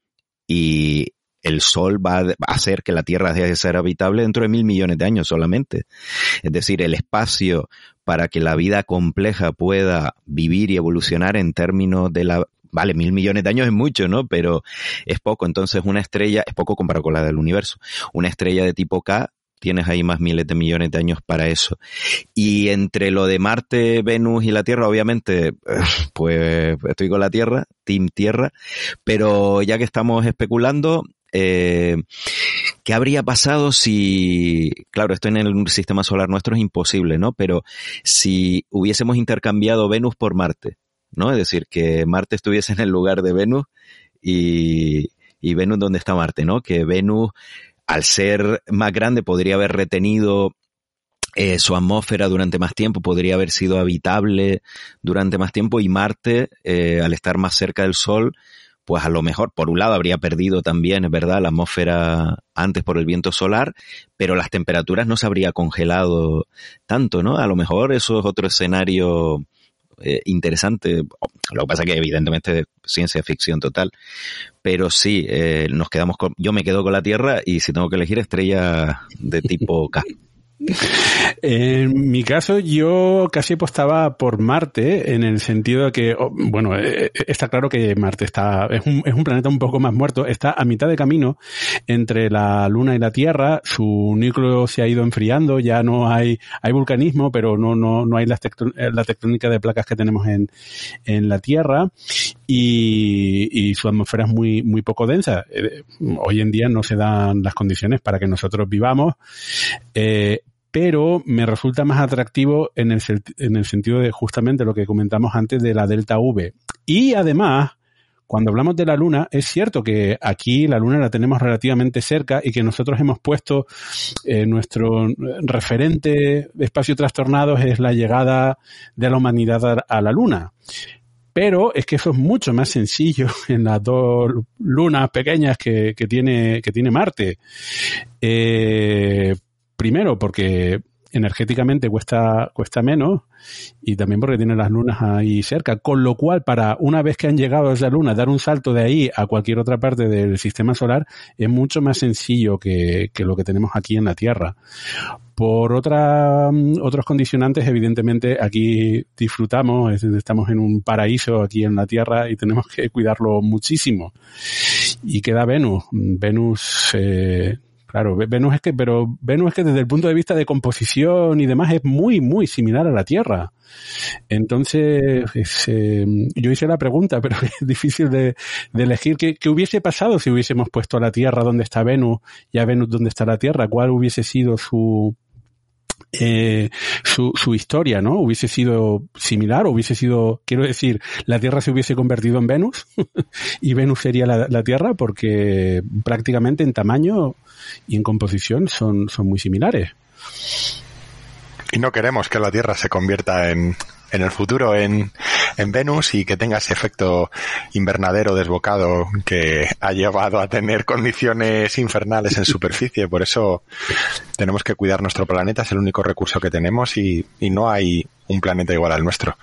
Y el Sol va a hacer que la Tierra deje de ser habitable dentro de mil millones de años solamente. Es decir, el espacio para que la vida compleja pueda vivir y evolucionar en términos de la... Vale, mil millones de años es mucho, ¿no? Pero es poco. Entonces una estrella, es poco comparado con la del universo. Una estrella de tipo K, tienes ahí más miles de millones de años para eso. Y entre lo de Marte, Venus y la Tierra, obviamente, pues estoy con la Tierra, Team Tierra. Pero ya que estamos especulando... Eh, ¿qué habría pasado si, claro, esto en el sistema solar nuestro es imposible, ¿no? Pero si hubiésemos intercambiado Venus por Marte, ¿no? Es decir, que Marte estuviese en el lugar de Venus y, y Venus donde está Marte, ¿no? Que Venus, al ser más grande, podría haber retenido eh, su atmósfera durante más tiempo, podría haber sido habitable durante más tiempo y Marte, eh, al estar más cerca del Sol, pues a lo mejor, por un lado, habría perdido también, es verdad, la atmósfera antes por el viento solar, pero las temperaturas no se habría congelado tanto, ¿no? A lo mejor eso es otro escenario eh, interesante. Lo que pasa es que evidentemente es ciencia ficción total, pero sí, eh, nos quedamos con, yo me quedo con la Tierra y si tengo que elegir estrella de tipo K. En mi caso, yo casi apostaba por Marte, en el sentido de que, oh, bueno, eh, está claro que Marte está es un, es un planeta un poco más muerto, está a mitad de camino entre la Luna y la Tierra, su núcleo se ha ido enfriando, ya no hay, hay vulcanismo, pero no, no, no hay la, tectón, la tectónica de placas que tenemos en, en la Tierra, y, y su atmósfera es muy, muy poco densa. Eh, hoy en día no se dan las condiciones para que nosotros vivamos, eh, pero me resulta más atractivo en el, en el sentido de justamente lo que comentamos antes de la delta V. Y además, cuando hablamos de la Luna, es cierto que aquí la Luna la tenemos relativamente cerca y que nosotros hemos puesto eh, nuestro referente de espacio trastornados es la llegada de la humanidad a, a la Luna. Pero es que eso es mucho más sencillo en las dos lunas pequeñas que, que tiene, que tiene Marte. Eh, Primero, porque energéticamente cuesta, cuesta menos y también porque tiene las lunas ahí cerca. Con lo cual, para una vez que han llegado a esa luna, dar un salto de ahí a cualquier otra parte del sistema solar es mucho más sencillo que, que lo que tenemos aquí en la Tierra. Por otra, otros condicionantes, evidentemente, aquí disfrutamos, estamos en un paraíso aquí en la Tierra y tenemos que cuidarlo muchísimo. Y queda Venus. Venus... Eh, Claro, Venus es que, pero Venus es que desde el punto de vista de composición y demás es muy, muy similar a la Tierra. Entonces, es, eh, yo hice la pregunta, pero es difícil de, de elegir. ¿Qué, ¿Qué hubiese pasado si hubiésemos puesto a la Tierra donde está Venus y a Venus donde está la Tierra? ¿Cuál hubiese sido su, eh, su, su historia, ¿no? Hubiese sido similar, o hubiese sido, quiero decir, la Tierra se hubiese convertido en Venus y Venus sería la, la Tierra, porque prácticamente en tamaño y en composición son, son muy similares. Y no queremos que la Tierra se convierta en, en el futuro en, en Venus y que tenga ese efecto invernadero desbocado que ha llevado a tener condiciones infernales en superficie. Por eso tenemos que cuidar nuestro planeta, es el único recurso que tenemos y, y no hay un planeta igual al nuestro.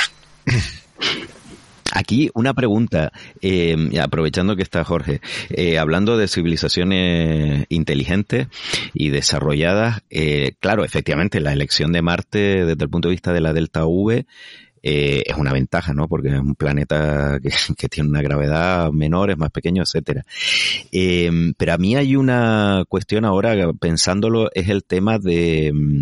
Aquí una pregunta, eh, aprovechando que está Jorge, eh, hablando de civilizaciones inteligentes y desarrolladas, eh, claro, efectivamente la elección de Marte desde el punto de vista de la delta V eh, es una ventaja, ¿no? Porque es un planeta que, que tiene una gravedad menor, es más pequeño, etcétera. Eh, pero a mí hay una cuestión ahora, pensándolo, es el tema de um,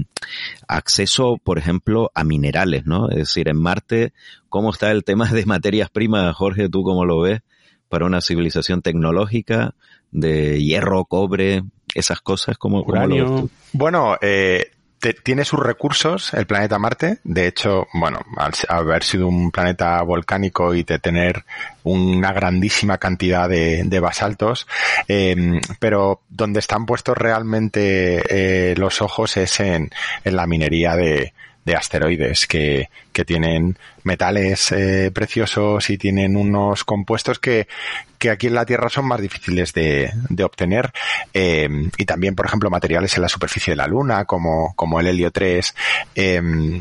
acceso, por ejemplo, a minerales, ¿no? Es decir, en Marte, ¿cómo está el tema de materias primas? Jorge, ¿tú cómo lo ves para una civilización tecnológica de hierro, cobre, esas cosas? ¿Cómo, cómo lo ves tú? Bueno, eh... tiene sus recursos el planeta Marte. De hecho, bueno, al haber sido un planeta volcánico y de tener una grandísima cantidad de, de basaltos, eh, pero donde están puestos realmente eh, los ojos es en, en la minería de, de asteroides que, que tienen metales eh, preciosos y tienen unos compuestos que, que aquí en la Tierra son más difíciles de, de obtener, eh, y también, por ejemplo, materiales en la superficie de la Luna como, como el helio tres. Eh,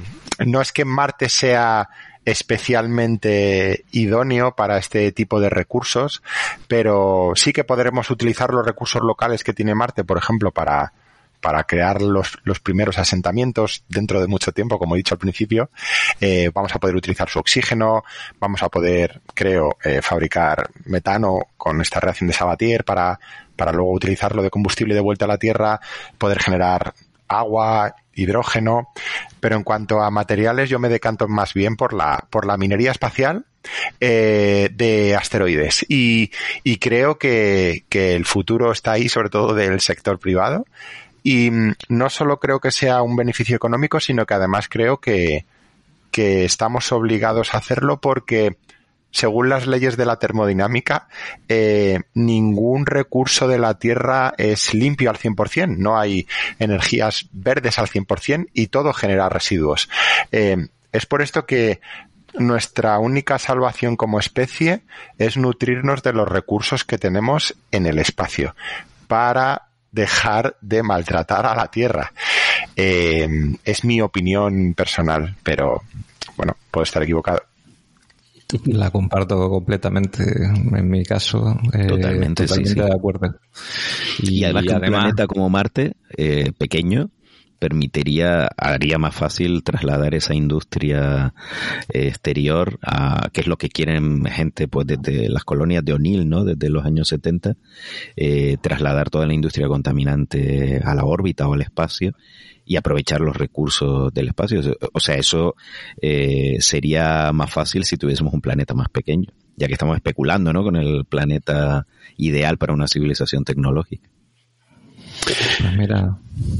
no es que Marte sea especialmente idóneo para este tipo de recursos, pero sí que podremos utilizar los recursos locales que tiene Marte, por ejemplo, para para crear los, los primeros asentamientos dentro de mucho tiempo, como he dicho al principio. Eh, vamos a poder utilizar su oxígeno, vamos a poder, creo, eh, fabricar metano con esta reacción de Sabatier para, para luego utilizarlo de combustible de vuelta a la Tierra, poder generar agua, hidrógeno. Pero en cuanto a materiales, yo me decanto más bien por la, por la minería espacial eh, de asteroides. Y, y creo que, que el futuro está ahí, sobre todo del sector privado. Y no solo creo que sea un beneficio económico, sino que además creo que, que estamos obligados a hacerlo porque, según las leyes de la termodinámica, eh, ningún recurso de la Tierra es limpio al cien por ciento. No hay energías verdes al cien por ciento y todo genera residuos. Eh, es por esto que nuestra única salvación como especie es nutrirnos de los recursos que tenemos en el espacio para dejar de maltratar a la Tierra. Eh, es mi opinión personal, pero bueno, puedo estar equivocado. La comparto completamente, en mi caso. Eh, totalmente, totalmente sí, sí. de acuerdo. Y, y además y que además, un planeta como Marte, eh, pequeño, permitiría, haría más fácil trasladar esa industria eh, exterior a, que es lo que quieren gente pues desde las colonias de O'Neill, ¿no? Desde los años setenta, eh, trasladar toda la industria contaminante a la órbita o al espacio y aprovechar los recursos del espacio. O sea, eso eh, sería más fácil si tuviésemos un planeta más pequeño, ya que estamos especulando, ¿no? Con el planeta ideal para una civilización tecnológica. Pues mira...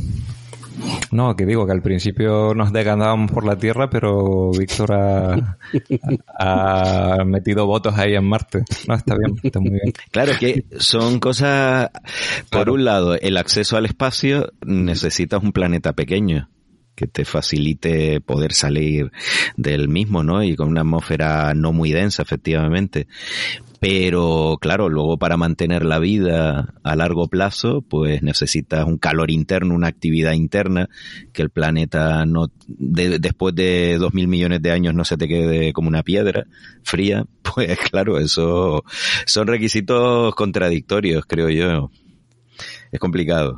No, que digo que al principio nos decantábamos por la Tierra, pero Víctor ha, ha metido votos ahí en Marte. No, está bien, está muy bien. Claro que son cosas, por claro. Un lado, el acceso al espacio, necesitas un planeta pequeño que te facilite poder salir del mismo, ¿no? Y con una atmósfera no muy densa, efectivamente. Pero, claro, luego para mantener la vida a largo plazo, pues necesitas un calor interno, una actividad interna, que el planeta no, de, después de dos mil millones de años no se te quede como una piedra fría. Pues claro, eso son requisitos contradictorios, creo yo. Es complicado.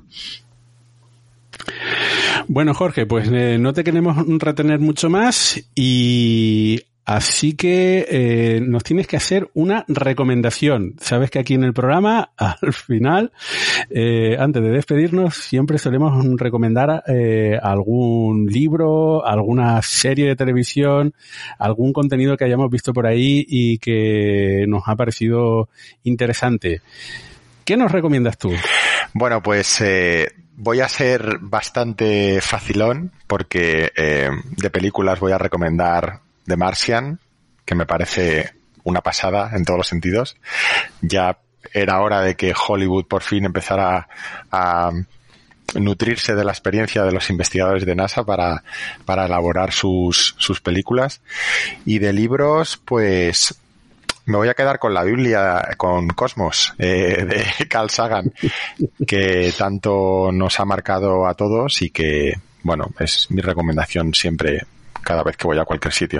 Bueno, Jorge, pues eh, no te queremos retener mucho más y así que eh, nos tienes que hacer una recomendación. Sabes que aquí en el programa, al final, eh, antes de despedirnos, siempre solemos recomendar eh, algún libro, alguna serie de televisión, algún contenido que hayamos visto por ahí y que nos ha parecido interesante. ¿Qué nos recomiendas tú? Bueno, pues eh, voy a ser bastante facilón porque eh, de películas voy a recomendar The Martian, que me parece una pasada en todos los sentidos. Ya era hora de que Hollywood por fin empezara a, a nutrirse de la experiencia de los investigadores de NASA para, para elaborar sus, sus películas. Y de libros, pues me voy a quedar con la Biblia, con Cosmos, eh, de Carl Sagan, que tanto nos ha marcado a todos y que, bueno, es mi recomendación siempre, cada vez que voy a cualquier sitio.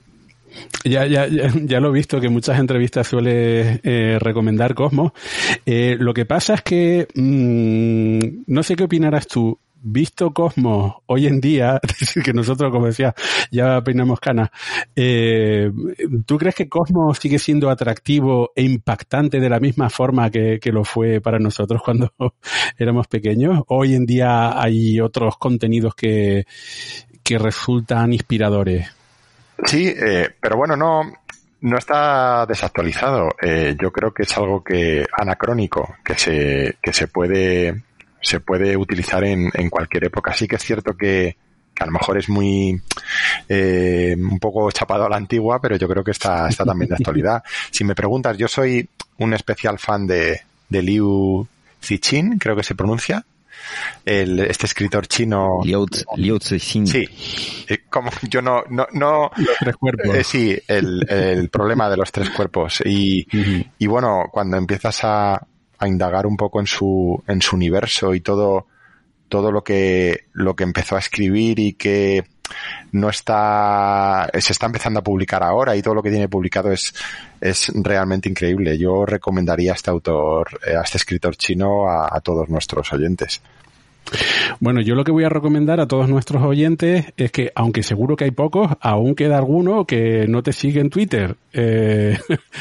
Ya, ya, ya, ya lo he visto que en muchas entrevistas suele eh, recomendar Cosmos. Eh, lo que pasa es que mmm, no sé qué opinarás tú. Visto Cosmos hoy en día, es decir, que nosotros, como decía, ya peinamos canas, eh, ¿tú crees que Cosmos sigue siendo atractivo e impactante de la misma forma que, que lo fue para nosotros cuando éramos pequeños? ¿Hoy en día hay otros contenidos que, que resultan inspiradores? Sí, eh, pero bueno, no, no está desactualizado. Eh, yo creo que es algo que anacrónico, que se, que se puede, se puede utilizar en, en cualquier época. Sí que es cierto que, que a lo mejor es muy, eh, un poco chapado a la antigua, pero yo creo que está, está también de actualidad. Si me preguntas, yo soy un especial fan de, de Liu Cixin, creo que se pronuncia. El, este escritor chino Liu, Liu Cixin. Sí, eh, como yo no no no los tres cuerpos. Eh, sí, el, el problema de los tres cuerpos y, uh-huh. y bueno, cuando empiezas a, a indagar un poco en su en su universo y todo todo lo que lo que empezó a escribir y que no está se está empezando a publicar ahora y todo lo que tiene publicado es es realmente increíble. Yo recomendaría a este autor, a este escritor chino a, a todos nuestros oyentes. Bueno, yo lo que voy a recomendar a todos nuestros oyentes es que, aunque seguro que hay pocos, aún queda alguno que no te sigue en Twitter. Eh,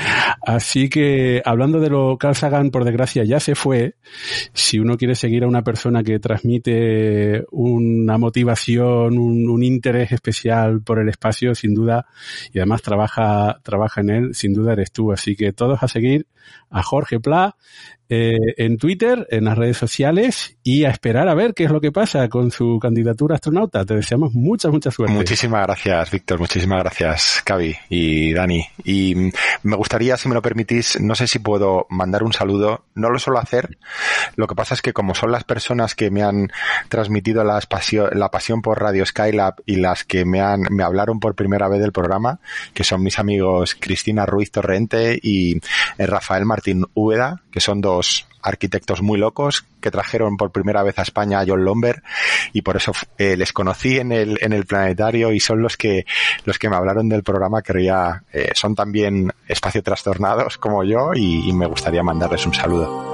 así que, hablando de lo Carl Sagan, por desgracia, ya se fue. Si uno quiere seguir a una persona que transmite una motivación, un, un interés especial por el espacio, sin duda, y además trabaja, trabaja en él, sin duda eres tú. Así que todos a seguir a Jorge Pla eh, en Twitter, en las redes sociales, y a esperar a ver qué es lo que pasa con su candidatura a astronauta. Te deseamos mucha, mucha suerte. Muchísimas gracias, Víctor. Muchísimas gracias, Cavi y Dani. Y me gustaría, si me lo permitís, no sé si puedo mandar un saludo. No lo suelo hacer. Lo que pasa es que como son las personas que me han transmitido la pasión, la pasión por Radio Skylab y las que me han me hablaron por primera vez del programa, que son mis amigos Cristina Ruiz Torrente y Rafael Martín Úbeda, que son dos arquitectos muy locos que trajeron por primera vez a España a John Lomber y por eso eh, les conocí en el en el planetario y son los que los que me hablaron del programa. Quería eh, son también espacio trastornados como yo y, y me gustaría mandarles un saludo.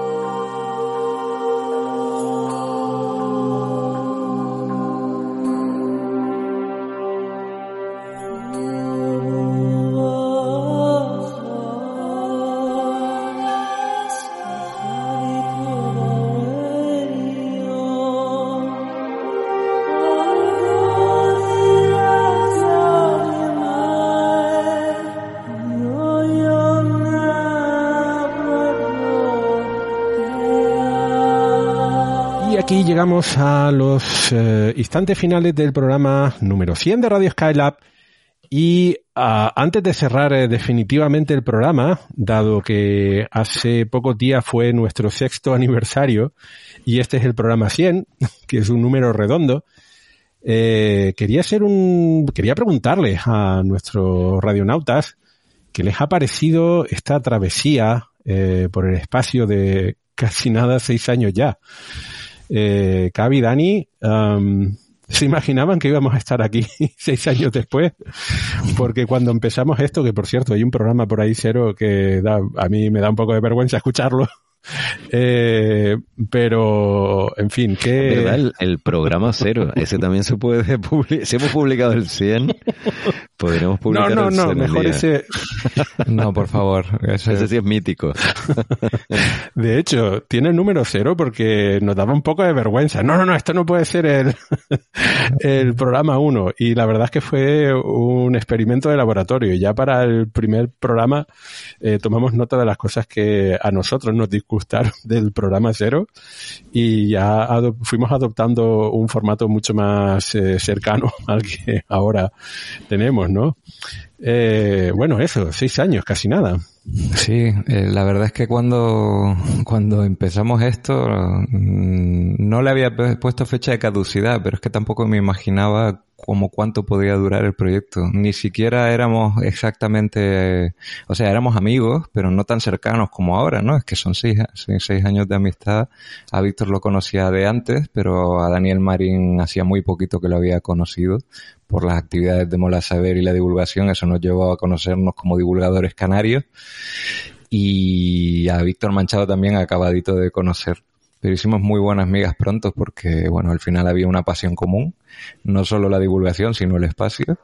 Aquí llegamos a los eh, instantes finales del programa número cien de Radio Skylab y uh, antes de cerrar eh, definitivamente el programa, dado que hace pocos días fue nuestro sexto aniversario y este es el programa cien, que es un número redondo, eh, quería hacer un, quería preguntarles a nuestros radionautas qué les ha parecido esta travesía eh, por el espacio de casi nada seis años ya. Eh, Cavi, Dani, um, ¿se imaginaban que íbamos a estar aquí seis años después? Porque cuando empezamos esto, que por cierto hay un programa por ahí cero que da, a mí me da un poco de vergüenza escucharlo, eh, pero en fin, que ¿verdad? El, el programa cero, ese también se puede publicar. Si hemos publicado el cien, podríamos publicar no, no, el no, cien. Mejor ese. No, por favor. Ese, ese sí es mítico. De hecho, tiene el número cero porque nos daba un poco de vergüenza. No, no, no, esto no puede ser el, el programa uno. Y la verdad es que fue un experimento de laboratorio. Y ya para el primer programa eh, tomamos nota de las cosas que a nosotros nos disgustan gustaron del programa cero y ya adop- fuimos adoptando un formato mucho más eh, cercano al que ahora tenemos, ¿no? Eh, bueno, eso, seis años, casi nada. Sí, eh, la verdad es que cuando, cuando empezamos esto mmm, no le había puesto fecha de caducidad, pero es que tampoco me imaginaba como cuánto podía durar el proyecto. Ni siquiera éramos exactamente, o sea, éramos amigos, pero no tan cercanos como ahora, ¿no? Es que son seis, seis, seis años de amistad. A Víctor lo conocía de antes, pero a Daniel Marín hacía muy poquito que lo había conocido por las actividades de Mola Saber y la divulgación. Eso nos llevó a conocernos como divulgadores canarios. Y a Víctor Manchado también acabadito de conocer. Pero hicimos muy buenas migas pronto porque, bueno, al final había una pasión común. No solo la divulgación, sino el espacio.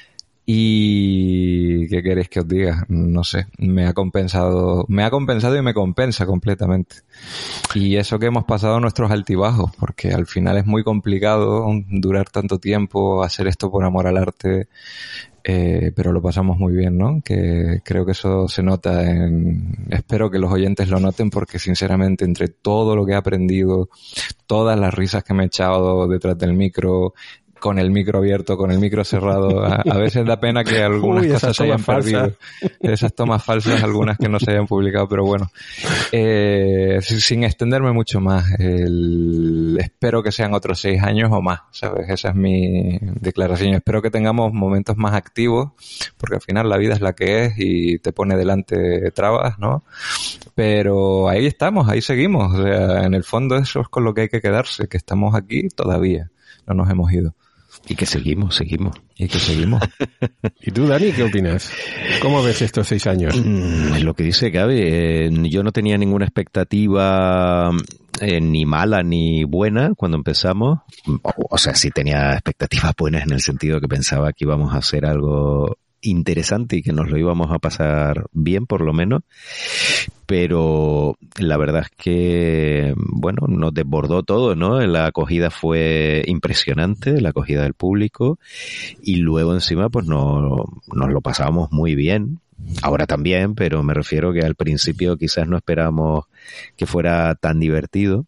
Y ¿qué queréis que os diga? No sé, me ha compensado, me ha compensado y me compensa completamente. Y eso que hemos pasado nuestros altibajos, porque al final es muy complicado durar tanto tiempo, hacer esto por amor al arte, eh, pero lo pasamos muy bien, ¿no? Que creo que eso se nota en, espero que los oyentes lo noten porque sinceramente entre todo lo que he aprendido, todas las risas que me he echado detrás del micro, con el micro abierto, con el micro cerrado. A, a veces da pena que algunas Uy, cosas se hayan perdido. Esas tomas falsas, algunas que no se hayan publicado, pero bueno. Eh, sin extenderme mucho más, el, espero que sean otros seis años o más, ¿sabes? Esa es mi declaración. Espero que tengamos momentos más activos, porque al final la vida es la que es y te pone delante trabas, ¿no? Pero ahí estamos, ahí seguimos. O sea, en el fondo eso es con lo que hay que quedarse, que estamos aquí todavía, no nos hemos ido. Y que seguimos, seguimos. Y que seguimos. ¿Y tú, Dani, qué opinas? ¿Cómo ves estos seis años? Mm, lo que dice Gaby, eh, yo no tenía ninguna expectativa eh, ni mala ni buena cuando empezamos. O, o sea, sí tenía expectativas buenas en el sentido que pensaba que íbamos a hacer algo interesante y que nos lo íbamos a pasar bien, por lo menos. Pero la verdad es que, bueno, nos desbordó todo, ¿no? La acogida fue impresionante, la acogida del público, y luego encima pues no, nos lo pasábamos muy bien. Ahora también, pero me refiero que al principio quizás no esperábamos que fuera tan divertido.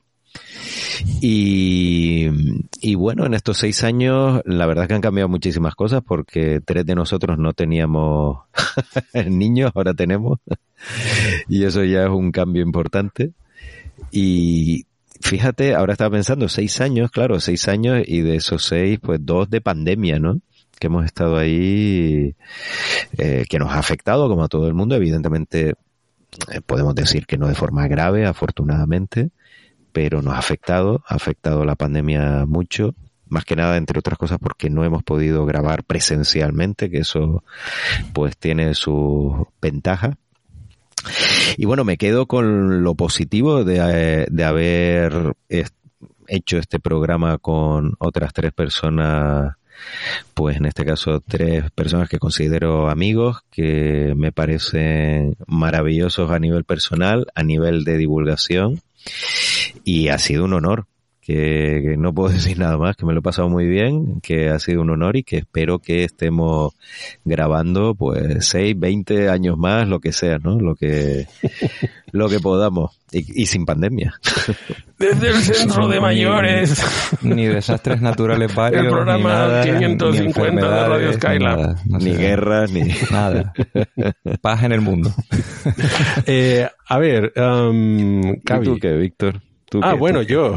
Y, y bueno, en estos seis años la verdad es que han cambiado muchísimas cosas porque tres de nosotros no teníamos niños, ahora tenemos, y eso ya es un cambio importante. Y fíjate, ahora estaba pensando, seis años, claro, seis años, y de esos seis, pues dos de pandemia, ¿no? Que hemos estado ahí, eh, que nos ha afectado como a todo el mundo, evidentemente eh, podemos decir que no de forma grave, afortunadamente, pero nos ha afectado, ha afectado la pandemia mucho, más que nada, entre otras cosas, porque no hemos podido grabar presencialmente, que eso pues tiene sus ventajas. Y bueno, me quedo con lo positivo de, de haber hecho este programa con otras tres personas, pues en este caso tres personas que considero amigos, que me parecen maravillosos a nivel personal, a nivel de divulgación. Y ha sido un honor, que, que no puedo decir nada más, que me lo he pasado muy bien, que ha sido un honor y que espero que estemos grabando pues seis, veinte años más, lo que sea, ¿no? Lo que, lo que podamos. Y, y sin pandemia. Desde el centro de mayores. Ni, ni desastres naturales varios. El programa ni nada, quinientos cincuenta de Radio Skylab. Nada, no ni sé, guerras, ni nada. Paz en el mundo. eh, a ver, um, ¿Y tú qué, Víctor? ¿Tú ah, qué, bueno, yo.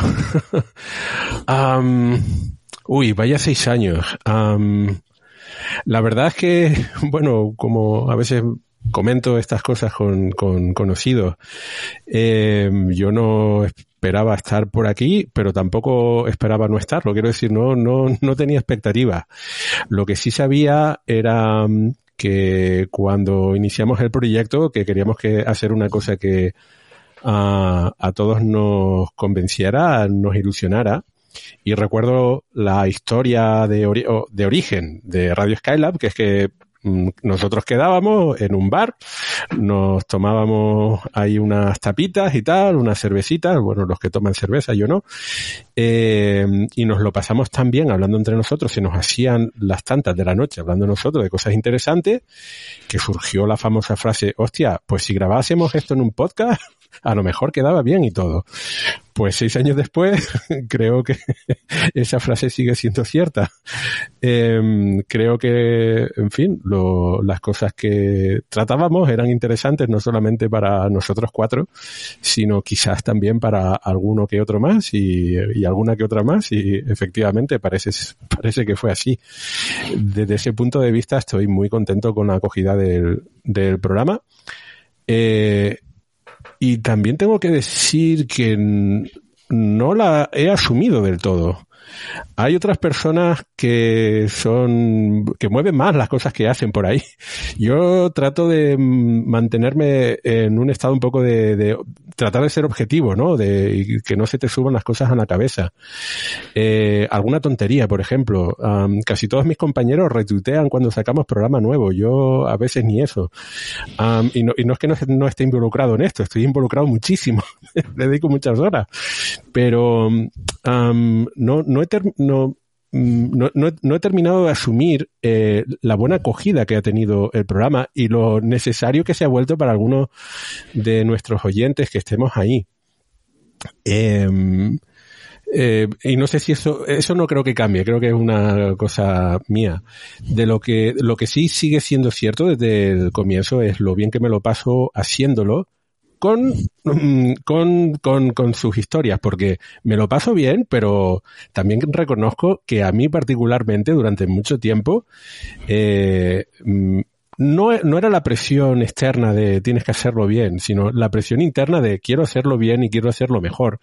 um, uy, vaya seis años. Um, la verdad es que, bueno, como a veces comento estas cosas con, con conocidos, eh, yo no esperaba estar por aquí, pero tampoco esperaba no estarlo. Quiero decir, no, no, no tenía expectativas. Lo que sí sabía era que cuando iniciamos el proyecto, que queríamos que hacer una cosa que a, a todos nos convenciera, nos ilusionara. Y recuerdo la historia de, ori- de origen de Radio Skylab, que es que nosotros quedábamos en un bar, nos tomábamos ahí unas tapitas y tal, unas cervecitas, bueno, los que toman cerveza, yo no, eh, y nos lo pasamos tan bien hablando entre nosotros, se nos hacían las tantas de la noche hablando nosotros de cosas interesantes, que surgió la famosa frase, hostia, pues si grabásemos esto en un podcast, a lo mejor quedaba bien y todo. Pues seis años después, creo que esa frase sigue siendo cierta. Eh, creo que, en fin, lo, las cosas que tratábamos eran interesantes no solamente para nosotros cuatro, sino quizás también para alguno que otro más y, y alguna que otra más, y efectivamente parece, parece que fue así. Desde ese punto de vista estoy muy contento con la acogida del, del programa. Eh, Y también tengo que decir que no la he asumido del todo. Hay otras personas que son, que mueven más las cosas que hacen por ahí. Yo trato de mantenerme en un estado un poco de, de tratar de ser objetivo, ¿no? De que no se te suban las cosas a la cabeza. Eh, alguna tontería, por ejemplo. Um, casi todos mis compañeros retuitean cuando sacamos programa nuevo. Yo a veces ni eso. Um, y, no, y no es que no, no esté involucrado en esto. Estoy involucrado muchísimo. Le dedico muchas horas. Pero um, no, no he ter- no, no, no, no he terminado de asumir eh, la buena acogida que ha tenido el programa y lo necesario que se ha vuelto para algunos de nuestros oyentes que estemos ahí. Eh, eh, y no sé si eso, eso no creo que cambie, creo que es una cosa mía. De lo que, lo que sí sigue siendo cierto desde el comienzo es lo bien que me lo paso haciéndolo. Con, con, con, con sus historias, porque me lo paso bien, pero también reconozco que a mí particularmente durante mucho tiempo eh, no, no era la presión externa de tienes que hacerlo bien, sino la presión interna de quiero hacerlo bien y quiero hacerlo mejor.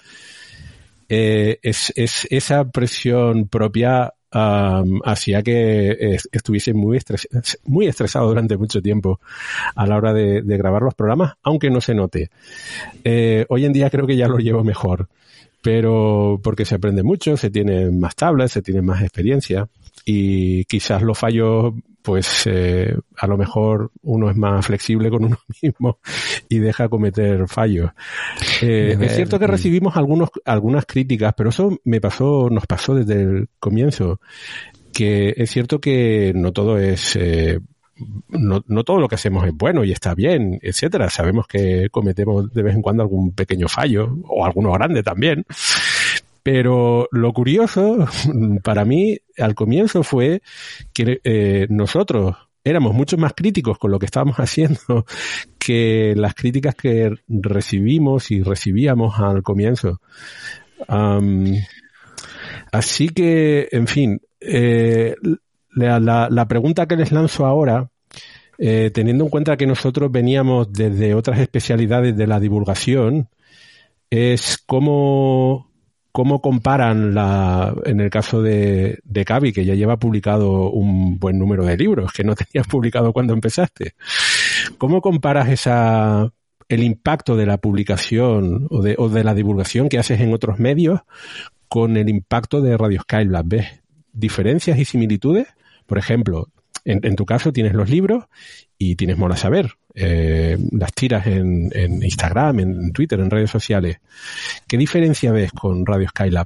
Eh, es, es esa presión propia Um, hacía que es, estuviese muy, estres, muy estresado durante mucho tiempo a la hora de, de grabar los programas, aunque no se note. Eh, hoy en día creo que ya lo llevo mejor, pero porque se aprende mucho, se tiene más tablas, se tiene más experiencia y quizás los fallos, pues eh, a lo mejor uno es más flexible con uno mismo y deja cometer fallos. Eh, es cierto que recibimos algunos, algunas críticas, pero eso me pasó, nos pasó desde el comienzo, que es cierto que no todo es, eh, no, no todo lo que hacemos es bueno y está bien, etcétera. Sabemos que cometemos de vez en cuando algún pequeño fallo, o alguno grande también. Pero lo curioso para mí al comienzo fue que eh, nosotros éramos mucho más críticos con lo que estábamos haciendo que las críticas que recibimos y recibíamos al comienzo. Um, así que, en fin, eh, la, la, la pregunta que les lanzo ahora, eh, teniendo en cuenta que nosotros veníamos desde otras especialidades de la divulgación, es cómo... ¿Cómo comparan la, en el caso de, de Cavi, que ya lleva publicado un buen número de libros, que no tenías publicado cuando empezaste? ¿Cómo comparas esa, el impacto de la publicación o de, o de la divulgación que haces en otros medios con el impacto de Radio Skylab? ¿Ves diferencias y similitudes? Por ejemplo, en, en tu caso tienes los libros y tienes Mola Saber, eh, las tiras en, en Instagram, en Twitter, en redes sociales. ¿Qué diferencia ves con Radio Skylab?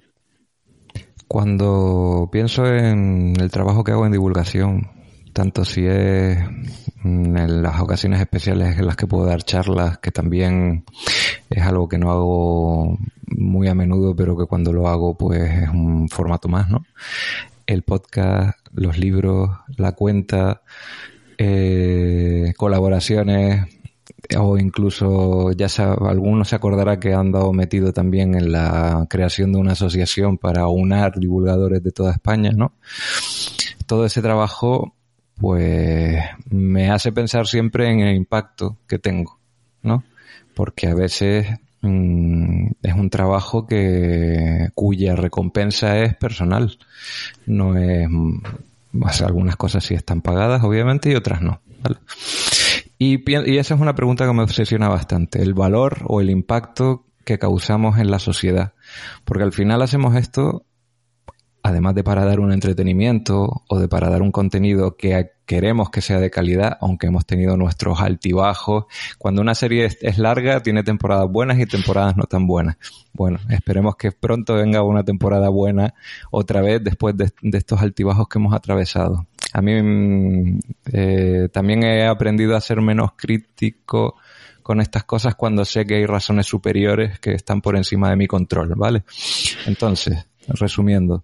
Cuando pienso en el trabajo que hago en divulgación, tanto si es en las ocasiones especiales en las que puedo dar charlas, que también es algo que no hago muy a menudo, pero que cuando lo hago pues es un formato más, ¿no? El podcast, los libros, la cuenta, eh, colaboraciones, o incluso ya se, alguno se acordará que he andado metido también en la creación de una asociación para unar divulgadores de toda España, ¿no? Todo ese trabajo pues me hace pensar siempre en el impacto que tengo, ¿no? Porque a veces mmm, es un trabajo que cuya recompensa es personal, no es, pues, algunas cosas sí están pagadas obviamente y otras no, ¿vale? Y, y esa es una pregunta que me obsesiona bastante, el valor o el impacto que causamos en la sociedad, porque al final hacemos esto además de para dar un entretenimiento o de para dar un contenido que queremos que sea de calidad, aunque hemos tenido nuestros altibajos. Cuando una serie es, es larga, tiene temporadas buenas y temporadas no tan buenas. Bueno, esperemos que pronto venga una temporada buena otra vez después de, de estos altibajos que hemos atravesado. A mí eh, también he aprendido a ser menos crítico con estas cosas cuando sé que hay razones superiores que están por encima de mi control, ¿vale? Entonces, resumiendo.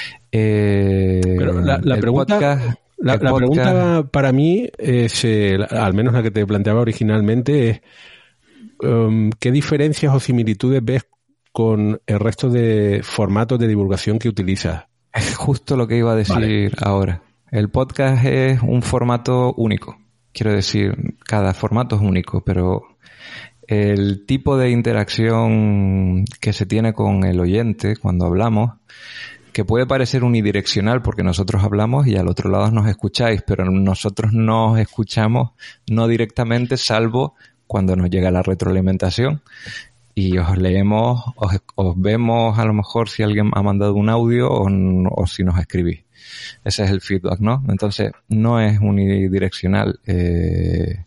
Eh, Pero la, la pregunta... Podcast, La, la pregunta para mí es, eh, al menos la que te planteaba originalmente, es um, ¿qué diferencias o similitudes ves con el resto de formatos de divulgación que utilizas? Es justo lo que iba a decir vale. ahora. El podcast es un formato único. Quiero decir, cada formato es único, pero el tipo de interacción que se tiene con el oyente cuando hablamos, que puede parecer unidireccional porque nosotros hablamos y al otro lado nos escucháis, pero nosotros nos escuchamos no directamente, salvo cuando nos llega la retroalimentación y os leemos, os, os vemos a lo mejor si alguien ha mandado un audio o, o si nos escribís. Ese es el feedback, ¿no? Entonces, no es unidireccional. Eh,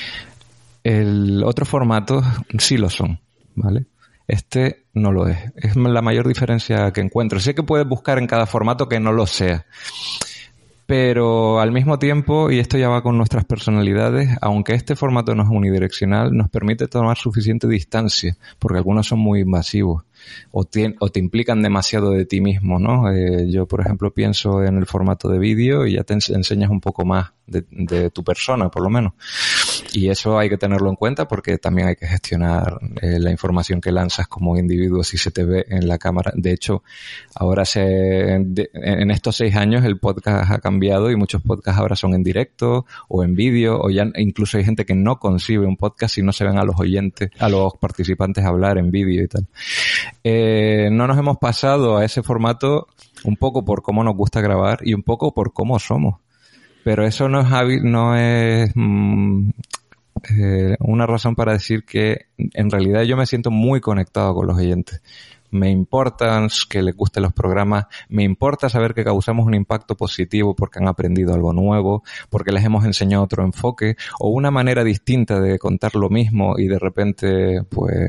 el otro formato sí lo son, ¿vale? Este no lo es. Es la mayor diferencia que encuentro. Sé que puedes buscar en cada formato que no lo sea. Pero al mismo tiempo, y esto ya va con nuestras personalidades, aunque este formato no es unidireccional, nos permite tomar suficiente distancia, porque algunos son muy invasivos o te, o te implican demasiado de ti mismo, ¿no? Eh, yo, por ejemplo, pienso en el formato de vídeo y ya te enseñas un poco más de, de tu persona, por lo menos. Y eso hay que tenerlo en cuenta porque también hay que gestionar eh, la información que lanzas como individuo si se te ve en la cámara. De hecho, ahora se, de, en estos seis años el podcast ha cambiado y muchos podcasts ahora son en directo o en vídeo, o ya incluso hay gente que no concibe un podcast si no se ven a los oyentes, a los participantes hablar en vídeo y tal. Eh, no nos hemos pasado a ese formato un poco por cómo nos gusta grabar y un poco por cómo somos. Pero eso no es hábil, no es mmm, eh, una razón para decir que en realidad yo me siento muy conectado con los oyentes. Me importa que les gusten los programas, me importa saber que causamos un impacto positivo porque han aprendido algo nuevo, porque les hemos enseñado otro enfoque o una manera distinta de contar lo mismo y de repente, pues,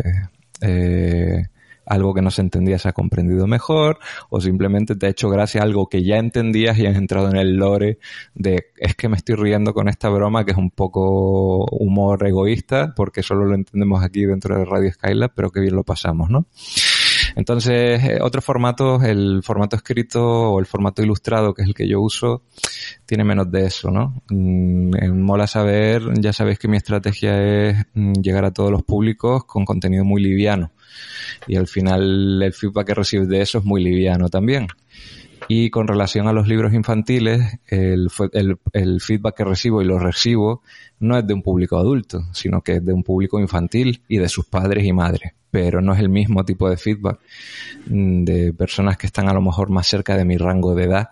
eh, algo que no se entendía se ha comprendido mejor, o simplemente te ha hecho gracia algo que ya entendías y has entrado en el lore de es que me estoy riendo con esta broma que es un poco humor egoísta porque solo lo entendemos aquí dentro de Radio Skylab, pero que bien lo pasamos, ¿no? Entonces, otro formato, el formato escrito o el formato ilustrado, que es el que yo uso, tiene menos de eso, ¿no? En Mola Saber, ya sabéis que mi estrategia es llegar a todos los públicos con contenido muy liviano. Y al final el feedback que recibes de eso es muy liviano también. Y con relación a los libros infantiles, el, el, el feedback que recibo y lo recibo no es de un público adulto, sino que es de un público infantil y de sus padres y madres. Pero no es el mismo tipo de feedback de personas que están a lo mejor más cerca de mi rango de edad.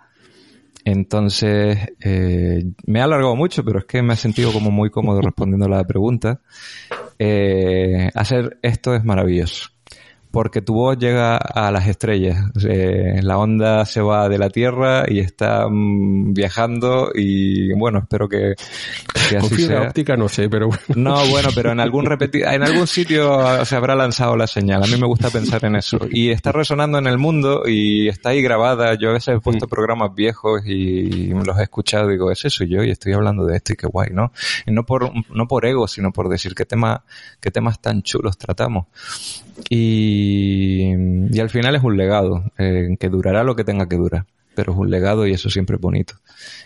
Entonces, eh, me he alargado mucho, pero es que me he sentido como muy cómodo respondiendo a la pregunta. Eh, hacer esto es maravilloso. Porque tu voz llega a las estrellas. Eh, la onda se va de la Tierra y está mmm, viajando y bueno, espero que, que así sea. Con óptica no sé, pero bueno. No, bueno, pero en algún repeti- en algún sitio se habrá lanzado la señal. A mí me gusta pensar en eso. Y está resonando en el mundo y está ahí grabada. Yo a veces he puesto mm. programas viejos y los he escuchado y digo, ese soy yo y estoy hablando de esto y qué guay, ¿no? Y no por, no por ego, sino por decir qué tema, qué temas tan chulos tratamos. Y, y al final es un legado, eh, que durará lo que tenga que durar, pero es un legado y eso siempre es bonito.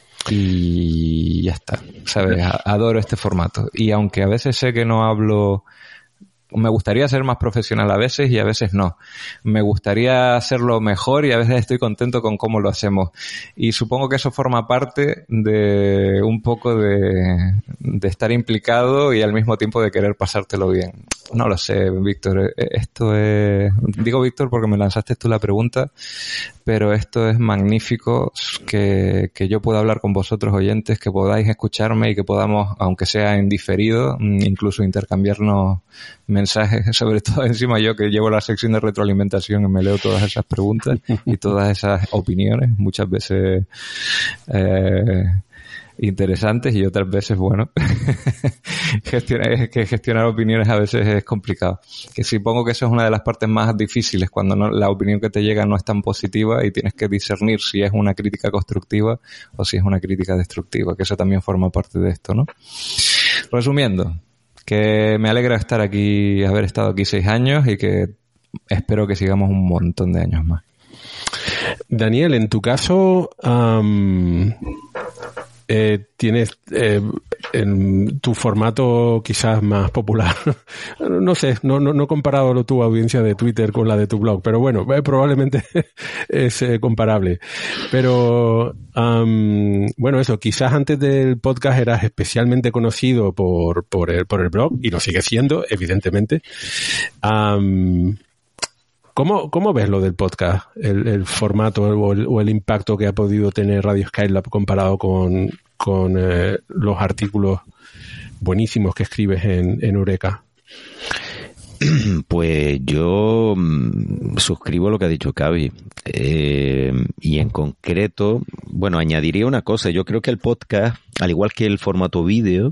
Y ya está, ¿sabes? Adoro este formato. Y aunque a veces sé que no hablo... Me gustaría ser más profesional a veces y a veces no. Me gustaría hacerlo mejor y a veces estoy contento con cómo lo hacemos. Y supongo que eso forma parte de un poco de, de estar implicado y al mismo tiempo de querer pasártelo bien. No lo sé, Víctor. Esto es... Digo Víctor porque me lanzaste tú la pregunta, pero esto es magnífico que, que yo pueda hablar con vosotros oyentes, que podáis escucharme y que podamos, aunque sea en diferido, incluso intercambiarnos mensajes, sobre todo encima yo que llevo la sección de retroalimentación y me leo todas esas preguntas y todas esas opiniones, muchas veces eh, interesantes y otras veces, bueno, gestionar, es que gestionar opiniones a veces es complicado. Que supongo que eso es una de las partes más difíciles, cuando no, la opinión que te llega no es tan positiva y tienes que discernir si es una crítica constructiva o si es una crítica destructiva, que eso también forma parte de esto, ¿no? Resumiendo, que me alegra estar aquí, haber estado aquí seis años y que espero que sigamos un montón de años más. Daniel, en tu caso, um, eh, tienes eh, en tu formato quizás más popular. No sé, no, no, no he comparado tu audiencia de Twitter con la de tu blog, pero bueno, eh, probablemente es eh, comparable. Pero, um, bueno, eso, quizás antes del podcast eras especialmente conocido por, por, el, por el blog, y lo sigue siendo, evidentemente. Um, ¿Cómo, ¿Cómo ves lo del podcast, el, el formato o el, o el impacto que ha podido tener Radio Skylab comparado con, con eh, los artículos buenísimos que escribes en, en Eureka? Pues yo mmm, suscribo lo que ha dicho Cavi. Eh, y en concreto, bueno, añadiría una cosa. Yo creo que el podcast, al igual que el formato vídeo,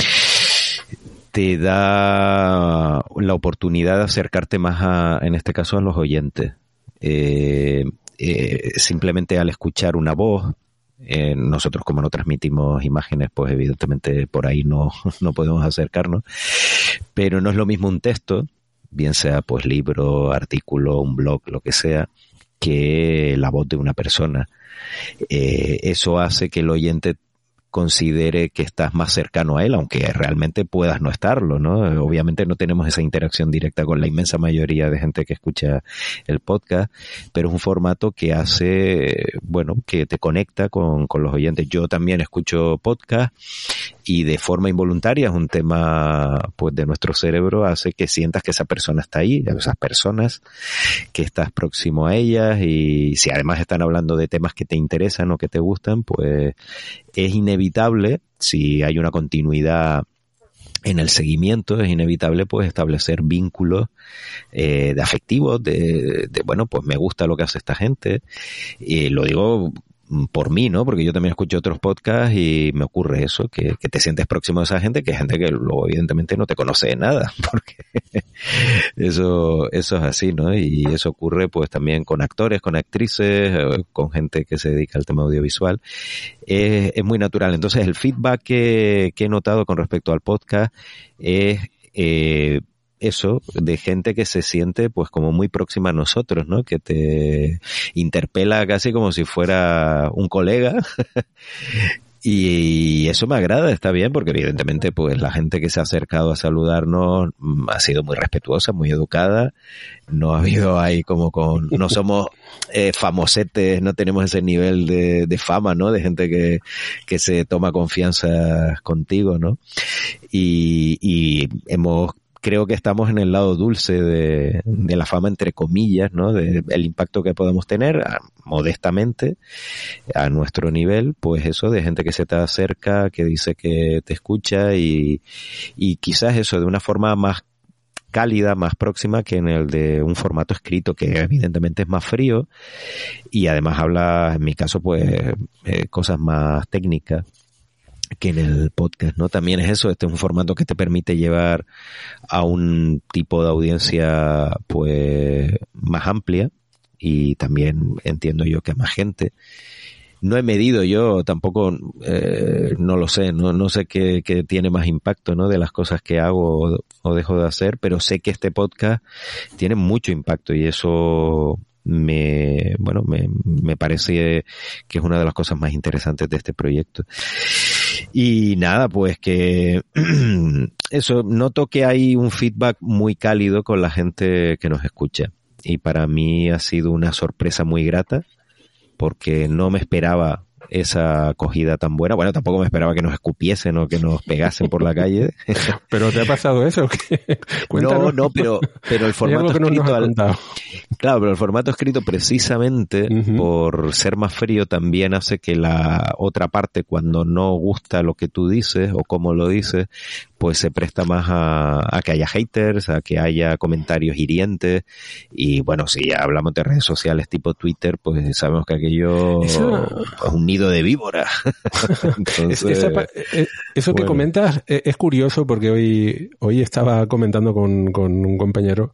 te da la oportunidad de acercarte más a, en este caso, a los oyentes. Eh, eh, simplemente al escuchar una voz, eh, nosotros como no transmitimos imágenes, pues evidentemente por ahí no, no podemos acercarnos, pero no es lo mismo un texto, bien sea pues libro, artículo, un blog, lo que sea, que la voz de una persona. Eh, eso hace que el oyente considere que estás más cercano a él, aunque realmente puedas no estarlo, ¿no? Obviamente no tenemos esa interacción directa con la inmensa mayoría de gente que escucha el podcast, pero es un formato que hace, bueno, que te conecta con, con los oyentes. Yo también escucho podcast y de forma involuntaria es un tema, pues, de nuestro cerebro, hace que sientas que esa persona está ahí, esas personas, que estás próximo a ellas, y si además están hablando de temas que te interesan o que te gustan, pues es inevitable, si hay una continuidad en el seguimiento, es inevitable pues establecer vínculos eh, de afectivos, de, de, bueno, pues me gusta lo que hace esta gente, y lo digo por mí, ¿no? Porque yo también escucho otros podcasts y me ocurre eso, que, que te sientes próximo a esa gente, que es gente que luego evidentemente no te conoce de nada, porque eso, eso es así, ¿no? Y eso ocurre pues también con actores, con actrices, con gente que se dedica al tema audiovisual. Es, es muy natural. Entonces el feedback que, que he notado con respecto al podcast es eh, eso, de gente que se siente pues como muy próxima a nosotros, ¿no? Que te interpela casi como si fuera un colega. Y eso me agrada, está bien, porque evidentemente pues la gente que se ha acercado a saludarnos ha sido muy respetuosa, muy educada. No ha habido ahí como con, no somos eh, famosetes, no tenemos ese nivel de, de fama, ¿no? De gente que, que se toma confianza contigo, ¿no? Y, y hemos, creo que estamos en el lado dulce de, de la fama, entre comillas, ¿no? De, el impacto que podemos tener, a, modestamente, a nuestro nivel, pues eso, de gente que se te acerca, que dice que te escucha, y, y quizás eso de una forma más cálida, más próxima que en el de un formato escrito, que evidentemente es más frío y además habla, en mi caso, pues eh, cosas más técnicas que en el podcast, ¿no? También es eso, este es un formato que te permite llevar a un tipo de audiencia pues más amplia, y también entiendo yo que a más gente. No he medido yo tampoco, eh, no lo sé, no, no sé qué, qué tiene más impacto, ¿no? De las cosas que hago o, o dejo de hacer, pero sé que este podcast tiene mucho impacto, y eso me, bueno, me, me parece que es una de las cosas más interesantes de este proyecto. Y nada, pues que eso, noto que hay un feedback muy cálido con la gente que nos escucha, y para mí ha sido una sorpresa muy grata, porque no me esperaba esa acogida tan buena. Bueno, tampoco me esperaba que nos escupiesen o que nos pegasen por la calle. ¿Pero te ha pasado eso? No, no, pero, pero el formato escrito... Al... Claro, pero el formato escrito precisamente uh-huh. por ser más frío también hace que la otra parte, cuando no gusta lo que tú dices o cómo lo dices, pues se presta más a, a que haya haters, a que haya comentarios hirientes. Y bueno, si ya hablamos de redes sociales tipo Twitter, pues sabemos que aquello eso... es un nido de víboras. Entonces, Esa, eso bueno. que comentas es curioso, porque hoy, hoy estaba comentando con, con un compañero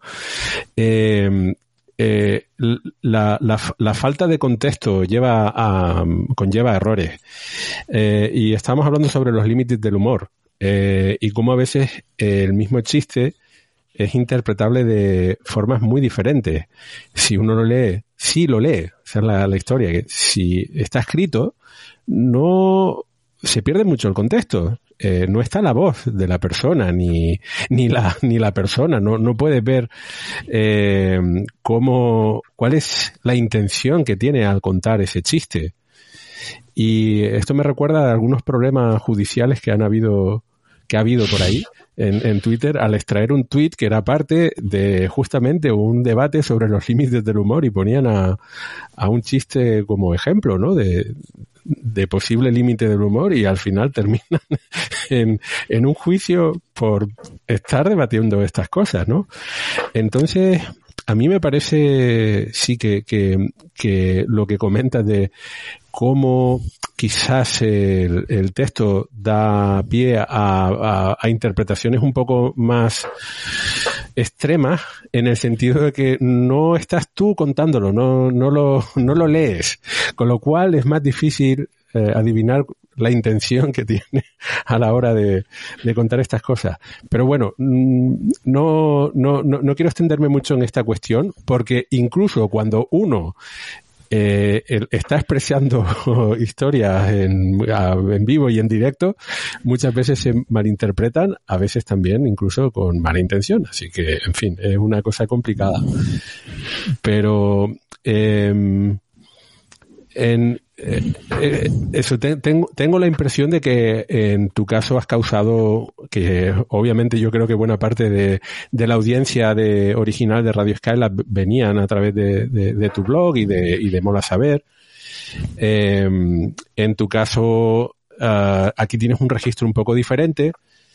eh, eh, la, la, la falta de contexto lleva a, conlleva errores, eh, y estábamos hablando sobre los límites del humor. eh, y cómo a veces el mismo chiste es interpretable de formas muy diferentes. Si uno lo lee, sí lo lee, esa es la, la historia, que si está escrito, no se pierde mucho el contexto. Eh, no está la voz de la persona, ni, ni la, ni la persona, no, no puedes ver, eh, cómo, cuál es la intención que tiene al contar ese chiste. Y esto me recuerda a algunos problemas judiciales que han habido, que ha habido por ahí en, en Twitter al extraer un tweet que era parte de justamente un debate sobre los límites del humor y ponían a, a un chiste como ejemplo, ¿no? De, de posible límite del humor y al final terminan en, en un juicio por estar debatiendo estas cosas, ¿no? Entonces, a mí me parece sí que, que, que lo que comentas de cómo quizás el, el texto da pie a, a, a interpretaciones un poco más extremas, en el sentido de que no estás tú contándolo, no, no lo, no lo lees, con lo cual es más difícil eh, adivinar la intención que tiene a la hora de, de contar estas cosas. Pero bueno, no, no, no, no quiero extenderme mucho en esta cuestión, porque incluso cuando uno Eh, el, está expresando historias en, a, en vivo y en directo, muchas veces se malinterpretan, a veces también incluso con mala intención. Así que, en fin, es una cosa complicada. Pero eh, en eh, eh, eso te, tengo, tengo la impresión de que en tu caso has causado que obviamente yo creo que buena parte de, de la audiencia de original de Radio Skylab venían a través de, de, de tu blog y de, y de Mola Saber. Eh, en tu caso, uh, aquí tienes un registro un poco diferente.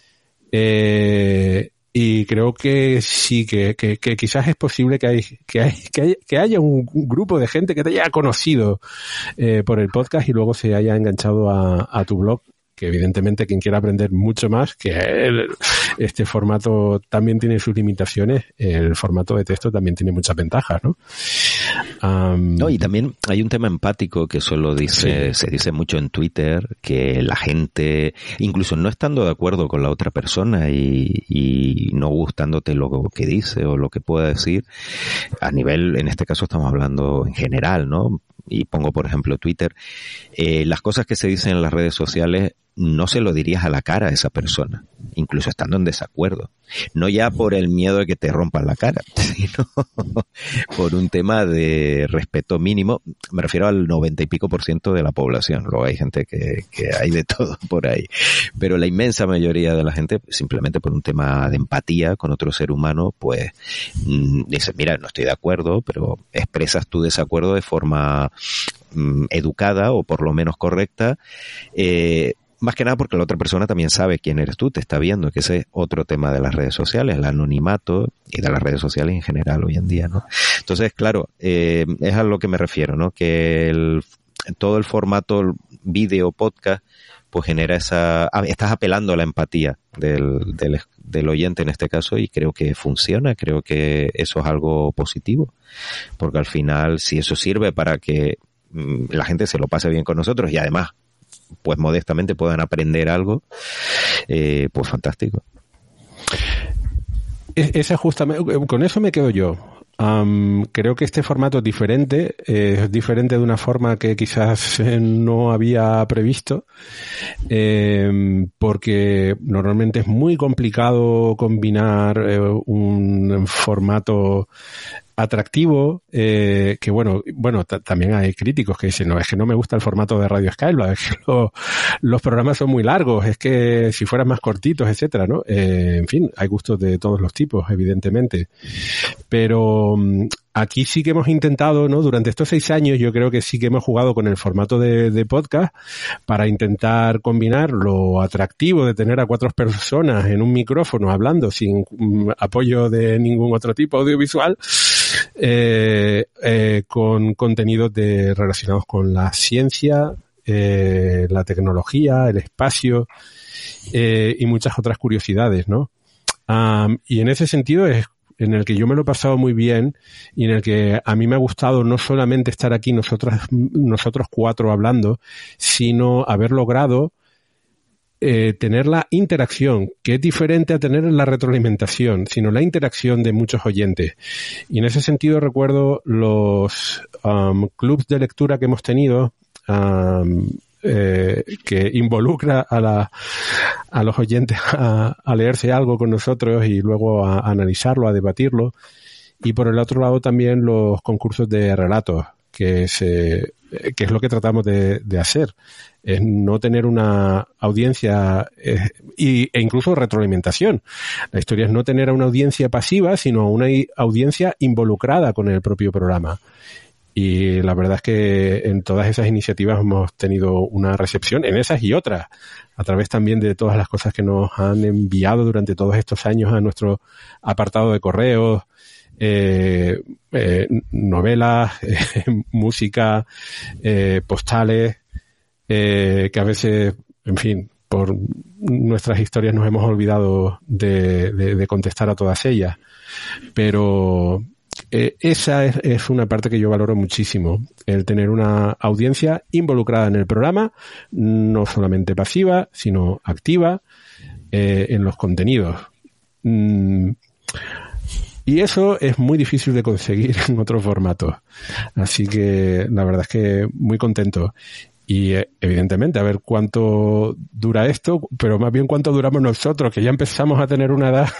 Eh, Y creo que sí, que, que, que quizás es posible que, hay, que, hay, que, hay, que haya un grupo de gente que te haya conocido eh, por el podcast y luego se haya enganchado a, a tu blog, que evidentemente quien quiera aprender mucho más, que el, este formato también tiene sus limitaciones, el formato de texto también tiene muchas ventajas, ¿no? Um, no, y también hay un tema empático que solo dice, sí. se dice mucho en Twitter, que la gente, incluso no estando de acuerdo con la otra persona y, y no gustándote lo que dice o lo que pueda decir, a nivel, en este caso estamos hablando en general, ¿no? Y pongo por ejemplo Twitter, eh, las cosas que se dicen en las redes sociales no se lo dirías a la cara a esa persona, incluso estando en desacuerdo. No ya por el miedo de que te rompan la cara, sino por un tema de respeto mínimo. Me refiero al noventa y pico por ciento de la población. Luego hay gente que, que hay de todo por ahí. Pero la inmensa mayoría de la gente, simplemente por un tema de empatía con otro ser humano, pues mmm, dice, mira, no estoy de acuerdo, pero expresas tu desacuerdo de forma mmm, educada o por lo menos correcta, eh, más que nada porque la otra persona también sabe quién eres tú, te está viendo, que ese es otro tema de las redes sociales, el anonimato y de las redes sociales en general hoy en día, ¿no? Entonces, claro, eh, es a lo que me refiero, ¿no? Que el, todo el formato vídeo, podcast, pues genera esa, estás apelando a la empatía del, del, del oyente en este caso y creo que funciona, creo que eso es algo positivo, porque al final si eso sirve para que mmm, la gente se lo pase bien con nosotros y además pues modestamente puedan aprender algo, eh, pues fantástico. Esa justamente, con eso me quedo yo. Um, creo que este formato es diferente, eh, es diferente de una forma que quizás no había previsto, eh, porque normalmente es muy complicado combinar eh, un formato atractivo, eh, que bueno, bueno, t- también hay críticos que dicen, no, es que no me gusta el formato de Radio Skylab, es que lo, los programas son muy largos, es que si fueran más cortitos, etcétera, ¿no? Eh, en fin, hay gustos de todos los tipos, evidentemente. Pero um, aquí sí que hemos intentado, ¿no? Durante estos seis años yo creo que sí que hemos jugado con el formato de, de podcast para intentar combinar lo atractivo de tener a cuatro personas en un micrófono hablando sin um, apoyo de ningún otro tipo audiovisual, Eh, eh, con contenidos de, relacionados con la ciencia, eh, la tecnología, el espacio eh, y muchas otras curiosidades, ¿no? Um, y en ese sentido es en el que yo me lo he pasado muy bien y en el que a mí me ha gustado no solamente estar aquí nosotras, nosotros cuatro hablando, sino haber logrado eh, tener la interacción, que es diferente a tener la retroalimentación, sino la interacción de muchos oyentes. Y en ese sentido recuerdo los um, clubs de lectura que hemos tenido, um, eh, que involucra a, la, a los oyentes a, a leerse algo con nosotros y luego a, a analizarlo, a debatirlo. Y por el otro lado también los concursos de relatos, que, se, que es lo que tratamos de, de hacer. Es no tener una audiencia eh, y, e incluso retroalimentación. La historia es no tener a una audiencia pasiva, sino a una audiencia involucrada con el propio programa. Y la verdad es que en todas esas iniciativas hemos tenido una recepción, en esas y otras, a través también de todas las cosas que nos han enviado durante todos estos años a nuestro apartado de correos, eh, eh, novelas, eh, música, eh, postales, eh, que a veces, en fin, por nuestras historias nos hemos olvidado de, de, de contestar a todas ellas. Pero eh, esa es, es una parte que yo valoro muchísimo, el tener una audiencia involucrada en el programa, no solamente pasiva, sino activa eh, en los contenidos. Mm. Y eso es muy difícil de conseguir en otros formatos. Así que la verdad es que muy contento. Y evidentemente, a ver cuánto dura esto, pero más bien cuánto duramos nosotros, que ya empezamos a tener una edad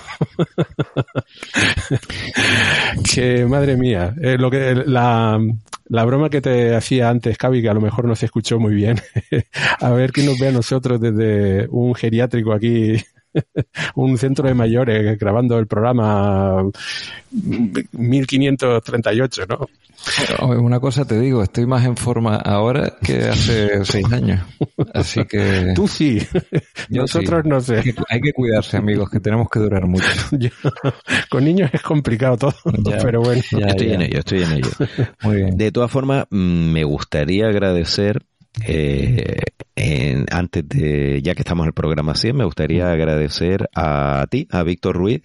que, madre mía, eh, lo que la, la broma que te hacía antes, Cavi, que a lo mejor no se escuchó muy bien, a ver quién nos ve a nosotros desde un geriátrico aquí, un centro de mayores, grabando el programa mil quinientos treinta y ocho, ¿no? Una cosa te digo, estoy más en forma ahora que hace seis años. Así que... Tú sí. Nosotros sí. No sé. Hay que, hay que cuidarse, amigos, que tenemos que durar mucho. Yo, con niños es complicado todo, ya, pero bueno. Ya, estoy ya. en ello, estoy en ello. Muy bien. De todas formas, me gustaría agradecer... Eh, en, antes de, ya que estamos en el programa cien, me gustaría agradecer a ti, a Víctor Ruiz,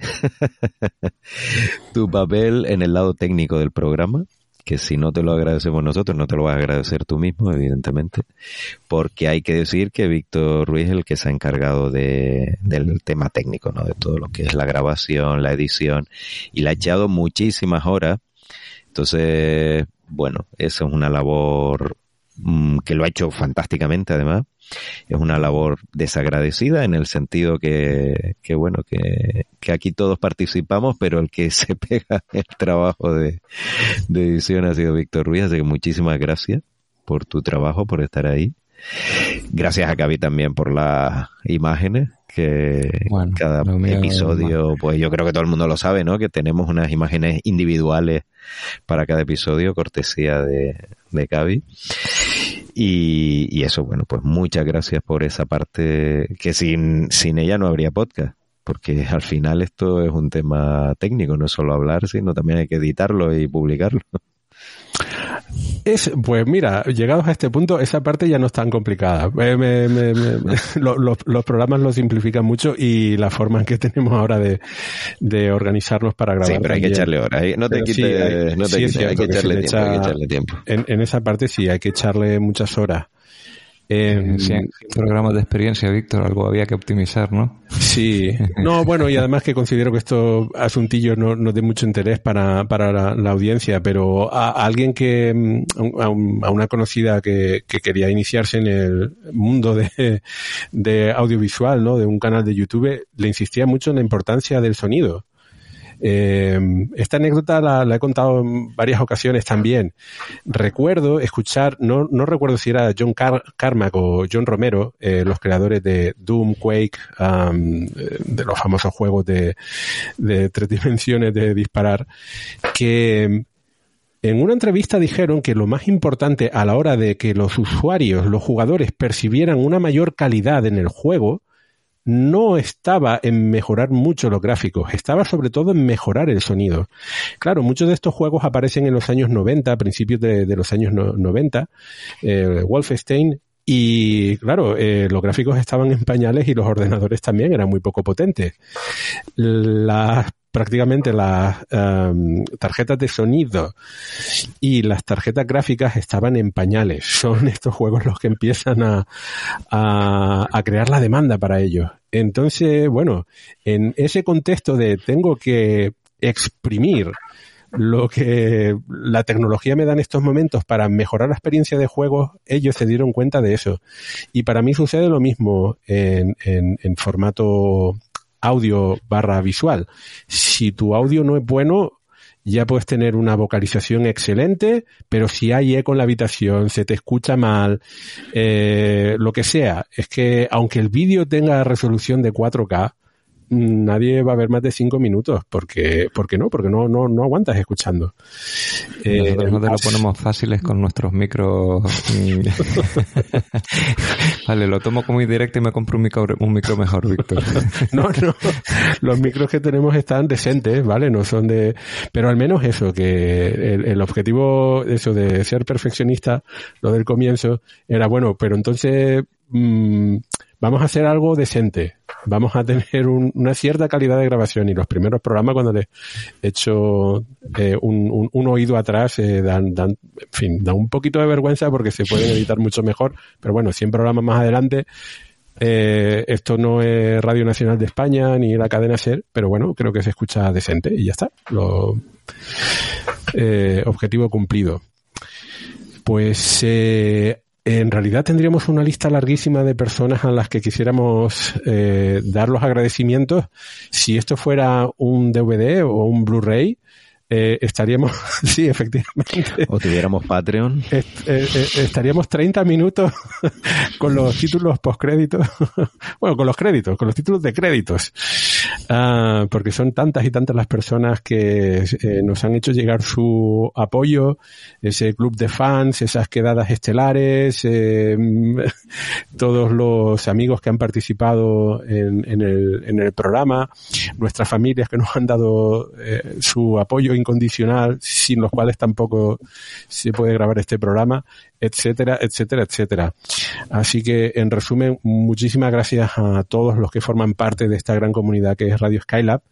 tu papel en el lado técnico del programa, que si no te lo agradecemos nosotros, no te lo vas a agradecer tú mismo, evidentemente, porque hay que decir que Víctor Ruiz es el que se ha encargado de, del tema técnico, ¿no? De todo lo que es la grabación, la edición, y le ha echado muchísimas horas. Entonces, bueno, eso es una labor que lo ha hecho fantásticamente, además. Es una labor desagradecida en el sentido que, que bueno, que, que aquí todos participamos, pero el que se pega el trabajo de, de edición ha sido Víctor Ruiz, así que muchísimas gracias por tu trabajo, por estar ahí. Gracias a Cavi también por las imágenes, que bueno, cada episodio, pues yo creo que todo el mundo lo sabe, ¿no? Que tenemos unas imágenes individuales para cada episodio, cortesía de, de Cavi. Y, y eso, bueno, pues muchas gracias por esa parte, que sin, sin ella no habría podcast, porque al final esto es un tema técnico, no es solo hablar, sino también hay que editarlo y publicarlo. Es, pues mira, llegados a este punto, esa parte ya no es tan complicada. Me, me, me, me, lo, lo, los programas lo simplifican mucho y la forma en que tenemos ahora de, de organizarnos para grabar. Sí, pero hay que echarle horas. No te quites, sí, hay, no te sí, quites, hay, que echarle tiempo, echa, hay que echarle tiempo. En, en esa parte sí, hay que echarle muchas horas. Eh, sí, programas de experiencia, Víctor, algo había que optimizar, ¿no? Sí, no, bueno, y además que considero que estos asuntillos no, no de mucho interés para, para la, la audiencia, pero a, a alguien que, a, un, a una conocida que, que quería iniciarse en el mundo de, de audiovisual, ¿no? De un canal de YouTube, le insistía mucho en la importancia del sonido. Eh, esta anécdota la, la he contado en varias ocasiones también. Recuerdo escuchar, no, no recuerdo si era John Car- Carmack o John Romero, eh, los creadores de Doom, Quake, um, de los famosos juegos de, de tres dimensiones de disparar, que en una entrevista dijeron que lo más importante a la hora de que los usuarios, los jugadores, percibieran una mayor calidad en el juego, no estaba en mejorar mucho los gráficos, estaba sobre todo en mejorar el sonido. Claro, muchos de estos juegos aparecen en los años noventa, a principios de, de los años no, noventa, eh, Wolfenstein, y claro, eh, los gráficos estaban en pañales y los ordenadores también eran muy poco potentes. Las prácticamente las um, tarjetas de sonido y las tarjetas gráficas estaban en pañales. Son estos juegos los que empiezan a, a, a crear la demanda para ellos. Entonces, bueno, en ese contexto de tengo que exprimir lo que la tecnología me da en estos momentos para mejorar la experiencia de juegos, ellos se dieron cuenta de eso. Y para mí sucede lo mismo en, en, en formato audio barra visual. Si tu audio no es bueno, ya puedes tener una vocalización excelente, pero si hay eco en la habitación, se te escucha mal, eh, lo que sea, es que aunque el vídeo tenga resolución de cuatro K, nadie va a ver más de cinco minutos, porque, porque no, porque no, no, no aguantas escuchando. Nosotros eh, no te lo ponemos fáciles con nuestros micros. Vale, lo tomo como indirecto y me compro un micro, un micro mejor, Víctor. No, no, los micros que tenemos están decentes, ¿vale? No son de, pero al menos eso, que el, el objetivo, eso de ser perfeccionista, lo del comienzo, era bueno, pero entonces, mmm, vamos a hacer algo decente, vamos a tener un, una cierta calidad de grabación, y los primeros programas cuando les he hecho eh, un, un, un oído atrás eh, dan, dan, en fin, da un poquito de vergüenza porque se pueden editar mucho mejor, pero bueno, cien programas más adelante, eh, esto no es Radio Nacional de España ni la cadena SER, pero bueno, creo que se escucha decente y ya está, lo, eh, objetivo cumplido. Pues eh, en realidad tendríamos una lista larguísima de personas a las que quisiéramos eh, dar los agradecimientos. Si esto fuera un D V D o un Blu-ray, eh, estaríamos, sí, efectivamente. O tuviéramos Patreon. Est, eh, eh, estaríamos treinta minutos con los títulos postcréditos. Bueno, con los créditos, con los títulos de créditos. Uh, porque son tantas y tantas las personas que eh, nos han hecho llegar su apoyo, ese club de fans, esas quedadas estelares, eh, todos los amigos que han participado en, en, el, en el programa, nuestras familias que nos han dado eh, su apoyo incondicional, sin los cuales tampoco se puede grabar este programa, etcétera, etcétera, etcétera. Así que, en resumen, muchísimas gracias a todos los que forman parte de esta gran comunidad que es Radio Skylab.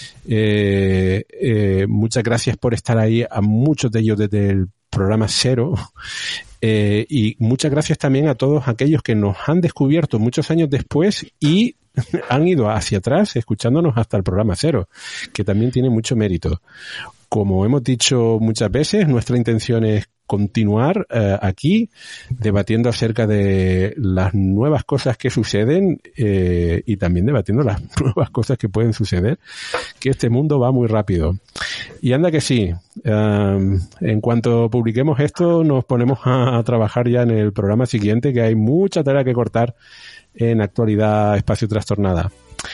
Eh, eh, muchas gracias por estar ahí, a muchos de ellos desde el programa cero. Eh, y muchas gracias también a todos aquellos que nos han descubierto muchos años después y han ido hacia atrás escuchándonos hasta el programa cero, que también tiene mucho mérito. Como hemos dicho muchas veces, nuestra intención es continuar eh, aquí debatiendo acerca de las nuevas cosas que suceden eh, y también debatiendo las nuevas cosas que pueden suceder, que este mundo va muy rápido. Y anda que sí, um, en cuanto publiquemos esto nos ponemos a, a trabajar ya en el programa siguiente, que hay mucha tela que cortar en Actualidad Espacio Trastornada.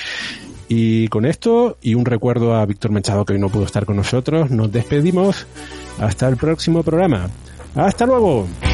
Y con esto, y un recuerdo a Víctor Machado, que hoy no pudo estar con nosotros, nos despedimos hasta el próximo programa. ¡Hasta luego!